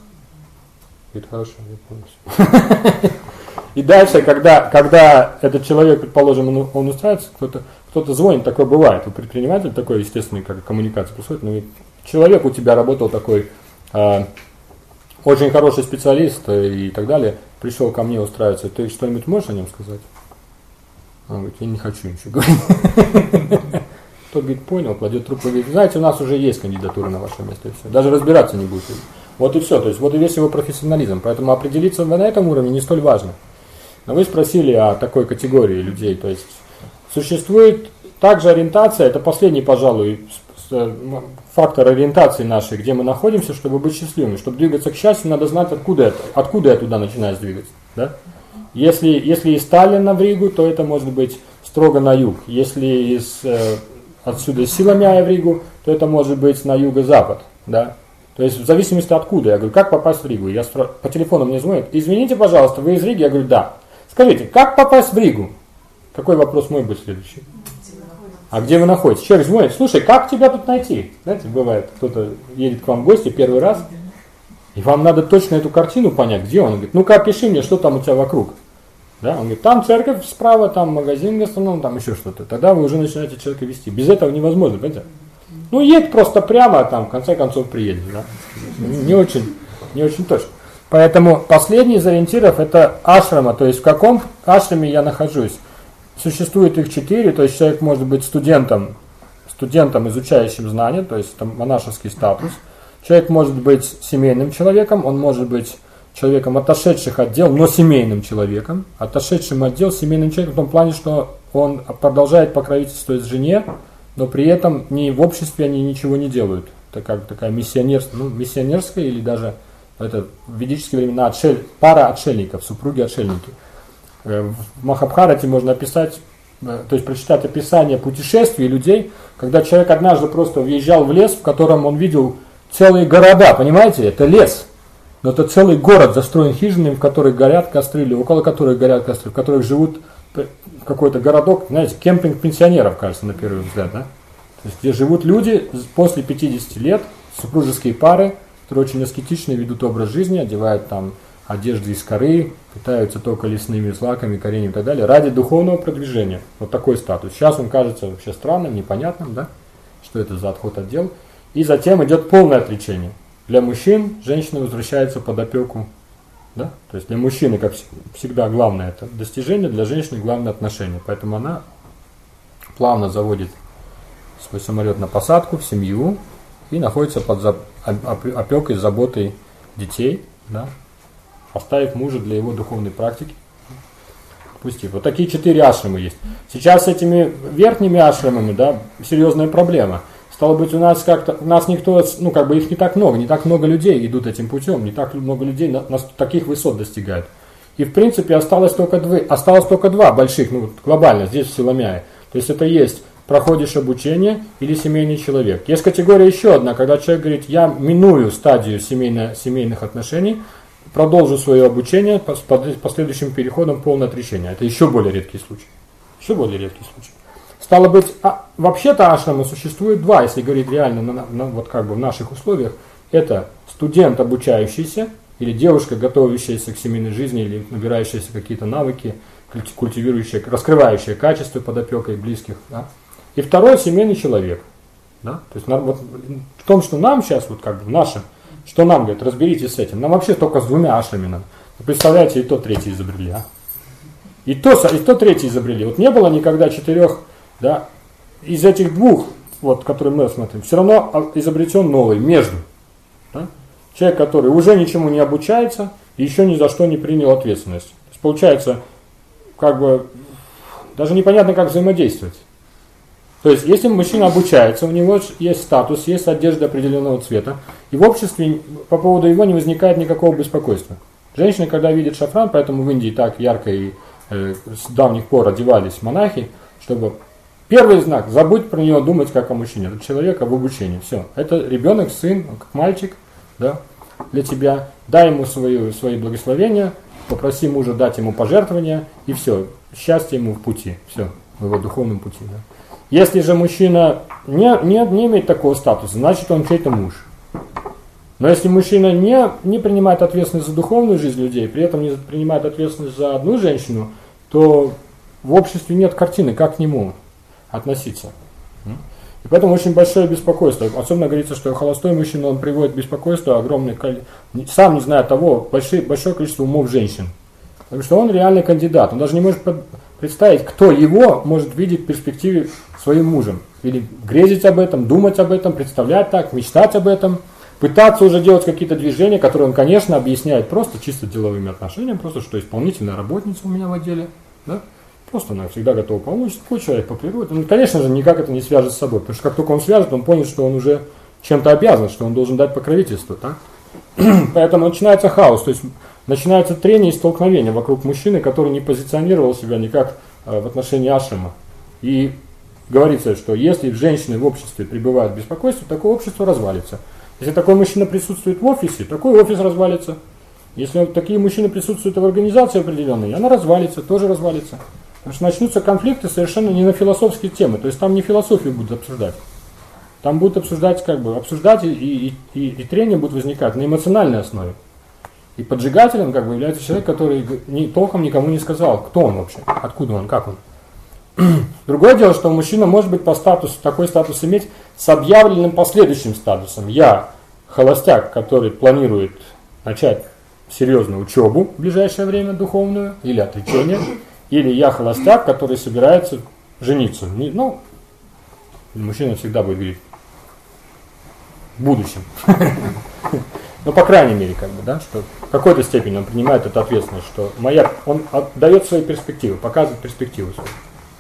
Говорит, хорошо, я понял. И дальше, когда, когда этот человек, предположим, он, он устраивается, кто-то, кто-то звонит, такое бывает. У предпринимателя такой естественный, как коммуникация происходит. Но человек у тебя работал такой, э, очень хороший специалист и так далее, пришел ко мне устраиваться. Ты что-нибудь можешь о нем сказать? Он говорит, я не хочу ничего говорить. Тот говорит, понял, кладет трубку, говорит, знаете, у нас уже есть кандидатура на ваше место, и все. Даже разбираться не будет. Вот и все, то есть вот и весь его профессионализм. Поэтому определиться на этом уровне не столь важно. Но вы спросили о такой категории людей. То есть существует также ориентация, это последний, пожалуй, фактор ориентации нашей, где мы находимся, чтобы быть счастливыми. Чтобы двигаться к счастью, надо знать, откуда это, откуда я туда начинаю двигаться. Да? Если, если из Сталина в Ригу, то это может быть строго на юг. Если из... отсюда из Силамяя в Ригу, то это может быть на юго-запад, да. То есть в зависимости откуда. Я говорю, как попасть в Ригу? Я спро... По телефону мне звонят, извините, пожалуйста, вы из Риги? Я говорю, да. Скажите, как попасть в Ригу? Какой вопрос мой будет следующий? А где вы находитесь? Человек звонит, слушай, как тебя тут найти? Знаете, бывает, кто-то едет к вам в гости первый раз, и вам надо точно эту картину понять, где он. Он говорит, ну-ка опиши мне, что там у тебя вокруг. Да? Он говорит, там церковь справа, там магазин гастроном, там еще что-то. Тогда вы уже начинаете человека вести. Без этого невозможно, понимаете? Ну, едь просто прямо, а там в конце концов приедешь. Да? Не очень, не очень точно. Поэтому последний из ориентиров это ашрама, то есть в каком ашраме я нахожусь. Существует их четыре, то есть человек может быть студентом, студентом, изучающим знания, то есть там монашеский статус. Человек может быть семейным человеком, он может быть человеком, отошедших от дел, но семейным человеком, отошедшим от дел, семейным человеком в том плане, что он продолжает покровительствовать жене, но при этом ни в обществе они ничего не делают. Это как такая миссионерская, ну, миссионерская или даже это в ведические времена отшель, пара отшельников, супруги-отшельники. В Махабхарате можно описать, то есть прочитать описание путешествий людей, когда человек однажды просто въезжал в лес, в котором он видел целые города, понимаете, это лес, но это целый город застроен хижинами, в которых горят костры, или около которых горят костры, в которых живут какой-то городок, знаете, кемпинг пенсионеров, кажется, на первый взгляд, да? То есть, где живут люди после пятидесяти лет, супружеские пары, которые очень аскетично ведут образ жизни, одевают там одежды из коры, питаются только лесными злаками, кореньем и так далее, ради духовного продвижения. Вот такой статус. Сейчас он кажется вообще странным, непонятным, да? Что это за отход от дел. И затем идет полное отречение. Для мужчин женщина возвращается под опеку. Да? То есть для мужчины, как всегда, главное это достижение, для женщины главное отношение. Поэтому она плавно заводит свой самолет на посадку, в семью и находится под опекой, заботой детей, да? Оставив мужа для его духовной практики. Пустив. Вот такие четыре ашрамы есть. Сейчас с этими верхними ашрамами, да, серьезная проблема. Стало быть, у нас как-то, у нас никто, ну как бы их не так много, не так много людей идут этим путем, не так много людей на, на таких высот достигают. И в принципе осталось только, две, осталось только два больших, ну глобально, здесь в Силамяе. То есть это есть проходишь обучение или семейный человек. Есть категория еще одна, когда человек говорит, я миную стадию семейно, семейных отношений, продолжу свое обучение по последующим переходам полное отречение. Это еще более редкий случай. Еще более редкий случай. Стало быть, а, вообще-то ашрамы существует два, если говорить реально на, на, вот как бы в наших условиях. Это студент, обучающийся, или девушка, готовящаяся к семейной жизни, или набирающаяся какие-то навыки, культивирующая, раскрывающая качества под опекой близких. Да? И второй семейный человек. Да? То есть вот, в том, что нам сейчас, вот как бы в нашем, что нам говорят, разберитесь с этим. Нам вообще только с двумя ашрами надо. Вы представляете, и то третий изобрели, а? И то, и то третий изобрели. Вот не было никогда четырех, да, из этих двух, вот, которые мы рассмотрим, все равно изобретен новый, между. Да? Человек, который уже ничему не обучается и еще ни за что не принял ответственность. То есть получается, как бы, даже непонятно, как взаимодействовать. То есть, если мужчина обучается, у него есть статус, есть одежда определенного цвета, и в обществе по поводу его не возникает никакого беспокойства. Женщины, когда видят шафран, поэтому в Индии так ярко и э, с давних пор одевались монахи, чтобы первый знак, забудь про него думать как о мужчине, это человек об обучении. Все, это ребенок, сын, как мальчик, да, для тебя, дай ему свои, свои благословения, попроси мужа дать ему пожертвования, и все, счастье ему в пути, все, в его духовном пути. Да. Если же мужчина не, не, не имеет такого статуса, значит он чей-то муж. Но если мужчина не, не принимает ответственность за духовную жизнь людей, при этом не принимает ответственность за одну женщину, то в обществе нет картины, как к нему относиться. И поэтому очень большое беспокойство. Особенно говорится, что холостой мужчина, он приводит беспокойство огромное, сам не зная того, большое, большое количество умов женщин. Потому что он реальный кандидат. Он даже не может представить, кто его может видеть в перспективе своим мужем. Или грезить об этом, думать об этом, представлять так, мечтать об этом. Пытаться уже делать какие-то движения, которые он, конечно, объясняет просто чисто деловыми отношениями, просто что исполнительная работница у меня в отделе. Да? Просто она всегда готова помочь, такой человек по природе. Ну, конечно же, никак это не свяжет с собой, потому что как только он свяжет, он понял, что он уже чем-то обязан, что он должен дать покровительство. Так? Поэтому начинается хаос, то есть начинается трение и столкновение вокруг мужчины, который не позиционировал себя никак в отношении ашрама. И говорится, что если женщины в обществе пребывают в беспокойстве, такое общество развалится. Если такой мужчина присутствует в офисе, такой офис развалится. Если такие мужчины присутствуют в организации определенной, она развалится, тоже развалится. Потому что начнутся конфликты совершенно не на философские темы. То есть там не философию будут обсуждать. Там будут обсуждать, как бы, обсуждать и, и, и, и трения будут возникать на эмоциональной основе. И поджигателем как бы является человек, который ни, толком никому не сказал, кто он вообще, откуда он, как он. Другое дело, что мужчина может быть по статусу, такой статус иметь с объявленным последующим статусом. Я холостяк, который планирует начать серьезную учебу в ближайшее время, духовную, или отречение, или я холостяк, который собирается жениться. Ну, мужчина всегда будет говорить в будущем. Ну, по крайней мере, как бы, да, что в какой-то степени он принимает эту ответственность, что моя, он дает свои перспективы, показывает перспективу свою.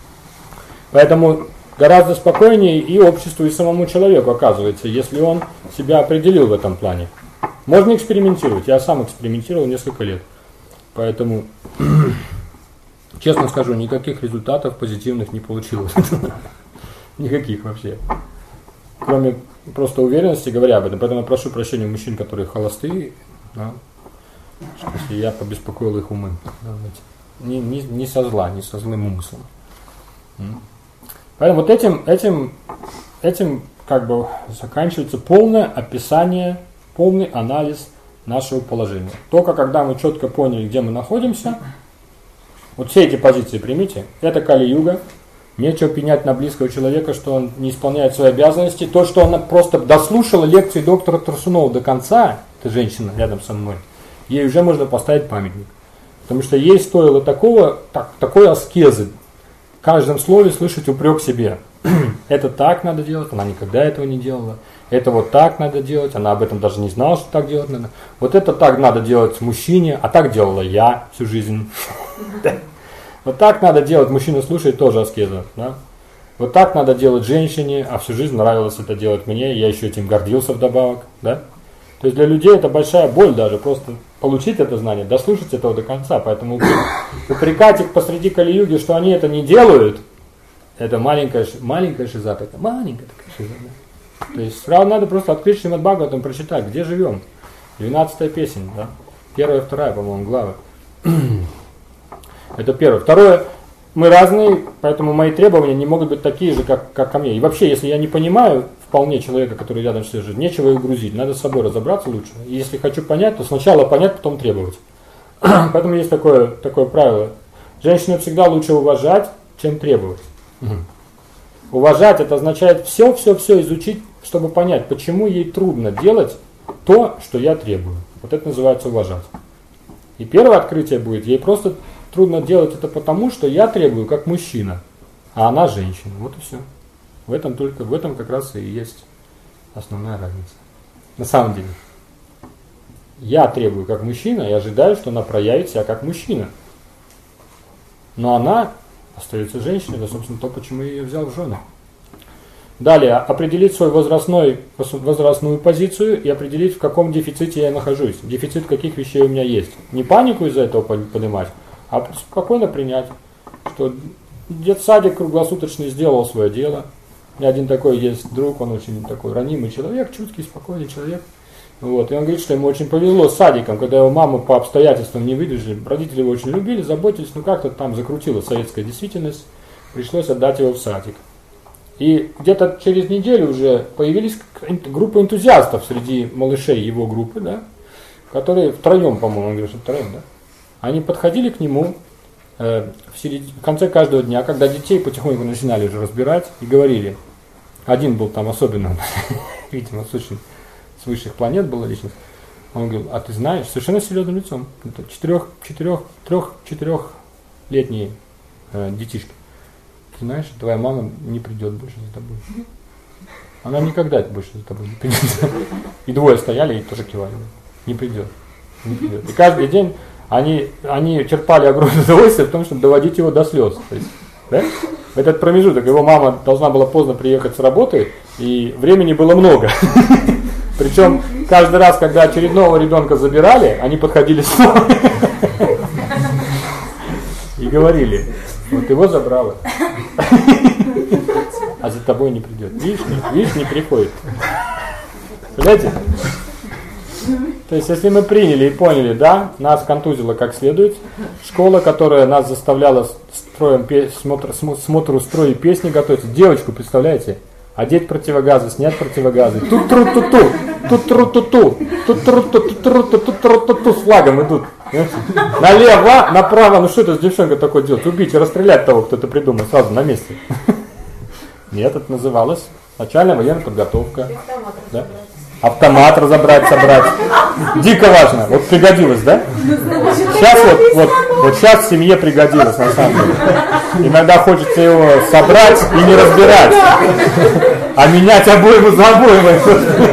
Поэтому гораздо спокойнее и обществу, и самому человеку оказывается, если он себя определил в этом плане. Можно экспериментировать. Я сам экспериментировал несколько лет. Поэтому, честно скажу, никаких результатов позитивных не получилось. Никаких вообще. Кроме просто уверенности, говоря об этом. Поэтому я прошу прощения у мужчин, которые холостые, да, если я побеспокоил их умы. Не, не, не со зла, не со злым умыслом. Поэтому вот этим, этим, этим как бы заканчивается полное описание, полный анализ нашего положения. Только когда мы четко поняли, где мы находимся, вот все эти позиции примите, это Кали-юга, нечего пенять на близкого человека, что он не исполняет свои обязанности. То, что она просто дослушала лекции доктора Турсунова до конца, эта женщина рядом со мной, ей уже можно поставить памятник. Потому что ей стоило такого, так, такой аскезы, в каждом слове слышать упрек себе. Это так надо делать, она никогда этого не делала. Это вот так надо делать, она об этом даже не знала, что так делать надо. Вот это так надо делать мужчине, а так делала я всю жизнь. Вот так надо делать, мужчина слушает, тоже аскеза. Да? Вот так надо делать женщине, а всю жизнь нравилось это делать мне, я еще этим гордился вдобавок. Да? То есть для людей это большая боль даже, просто получить это знание, дослушать этого до конца. Поэтому упрекать их посреди Кали-юги, что они это не делают, это маленькая, маленькая шиза такая, маленькая такая шиза. Да? То есть сразу надо просто открыть Шримад Бхагаватам, прочитать, где живем. двенадцатая песня, да? Первая, вторая, по-моему, глава. Это первое. Второе, мы разные, поэтому мои требования не могут быть такие же, как, как ко мне. И вообще, если я не понимаю вполне человека, который рядом сидит, нечего его грузить, надо с собой разобраться лучше. И если хочу понять, то сначала понять, потом требовать. Поэтому есть такое, такое правило. Женщину всегда лучше уважать, чем требовать. Угу. Уважать — это означает все-все-все изучить, чтобы понять, почему ей трудно делать то, что я требую. Вот это называется уважать. И первое открытие будет, ей просто трудно делать это потому, что я требую как мужчина, а она женщина. Вот и все. В этом только, в этом как раз и есть основная разница. На самом деле. Я требую как мужчина и ожидаю, что она проявит себя как мужчина. Но она остается женщиной, это, собственно, то, почему я ее взял в жены. Далее, определить свою возрастной, возрастную позицию и определить, в каком дефиците я нахожусь. Дефицит каких вещей у меня есть. Не панику из-за этого поднимать, а спокойно принять, что детсадик круглосуточный сделал свое дело. У меня один такой есть друг, он очень такой ранимый человек, чуткий, спокойный человек. Вот. И он говорит, что ему очень повезло с садиком, когда его мама по обстоятельствам не выдержали. Родители его очень любили, заботились, но как-то там закрутила советская действительность, пришлось отдать его в садик. И где-то через неделю уже появились группы энтузиастов среди малышей его группы, да, которые втроем, по-моему, он говорит, что втроем, да, они подходили к нему э, в, середине, в конце каждого дня, когда детей потихоньку начинали уже разбирать, и говорили, один был там особенно, видимо, с очень с высших планет была личность, он говорил, а ты знаешь, совершенно серьезным лицом, это четырех, четырех, трех, четырехлетние э, детишки. Ты знаешь, твоя мама не придет больше за тобой. Она никогда больше за тобой не придет. И двое стояли и тоже кивали. Не придет. Не придет. И каждый день они, они черпали огромное удовольствие в том, чтобы доводить его до слез. То есть, да? В этот промежуток его мама должна была поздно приехать с работы, и времени было много. Причем каждый раз, когда очередного ребенка забирали, они подходили снова и говорили, вот его забрала, а за тобой не придет. Видишь, не, видишь, не приходит. Понимаете? То есть, если мы приняли и поняли, да, нас контузило как следует, школа, которая нас заставляла строем, смотр, смотру строя песни готовить, девочку, представляете, одеть противогазы, снять противогазы, тут-тру-ту-ту, тут-тру-ту-ту, тут-тру-ту-ту, тут-тру-ту-ту, с флагом идут. Налево, направо, ну что это с девчонкой такое делать? Убить и расстрелять того, кто это придумал, сразу на месте. Нет, это называлось начальная военная подготовка. Да? Автомат разобрать, собрать. Дико важно. Вот пригодилось, да? Сейчас вот, вот, вот сейчас в семье пригодилось, на самом деле. Иногда хочется его собрать и не разбирать, а менять обойму за обоймой.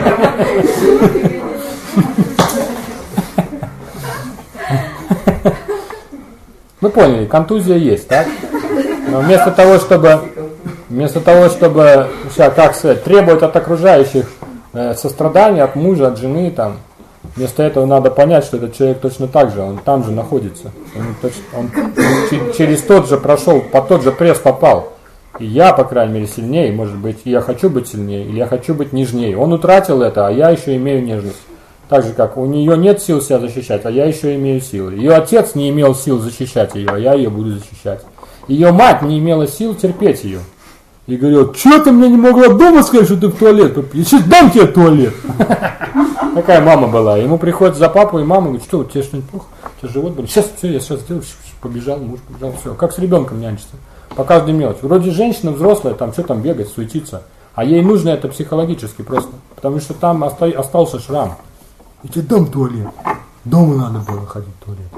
Вы поняли, контузия есть, так? Но вместо того, чтобы, вместо того, чтобы, как сказать, требовать от окружающих э, сострадания, от мужа, от жены, там, Вместо этого надо понять, что этот человек точно так же, он там же находится. Он, точно, он через тот же прошел, под тот же пресс попал. И я, по крайней мере, сильнее, может быть, я хочу быть сильнее, или я хочу быть нежнее. Он утратил это, а я еще имею нежность. Так же, как у нее нет сил себя защищать, а я еще имею силы. Ее отец не имел сил защищать ее, а я ее буду защищать. Ее мать не имела сил терпеть ее. И говорил, что ты мне не могла дома сказать, что ты в туалет? Я сейчас дам тебе туалет. Такая мама была. Ему приходит за папу и маму, говорит, что, у тебя что-нибудь плохо? У тебя живот болит? Сейчас, все, я сейчас сделаю. Побежал, муж побежал, все. Как с ребенком нянчится. По каждой мелочи. Вроде женщина взрослая, там что там бегать, суетиться. А ей нужно это психологически просто. Потому что там остался шрам. Я тебе дам туалет. Дома надо было ходить в туалет.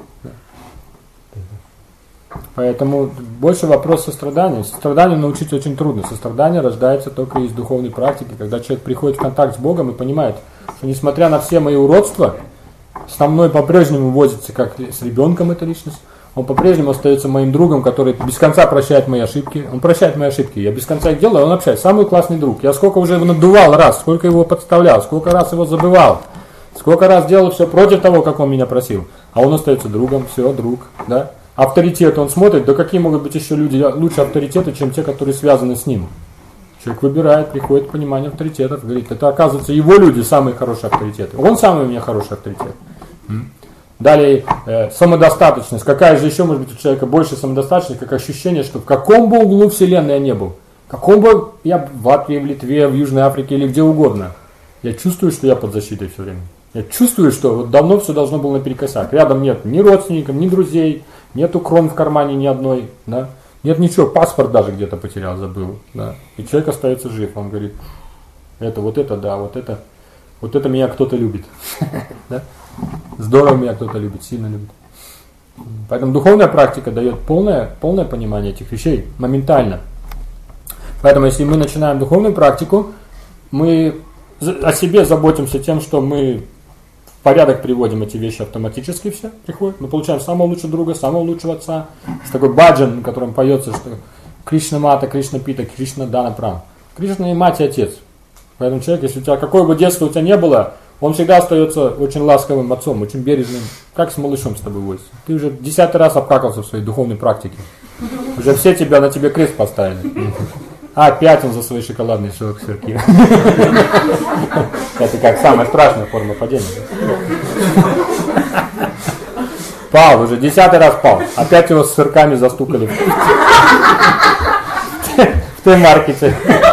Поэтому больше вопрос сострадания. Состраданию научить очень трудно. Сострадание рождается только из духовной практики, когда человек приходит в контакт с Богом и понимает, что несмотря на все мои уродства, со мной по-прежнему возится как с ребенком эта личность, он по-прежнему остается моим другом, который без конца прощает мои ошибки. Он прощает мои ошибки, я без конца их делаю, он общается. Самый классный друг. Я сколько уже его надувал раз, сколько его подставлял, сколько раз его забывал, сколько раз делал все против того, как он меня просил. А он остается другом, все, друг, да. Авторитет, он смотрит, да какие могут быть еще люди лучше авторитеты, чем те, которые связаны с ним. Человек выбирает, приходит к пониманию авторитетов, говорит, это оказывается его люди самые хорошие авторитеты. Он самый у меня хороший авторитет. Далее, э, самодостаточность. Какая же еще может быть у человека больше самодостаточность, как ощущение, что в каком бы углу вселенной я не был, в каком бы я в Латвии, в Литве, в Южной Африке или где угодно, я чувствую, что я под защитой все время. Я чувствую, что вот давно все должно было наперекосяк. Рядом нет ни родственников, ни друзей, нету крон в кармане ни одной, да? Нет ничего, паспорт даже где-то потерял, забыл. Да? И человек остается жив, он говорит, это, вот это, да, вот это, вот это меня кто-то любит. Да? Здорово меня кто-то любит, сильно любит. Поэтому духовная практика дает полное, полное понимание этих вещей, моментально. Поэтому если мы начинаем духовную практику, мы о себе заботимся тем, что мы в порядок приводим эти вещи автоматически, все приходят. Мы получаем самого лучшего друга, самого лучшего отца. С такой баджан, в котором поется, что Кришна Мата, Кришна Пита, Кришна Дана Прам. Кришна и мать и отец. Поэтому человек, если у тебя какое бы детство у тебя не было, он всегда остается очень ласковым отцом, очень бережным, как с малышом с тобой возится. Ты уже десятый раз обкакался в своей духовной практике. Уже все тебя, на тебе крест поставили. А, опять он за свои шоколадные сырки. Это как самая страшная форма падения. Пал, уже десятый раз пал. Опять его с сырками застукали в Т-маркете.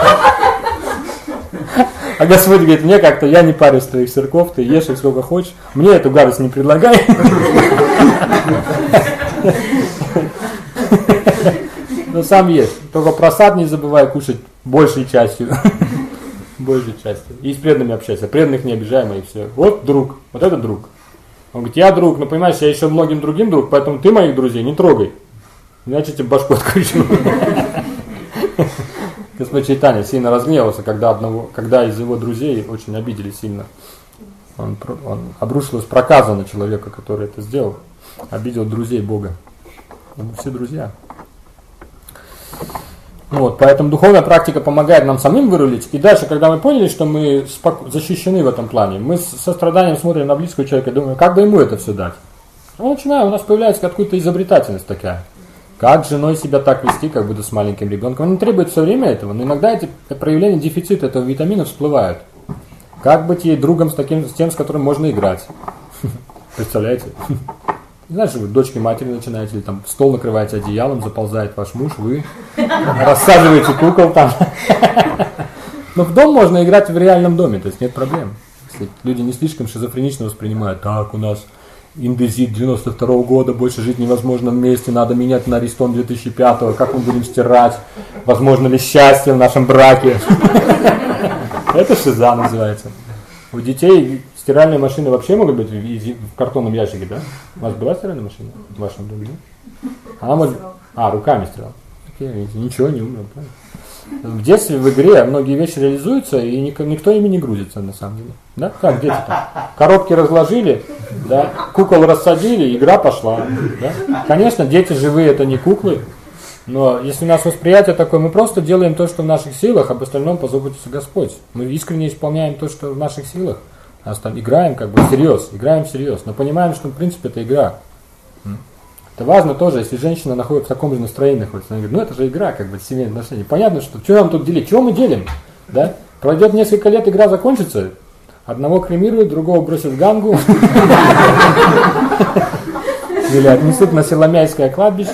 А Господь говорит, мне как-то, я не парюсь твоих сырков, ты ешь их сколько хочешь, мне эту гадость не предлагай. Но сам ешь, только просад не забывай кушать большей частью. Большей частью. И с преданными общайся, преданных не обижаем, и все. Вот друг, вот это друг. Он говорит, я друг, но понимаешь, я еще многим другим друг, поэтому ты моих друзей не трогай. Иначе тебе башку откручу. Господь Чайтанья сильно разгневался, когда, одного, когда из его друзей очень обидели сильно. Он, он обрушилась проказа на человека, который это сделал. Обидел друзей Бога. Мы все друзья. Вот, поэтому духовная практика помогает нам самим вырулить. И дальше, когда мы поняли, что мы споко- защищены в этом плане, мы с состраданием смотрим на близкого человека и думаем, как бы ему это все дать. Ну, начинаем, у нас появляется какая-то изобретательность такая. Как с женой себя так вести, как будто с маленьким ребенком. Он не требует все время этого, но иногда эти проявления дефицита этого витамина всплывают. Как быть ей другом с, таким, с тем, с которым можно играть? Представляете? Не знаю, что вы дочки матери начинаете, или там стол накрываете одеялом, заползает ваш муж, вы рассаживаете кукол там. Но в дом можно играть в реальном доме, то есть нет проблем. Если люди не слишком шизофренично воспринимают, так, у нас индезит девяносто второго года, больше жить невозможно вместе, надо менять на Аристон две тысячи пятого, как мы будем стирать, возможно ли счастье в нашем браке. Это шиза называется. У детей стиральные машины вообще могут быть в картонном ящике, да? У вас была стиральная машина в вашем доме? Она может... А, руками стирала. Окей, ничего, не умер. В детстве в игре многие вещи реализуются, и никто ими не грузится на самом деле. Да? Как дети-то? Коробки разложили, да? Кукол рассадили, игра пошла. Да? Конечно, дети живые, это не куклы, но если у нас восприятие такое, мы просто делаем то, что в наших силах, об остальном позаботится Господь. Мы искренне исполняем то, что в наших силах. нас там играем как бы всерьез, играем всерьез, но понимаем, что в принципе это игра. Это важно тоже, если женщина находится в таком же настроении, находится, она говорит, ну это же игра, как бы семейные отношения. Понятно, что что нам тут делить, чего мы делим? Да? Пройдет несколько лет, игра закончится, одного кремируют, другого бросят в Гангу. Или отнесут на Силомяйское кладбище.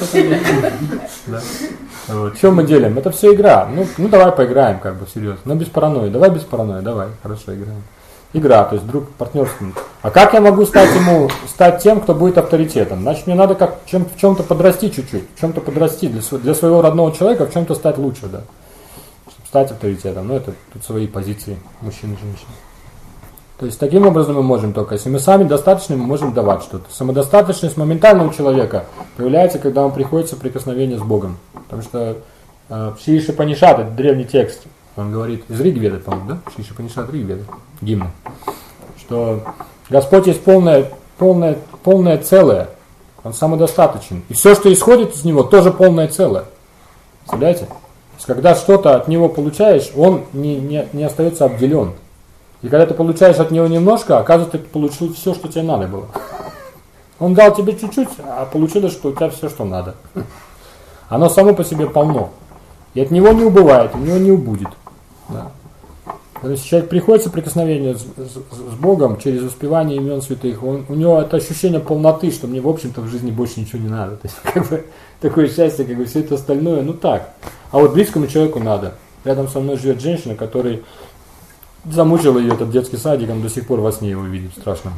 Вот. Что мы делим? Это все игра. Ну, ну давай поиграем, как бы, серьезно. Но без паранойи. Давай без паранойи, давай, хорошо, играем. Игра, то есть друг партнерский. А как я могу стать ему, стать тем, кто будет авторитетом? Значит, мне надо как чем, в чем-то подрасти чуть-чуть, в чем-то подрасти, для, для своего родного человека в чем-то стать лучше, да. Чтобы стать авторитетом. Ну, это тут свои позиции мужчин и женщин. То есть таким образом мы можем только, если мы сами достаточны, мы можем давать что-то. Самодостаточность моментально у человека появляется, когда он приходит в соприкосновение с Богом. Потому что э, Шри Ишупанишад, это древний текст, он говорит, из Ригведы, по-моему, да? Шри Ишупанишад Ригведы, гимн. Что Господь есть полное, полное, полное целое, Он самодостаточен. И все, что исходит из Него, тоже полное целое. Представляете? То есть, когда что-то от Него получаешь, Он не, не, не остается обделен. И когда ты получаешь от Него немножко, оказывается, ты получил все, что тебе надо было. Он дал тебе чуть-чуть, а получилось, что у тебя все, что надо. Оно само по себе полно. И от него не убывает, у него не убудет. Да. То есть человек приходит в соприкосновение с, с, с Богом через воспевание имен святых, он, у него это ощущение полноты, что мне, в общем-то, в жизни больше ничего не надо. То есть, как бы, такое счастье, как бы все это остальное, ну так. А вот близкому человеку надо. Рядом со мной живет женщина, которая замучила ее этот детский садик, он до сих пор во сне его видит, страшно.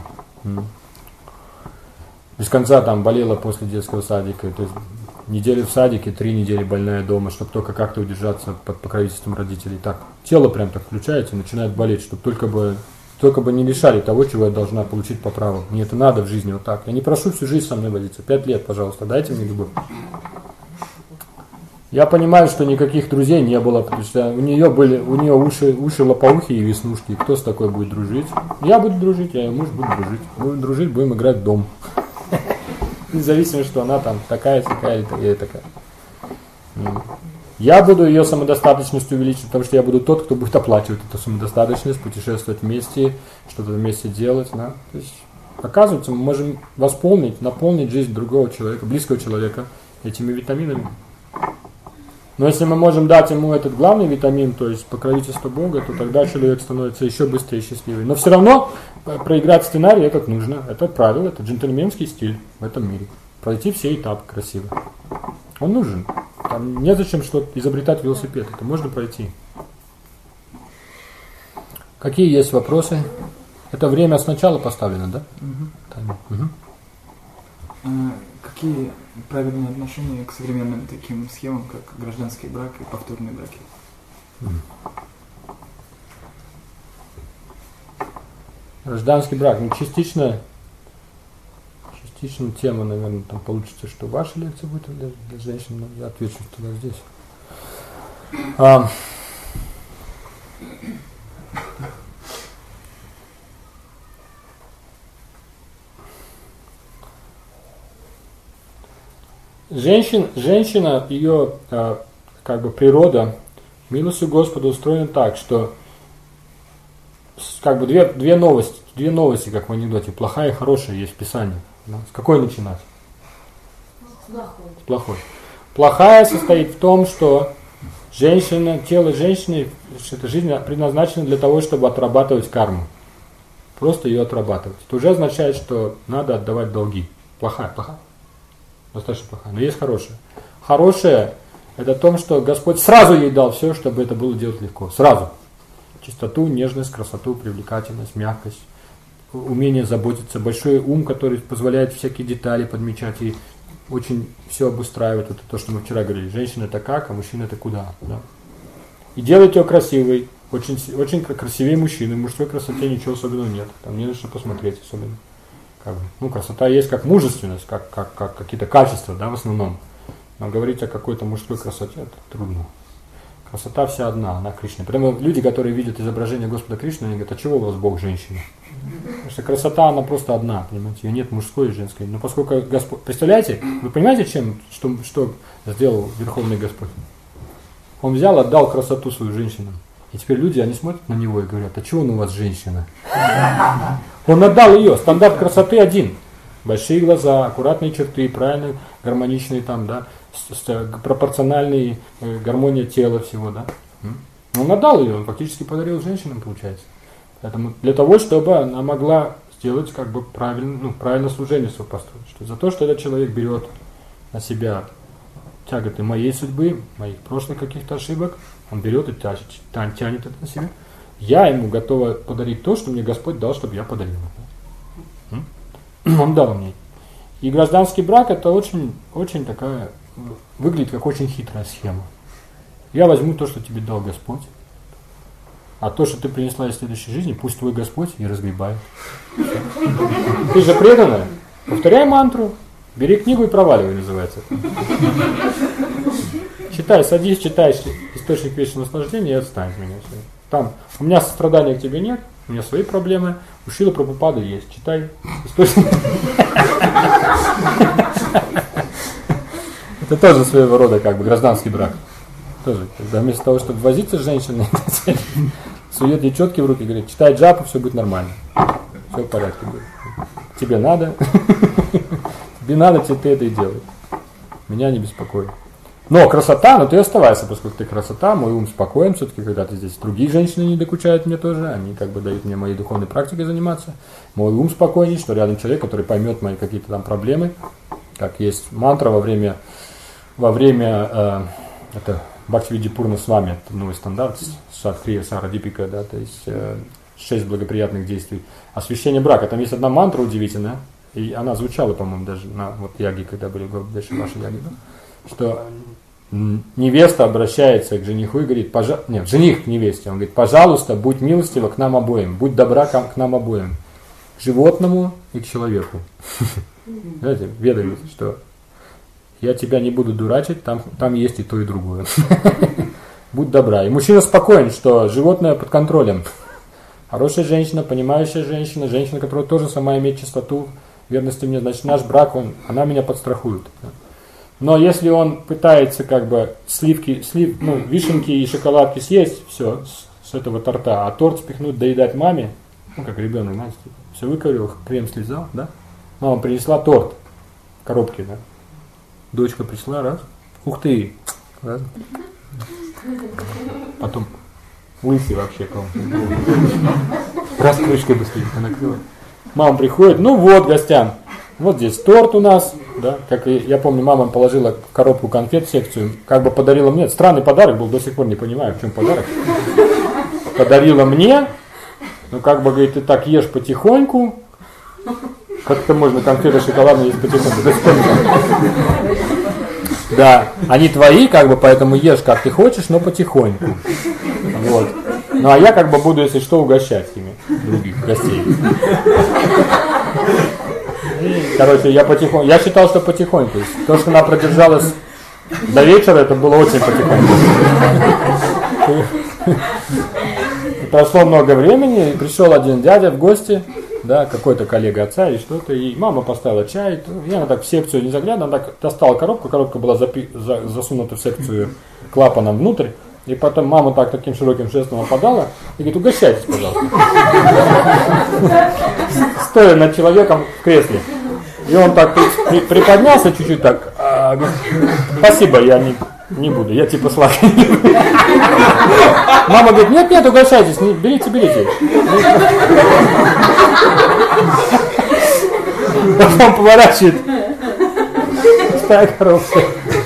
Без конца там болела после детского садика, то есть неделю в садике, три недели больная дома, чтобы только как-то удержаться под покровительством родителей. Так, тело прям так включается и начинает болеть, чтобы только бы, только бы не лишали того, чего я должна получить по праву. Мне это надо в жизни вот так. Я не прошу всю жизнь со мной водиться. Пять лет, пожалуйста, дайте мне любовь. Я понимаю, что никаких друзей не было, потому что у нее были, у нее уши, уши лопоухие и веснушки. Кто с такой будет дружить? Я буду дружить, я и муж буду дружить. Будем дружить, будем играть в дом. Независимо, что она там такая, такая, или такая. Я буду ее самодостаточность увеличивать, потому что я буду тот, кто будет оплачивать эту самодостаточность, путешествовать вместе, что-то вместе делать. Да? То есть, оказывается, мы можем восполнить, наполнить жизнь другого человека, близкого человека этими витаминами. Но если мы можем дать ему этот главный витамин, то есть покровительство Бога, то тогда человек становится еще быстрее счастливее. Но все равно проиграть сценарий это нужно. Это правило, это джентльменский стиль в этом мире. Пройти все этапы красиво. Он нужен. Там незачем что-то изобретать велосипед. Это можно пройти. Какие есть вопросы? Это время сначала поставлено, да? Угу. Угу. А, какие правильные отношения к современным таким схемам, как гражданский брак и повторные браки? Гражданский брак, ну частично, частично тема, наверное, там получится, что ваша лекция будет для, для женщин, но я отвечу туда здесь. А, Женщин, женщина, ее э, как бы природа, милостью Господа устроена так, что как бы две, две новости, две новости, как в анекдоте, плохая и хорошая есть в Писании. Да? С какой начинать? Плохой. С плохой. Плохая состоит в том, что женщина, тело женщины, эта жизнь предназначена для того, чтобы отрабатывать карму. Просто ее отрабатывать. Это уже означает, что надо отдавать долги. Плохая, плохая. Достаточно плохая. Но есть хорошая. Хорошая – это то, что Господь сразу ей дал все, чтобы это было делать легко. Сразу. Чистоту, нежность, красоту, привлекательность, мягкость, умение заботиться, большой ум, который позволяет всякие детали подмечать и очень все обустраивает. Это то, что мы вчера говорили. Женщина это как, а мужчина это куда. Да? И делать ее красивой. Очень, очень красивее мужчины. В мужской красоте ничего особенного нет. Там не на что посмотреть особенно. Как бы, ну, красота есть как мужественность, как, как, как какие-то качества, да, в основном. Но говорить о какой-то мужской красоте это трудно. Красота вся одна, она Кришна. Поэтому люди, которые видят изображение Господа Кришны, они говорят, а чего у вас Бог женщина? Потому что красота, она просто одна, понимаете, ее нет мужской и женской. Но поскольку Господь... Представляете, вы понимаете, чем, что, что сделал Верховный Господь? Он взял, отдал красоту свою женщинам. И теперь люди, они смотрят на него и говорят, а чего он у вас женщина? Он отдал ее, стандарт красоты один. Большие глаза, аккуратные черты, правильные, гармоничные там, да, пропорциональные, гармония тела всего, да. Он отдал ее, он фактически подарил женщинам, получается. Поэтому для того, чтобы она могла сделать как бы правильно, ну, правильное служение свое построить. Что за то, что этот человек берет на себя тяготы моей судьбы, моих прошлых каких-то ошибок, он берет и тянет, тянет это на себя. Я ему готова подарить то, что мне Господь дал, чтобы я подарил. Он дал мне. И гражданский брак это очень, очень такая, выглядит как очень хитрая схема. Я возьму то, что тебе дал Господь, а то, что ты принесла из следующей жизни, пусть твой Господь и разгребает. Ты же преданная. Повторяй мантру, бери книгу и проваливай, называется. Читай, садись, читай источник вечного наслаждения и отстань от меня. Там, у меня сострадания к тебе нет, у меня свои проблемы, у Шрилы Прабхупады есть. Читай источник. Это тоже своего рода как бы гражданский брак. Тоже, когда вместо того, чтобы возиться с женщиной, сует ей четки в руки и говорит, читай джапу, все будет нормально. Все в порядке будет. Тебе надо, тебе надо, тебе ты это и делай. Меня не беспокоит. Но красота, но ты оставайся, поскольку ты красота, мой ум спокоен, все-таки когда ты здесь. Другие женщины не докучают мне тоже, они как бы дают мне моей духовной практикой заниматься. Мой ум спокойней, что рядом человек, который поймет мои какие-то там проблемы. Как есть мантра во время, во время э, это Бхактивидипурна с вами, это новый стандарт, Садхрия Сарадипика, да, то есть э, шесть благоприятных действий. Освящение брака, там есть одна мантра удивительная, и она звучала, по-моему, даже на вот яге, когда были в Деши ваши яги, да? Что невеста обращается к жениху и говорит, пожа... нет, жених к невесте, он говорит, пожалуйста, будь милостива к нам обоим, будь добра к нам обоим, к животному и к человеку. Знаете, ведают, что я тебя не буду дурачить, там, там есть и то, и другое. Будь добра. И мужчина спокоен, что животное под контролем. Хорошая женщина, понимающая женщина, женщина, которая тоже сама имеет чистоту, верности мне, значит, наш брак, он, она меня подстрахует. Но если он пытается как бы сливки, слив, ну, вишенки и шоколадки съесть, все, с, с этого торта, а торт спихнуть, доедать маме, ну, как ребенок, знаете, все выковырил, крем слезал, да? Мама принесла торт в коробке, да? Дочка пришла, раз, ух ты, раз. Потом лысый вообще, раз крышкой быстренько накрыла. Мама приходит, ну вот, гостям, вот здесь торт у нас, да, как и, я помню, мама положила в коробку конфет секцию, как бы подарила мне, странный подарок был, до сих пор не понимаю, в чем подарок. Подарила мне, ну как бы, говорит, ты так ешь потихоньку, как-то можно конфеты шоколадные есть потихоньку, до сих пор не понимаю. Да, они твои, как бы, поэтому ешь как ты хочешь, но потихоньку. Вот. Ну а я как бы буду, если что, угощать ими других гостей. Короче, я потихоньку. Я считал, что потихоньку. То, что она продержалась до вечера, это было очень потихоньку. Прошло много времени, и пришел один дядя в гости, да, какой-то коллега отца или что-то, и мама поставила чай, и она так в секцию не заглядывала, она так достала коробку, коробка была запи- за- засунута в секцию клапаном внутрь, и потом мама так таким широким жестом опадала и говорит, угощайтесь, пожалуйста. Стоя над человеком в кресле. И он так при- приподнялся чуть-чуть так, а, говорит, спасибо, я не, не буду, я типа сладкий. Мама говорит, нет, нет, угощайтесь, не, берите, берите. Потом поворачивает. Пустая коробка.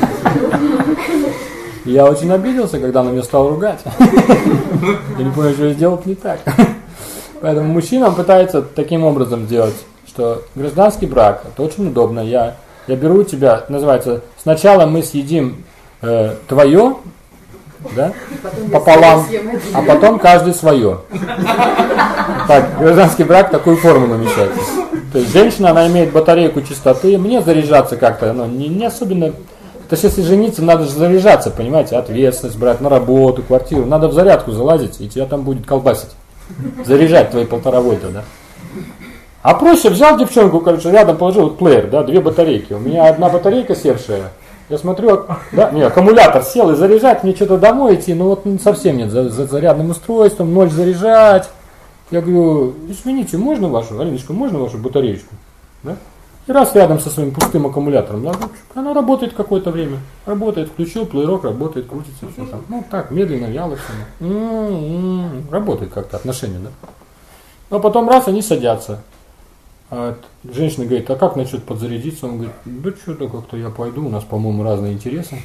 Я очень обиделся, когда она меня стала ругать. Я не понял, что я сделал не так. Поэтому мужчинам пытаются таким образом сделать, что гражданский брак, это очень удобно. Я, я беру тебя, называется, сначала мы съедим э, твое, да, пополам, а потом каждый свое. Так, гражданский брак такую форму намечает. То есть женщина, она имеет батарейку чистоты, мне заряжаться как-то, ну, не, не особенно. То есть если жениться, надо же заряжаться, понимаете, ответственность брать на работу, квартиру, надо в зарядку залазить, и тебя там будет колбасить. Заряжать твои полтора вольта, да. А проще взял девчонку, короче, рядом положил плеер, да, две батарейки. У меня одна батарейка севшая, Я смотрю, да, не, аккумулятор сел и заряжать, мне что-то домой идти, ну вот ну, совсем нет, за, за зарядным устройством, ноль заряжать. Я говорю, извините, можно вашу, Алиночка, можно вашу батареечку? Да? И раз рядом со своим пустым аккумулятором, да, оно работает какое-то время, работает, включил, плеерок работает, крутится, все там. Ну так, медленно, вяло все. М-м-м, работает как-то, отношения, да. Но потом раз, они садятся. А женщина говорит, а как насчет подзарядиться? Он говорит, да что-то как-то я пойду, у нас, по-моему, разные интересы.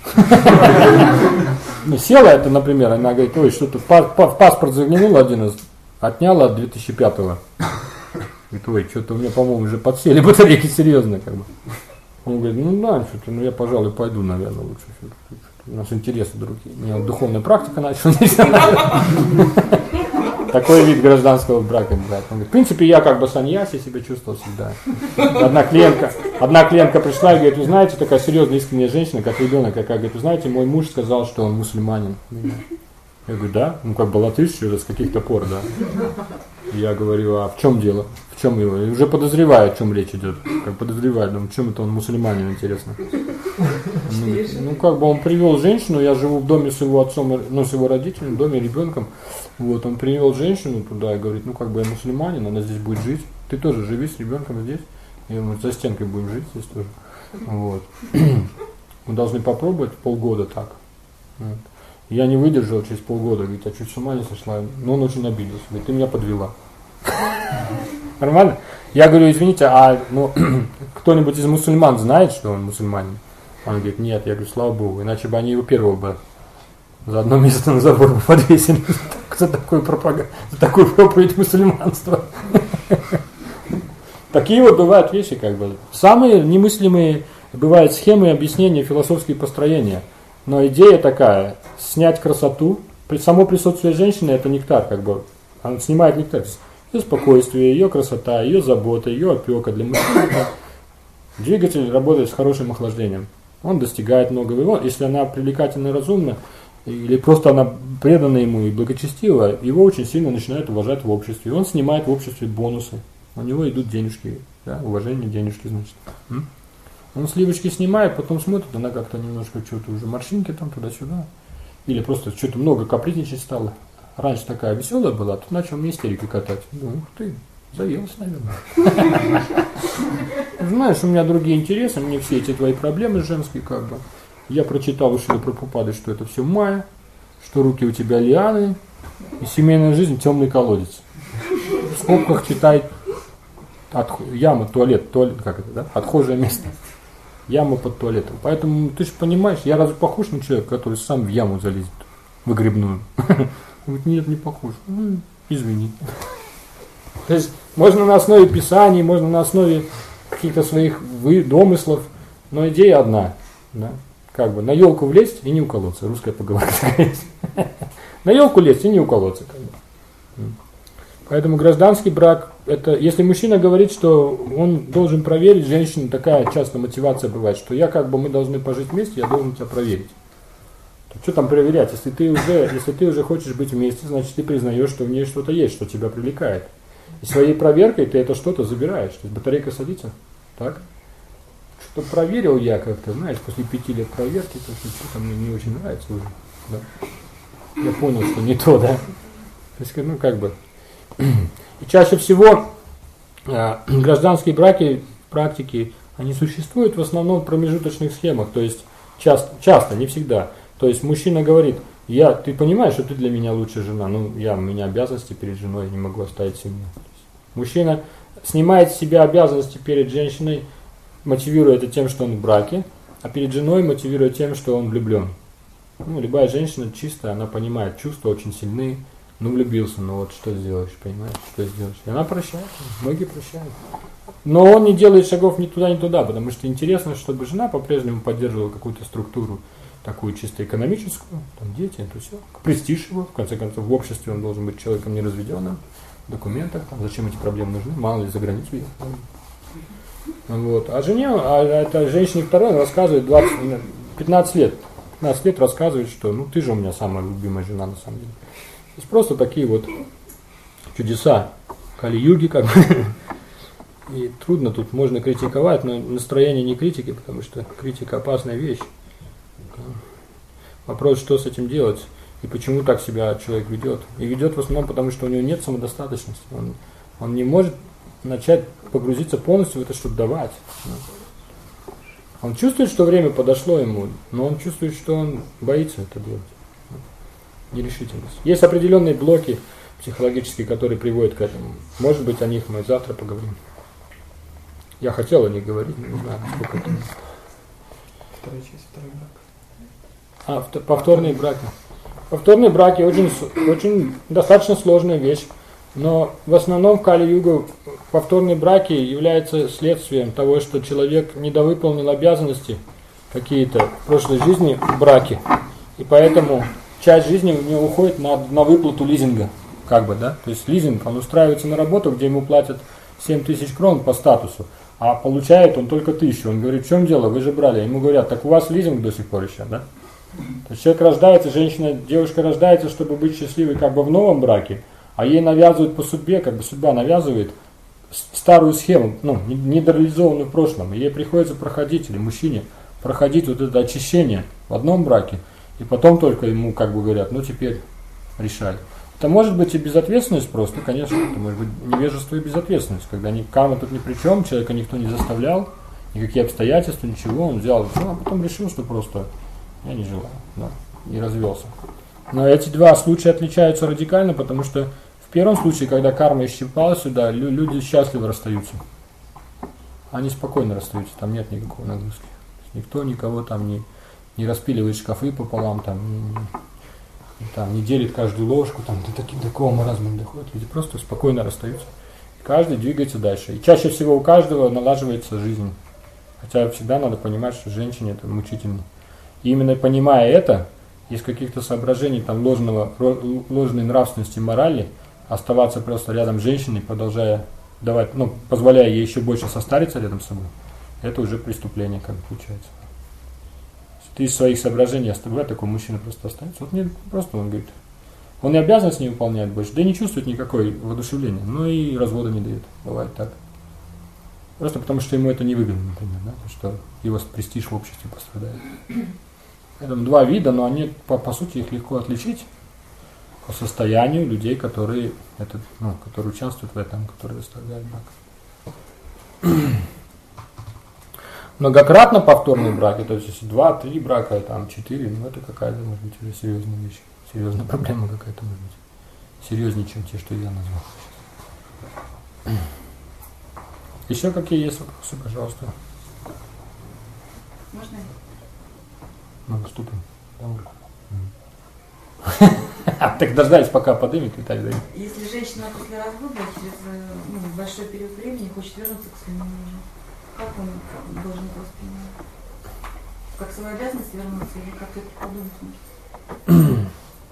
Села это, например, она говорит, ой, что-то в паспорт заглянула один из, отняла от две тысячи пятого. Говорит, ой, что-то у меня, по-моему, уже подсели батарейки, серьезно, как бы. Он говорит, ну да, что-то, ну я, пожалуй, пойду, наверное, лучше. У нас интересы другие. У меня вот духовная практика начала. Такой вид гражданского брака. Да. Он говорит, в принципе, я как бы саньяси себя чувствовал всегда. Одна клиентка, одна клиентка пришла и говорит, вы знаете, такая серьезная, искренняя женщина, как ребенок, какая, говорит, вы знаете, мой муж сказал, что он мусульманин. Я говорю, да? Ну как бы латыш уже с каких-то пор, да. Я говорю, а в чем дело? В чем его? И уже подозреваю, о чем речь идет. Как подозреваю, думаю, в чем это он мусульманин, интересно. Ну, ну как бы он привел женщину, я живу в доме с его отцом, ну с его родителями, в доме ребенком. Вот, он привел женщину туда и говорит, ну как бы я мусульманин, она здесь будет жить. Ты тоже живи с ребенком здесь. И мы за стенкой будем жить здесь тоже. Вот. Мы должны попробовать полгода так. Вот. Я не выдержал через полгода, говорит, а чуть с ума не сошла. Но он очень обиделся, говорит, ты меня подвела. Нормально? Я говорю, извините, а ну, кто-нибудь из мусульман знает, что он мусульманин? Он говорит, нет, я говорю, слава Богу, иначе бы они его первого бы за одно место на забор подвесили. За такую пропаганду, за такую проповедь мусульманства. Такие вот бывают вещи, как бы. Самые немыслимые бывают схемы объяснения, философские построения. Но идея такая, снять красоту, само присутствие женщины это нектар, как бы, она снимает нектар, ее спокойствие, ее красота, ее забота, ее опека для мужчины. Двигатель работает с хорошим охлаждением, он достигает многого, если она привлекательна и разумна, или просто она предана ему и благочестива, его очень сильно начинают уважать в обществе, и он снимает в обществе бонусы, у него идут денежки, да, уважение, денежки, значит. Он сливочки снимает, потом смотрит, она как-то немножко что-то уже морщинки там туда-сюда. Или просто что-то много капризничать стало. Раньше такая веселая была, тут начал мне истерики катать. Думаю, ух ты, завелась, наверное. Знаешь, у меня другие интересы, мне все эти твои проблемы женские как бы. Я прочитал у Шрилы Прабхупады, что это все майя, что руки у тебя лианы, и семейная жизнь темный колодец. В скобках читай отх... яма, туалет, туалет, как это, да? Отхожее место. Яма под туалетом. Поэтому ты же понимаешь, я разве похож на человека, который сам в яму залезет, выгребную? Говорит, нет, не похож. Ну, извини. То есть можно на основе писаний, можно на основе каких-то своих домыслов, но идея одна. Да? Как бы на елку влезть и не уколоться. Русская поговорка такая есть. На елку лезть и не уколоться. Как бы. Поэтому гражданский брак, это, если мужчина говорит, что он должен проверить женщину, такая часто мотивация бывает, что я как бы мы должны пожить вместе, я должен тебя проверить. То что там проверять? Если ты уже, если ты уже хочешь быть вместе, значит ты признаешь, что в ней что-то есть, что тебя привлекает. И своей проверкой ты это что-то забираешь. То есть батарейка садится, так? Что проверил я как-то, знаешь, после пяти лет проверки, то что-то мне не очень нравится уже. Да? Я понял, что не то, да? То есть, ну как бы. И чаще всего э, гражданские браки, практики, они существуют в основном в промежуточных схемах, то есть часто, часто, не всегда. То есть мужчина говорит, я, ты понимаешь, что ты для меня лучшая жена, ну я, у меня обязанности перед женой, я не могу оставить семью. Мужчина снимает с себя обязанности перед женщиной, мотивируя это тем, что он в браке, а перед женой мотивируя тем, что он влюблен. Ну, любая женщина чистая, она понимает, чувства очень сильны. Ну, влюбился, ну вот что сделаешь, понимаешь, что сделаешь. И она прощает, многие прощают. Но он не делает шагов ни туда, ни туда, потому что интересно, чтобы жена по-прежнему поддерживала какую-то структуру, такую чисто экономическую, там дети, это все. Престиж его, в конце концов, в обществе он должен быть человеком неразведенным, в документах, там, зачем эти проблемы нужны, мало ли за границу ехал. Вот. А жене, а это женщине второй рассказывает двадцать, пятнадцать лет. пятнадцать лет рассказывает, что ну ты же у меня самая любимая жена на самом деле. То есть просто такие вот чудеса Кали-юги, как бы. И трудно тут, можно критиковать, но настроение не критики, потому что критика опасная вещь. Вопрос, что с этим делать и почему так себя человек ведет. И ведет в основном потому, что у него нет самодостаточности. Он, он не может начать погрузиться полностью в это, чтобы давать. Он чувствует, что время подошло ему, но он чувствует, что он боится это делать. Нерешительность. Есть определенные блоки психологические, которые приводят к этому. Может быть, о них мы завтра поговорим. Я хотел о них говорить, но не знаю, сколько это. Вторая часть, второй брак. А, повторные браки. Повторные браки очень, очень достаточно сложная вещь, но в основном в Кали-югу повторные браки являются следствием того, что человек недовыполнил обязанности какие-то в прошлой жизни в браке, и поэтому часть жизни у него уходит на, на выплату лизинга, как бы, да, то есть лизинг, он устраивается на работу, где ему платят семь тысяч крон по статусу, а получает он только тысячу. Он говорит, в чем дело, вы же брали. Ему говорят, так у вас лизинг до сих пор еще, да? То есть человек рождается, женщина, девушка рождается, чтобы быть счастливой как бы в новом браке, а ей навязывают по судьбе, как бы судьба навязывает старую схему, ну, недореализованную в прошлом. И ей приходится проходить, или мужчине, проходить вот это очищение в одном браке, и потом только ему как бы говорят, ну теперь решай. Это может быть и безответственность просто, конечно, это может быть невежество и безответственность, когда ни, карма тут ни при чем, человека никто не заставлял, никакие обстоятельства, ничего, он взял, ну, а потом решил, что просто я не желаю, да, и развелся. Но эти два случая отличаются радикально, потому что в первом случае, когда карма исчерпалась сюда, люди счастливо расстаются. Они спокойно расстаются, там нет никакой нагрузки. Никто никого там не, не распиливает шкафы пополам, там, не, там, не делит каждую ложку, там, до, таки, до такого маразма не доходят. Люди просто спокойно расстаются. И каждый двигается дальше. И чаще всего у каждого налаживается жизнь. Хотя всегда надо понимать, что женщине это мучительно. И именно понимая это, из каких-то соображений там, ложного, ложной нравственности, морали, оставаться просто рядом с женщиной, продолжая давать, ну, позволяя ей еще больше состариться рядом с собой, это уже преступление, как бы получается. Если ты из своих соображений оставляешь, такой мужчина просто останется. Вот мне просто он говорит, он и обязанность не выполняет больше, да и не чувствует никакой воодушевления, но и развода не дает. Бывает так. Просто потому, что ему это невыгодно, например, да? То, что его престиж в обществе пострадает. Поэтому два вида, но они, по, по сути, их легко отличить по состоянию людей, которые, это, ну, которые участвуют в этом, которые расторгают брак. Многократно повторные браки, то есть если два, три брака, там четыре, ну это какая-то, может быть, уже серьезная вещь, серьезная проблема какая-то, может быть, серьезнее, чем те, что я назвал. Еще какие есть вопросы, пожалуйста? Можно? Мы выступим. Так дождались, пока подымет и так далее. Если женщина после развода через ну, большой период времени хочет вернуться к своему мужу, как он должен это воспринимать? Как свою обязанность вернуться или как это подумать может?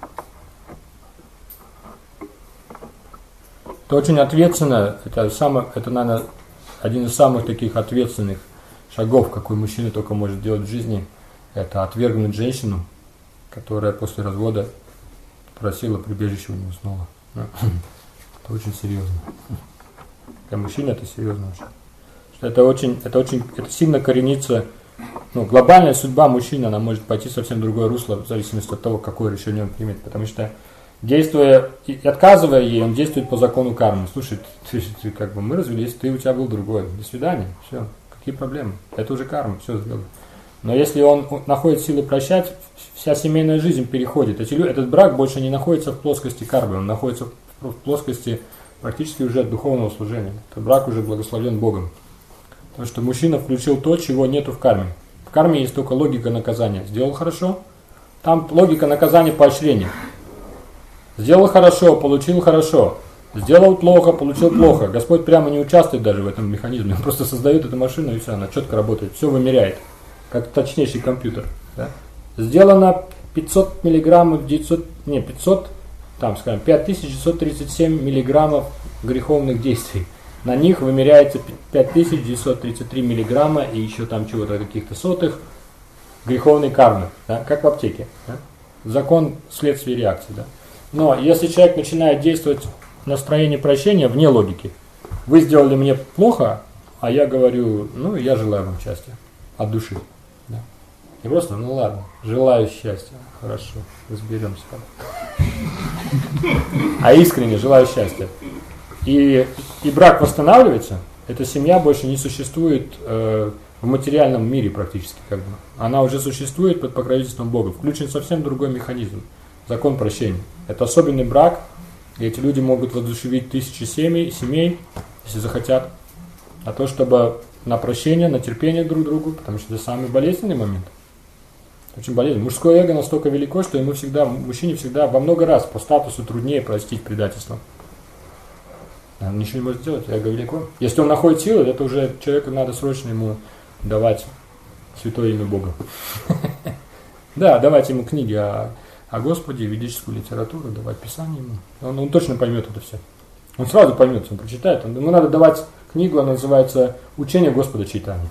Это очень ответственно, это, самое, это, наверное, один из самых таких ответственных шагов, какой мужчина только может делать в жизни, это отвергнуть женщину, которая после развода просила прибежище у него снова. Это очень серьезно. Для мужчин это серьезно очень. Это очень, это очень, это сильно коренится, ну, глобальная судьба мужчины, она может пойти совсем в другое русло, в зависимости от того, какое решение он примет, потому что действуя и отказывая ей, он действует по закону кармы. Слушай, ты, ты, как бы мы развелись, ты у тебя был другой. До свидания. Все. Какие проблемы? Это уже карма, все сделано. Но если он находит силы прощать, вся семейная жизнь переходит. Эти, этот брак больше не находится в плоскости кармы, он находится в плоскости практически уже духовного служения. Этот брак уже благословен Богом. Потому что мужчина включил то, чего нету в карме. В карме есть только логика наказания. Сделал хорошо, там логика наказания поощрения. Сделал хорошо, получил хорошо. Сделал плохо, получил плохо. Господь прямо не участвует даже в этом механизме. Он просто создает эту машину и все, она четко работает. Все вымеряет. Как точнейший компьютер. Да? Сделано пятьсот миллиграммов, девятьсот, не, пятьсот, там, скажем, пять тысяч девятьсот тридцать семь миллиграммов греховных действий. На них вымеряется пять тысяч девятьсот тридцать три миллиграмма и еще там чего-то, каких-то сотых греховной кармы. Да? Как в аптеке. Да? Закон следствия и реакции. Да? Но если человек начинает действовать в настроении прощения вне логики, вы сделали мне плохо, а я говорю, ну, я желаю вам счастья от души. Да. Не просто, ну ладно, желаю счастья. Хорошо, разберемся. А искренне желаю счастья. И, и брак восстанавливается, эта семья больше не существует э, в материальном мире практически. Как бы. Она уже существует под покровительством Бога. Включен совсем другой механизм. Закон прощения. Это особенный брак, и эти люди могут воодушевить тысячи семей, семей, если захотят, на то, чтобы на прощение, на терпение друг другу, потому что это самый болезненный момент. Очень болезненный. Мужское эго настолько велико, что ему всегда, мужчине всегда во много раз по статусу труднее простить предательство. Он ничего не может сделать, эго велико. Если он находит силы, это уже человеку надо срочно ему давать святое имя Бога. Да, давать ему книги о, о Господе, ведическую литературу, давать Писание ему. Он, он точно поймет это все. Он сразу поймет, он прочитает. Он, ему надо давать книгу, она называется «Учение Господа Чайтаньи».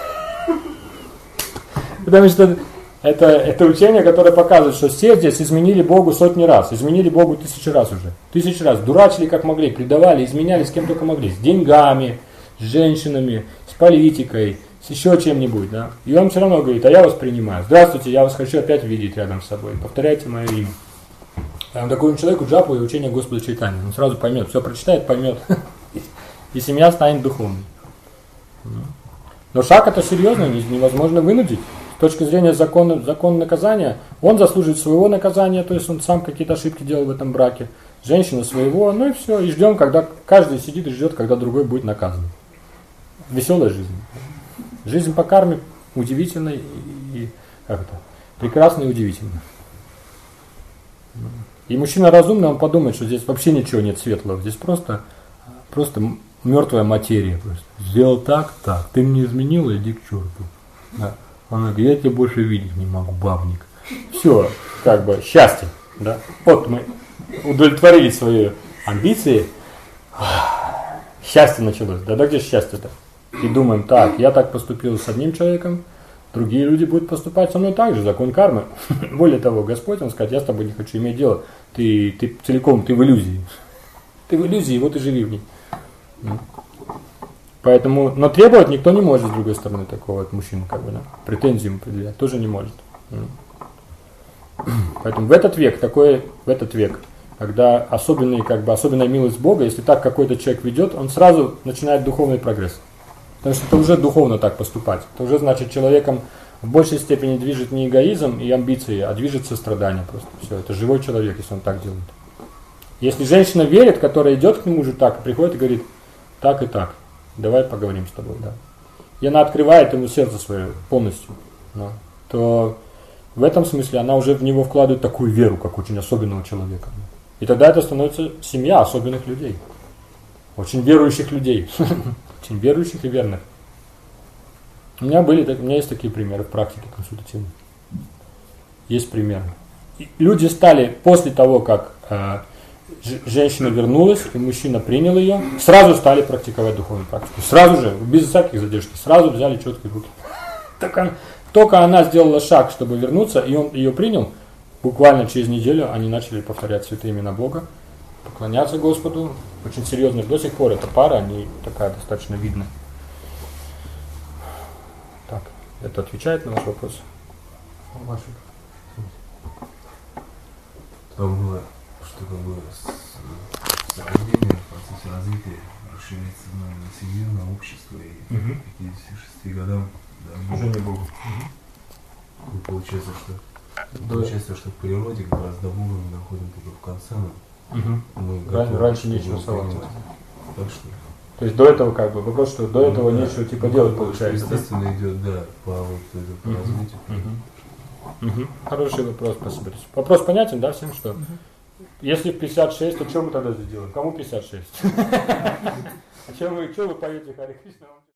Потому что это, это учение, которое показывает, что все здесь изменили Богу сотни раз, изменили Богу тысячи раз уже. Тысячи раз. Дурачили как могли, предавали, изменяли с кем только могли. С деньгами, с женщинами, с политикой, с еще чем-нибудь. Да? И он все равно говорит, а я вас принимаю. Здравствуйте, я вас хочу опять видеть рядом с собой. Повторяйте мое имя. Там такому человеку джапу и учение Господа Чайтаньи. Он сразу поймет, все прочитает, поймет. И семья станет духовной. Но шаг это серьезно, невозможно вынудить. С точки зрения закона, закона наказания, он заслуживает своего наказания, то есть он сам какие-то ошибки делал в этом браке, женщина своего, ну и все, и ждем, когда каждый сидит и ждет, когда другой будет наказан. Веселая жизнь. Жизнь по карме удивительная и как это, прекрасная и удивительная. И мужчина разумный, он подумает, что здесь вообще ничего нет светлого, здесь просто, просто мертвая материя. Просто. Сделал так, так, ты мне изменила, иди к черту. Да. Он говорит, я тебя больше видеть не могу, бабник. Все, как бы, счастье. Да? Вот мы удовлетворили свои амбиции. Счастье началось. Да, да где счастье-то? И думаем, так, я так поступил с одним человеком, другие люди будут поступать со мной так же, закон кармы. Более того, Господь, Он сказать, я с тобой не хочу иметь дело. Ты, ты целиком, ты в иллюзии. Ты в иллюзии, вот и живи в ней. Поэтому, но требовать никто не может с другой стороны такого от мужчины, как бы, да, претензии ему предъявлять тоже не может. Поэтому в этот век, такой, в этот век, когда особенный, как бы, особенная милость Бога, если так какой-то человек ведет, он сразу начинает духовный прогресс. Потому что это уже духовно так поступать. Это уже значит, человеком в большей степени движет не эгоизм и амбиции, а движет сострадание просто. Все, это живой человек, если он так делает. Если женщина верит, которая идет к нему уже так, приходит и говорит, так и так. Давай поговорим с тобой, да. И она открывает ему сердце свое полностью, да, то в этом смысле она уже в него вкладывает такую веру, как очень особенного человека. И тогда это становится семья особенных людей. Очень верующих людей. Очень верующих и верных. У меня были, у меня есть такие примеры в практике консультативной. Есть примеры. И люди стали после того, как э, женщина вернулась, и мужчина принял ее, сразу стали практиковать духовную практику. Сразу же, без всяких задержки, сразу взяли четкие руки. Только, только она сделала шаг, чтобы вернуться, и он ее принял, буквально через неделю они начали повторять святые имена Бога, поклоняться Господу. Очень серьезно. До сих пор эта пара, они такая достаточно видна. Так, это отвечает на ваш вопрос? Ваш вопрос. Там было, что как бы с рождения, в процессе развития расширяется на семью, на общество, и угу. к пятидесяти шести годам да, уже не Богу. Угу. Получается, что получается, что в природе как раз до Бога мы доходим только в конце. Угу. Мы Ран, готовы, раньше нечего соваться. Так что. То есть до этого как бы вопрос, что до этого ну, нечего да. типа ну, делать получается. Естественно да? идет, да, по, вот, по угу. развитию. Угу. Угу. Хороший вопрос, спасибо. Вопрос понятен, да, всем что? Угу. Если в пятьдесят шесть, то что мы тогда здесь делаем? Кому пятьдесят шесть? А что вы, что вы поете Харе Кришна?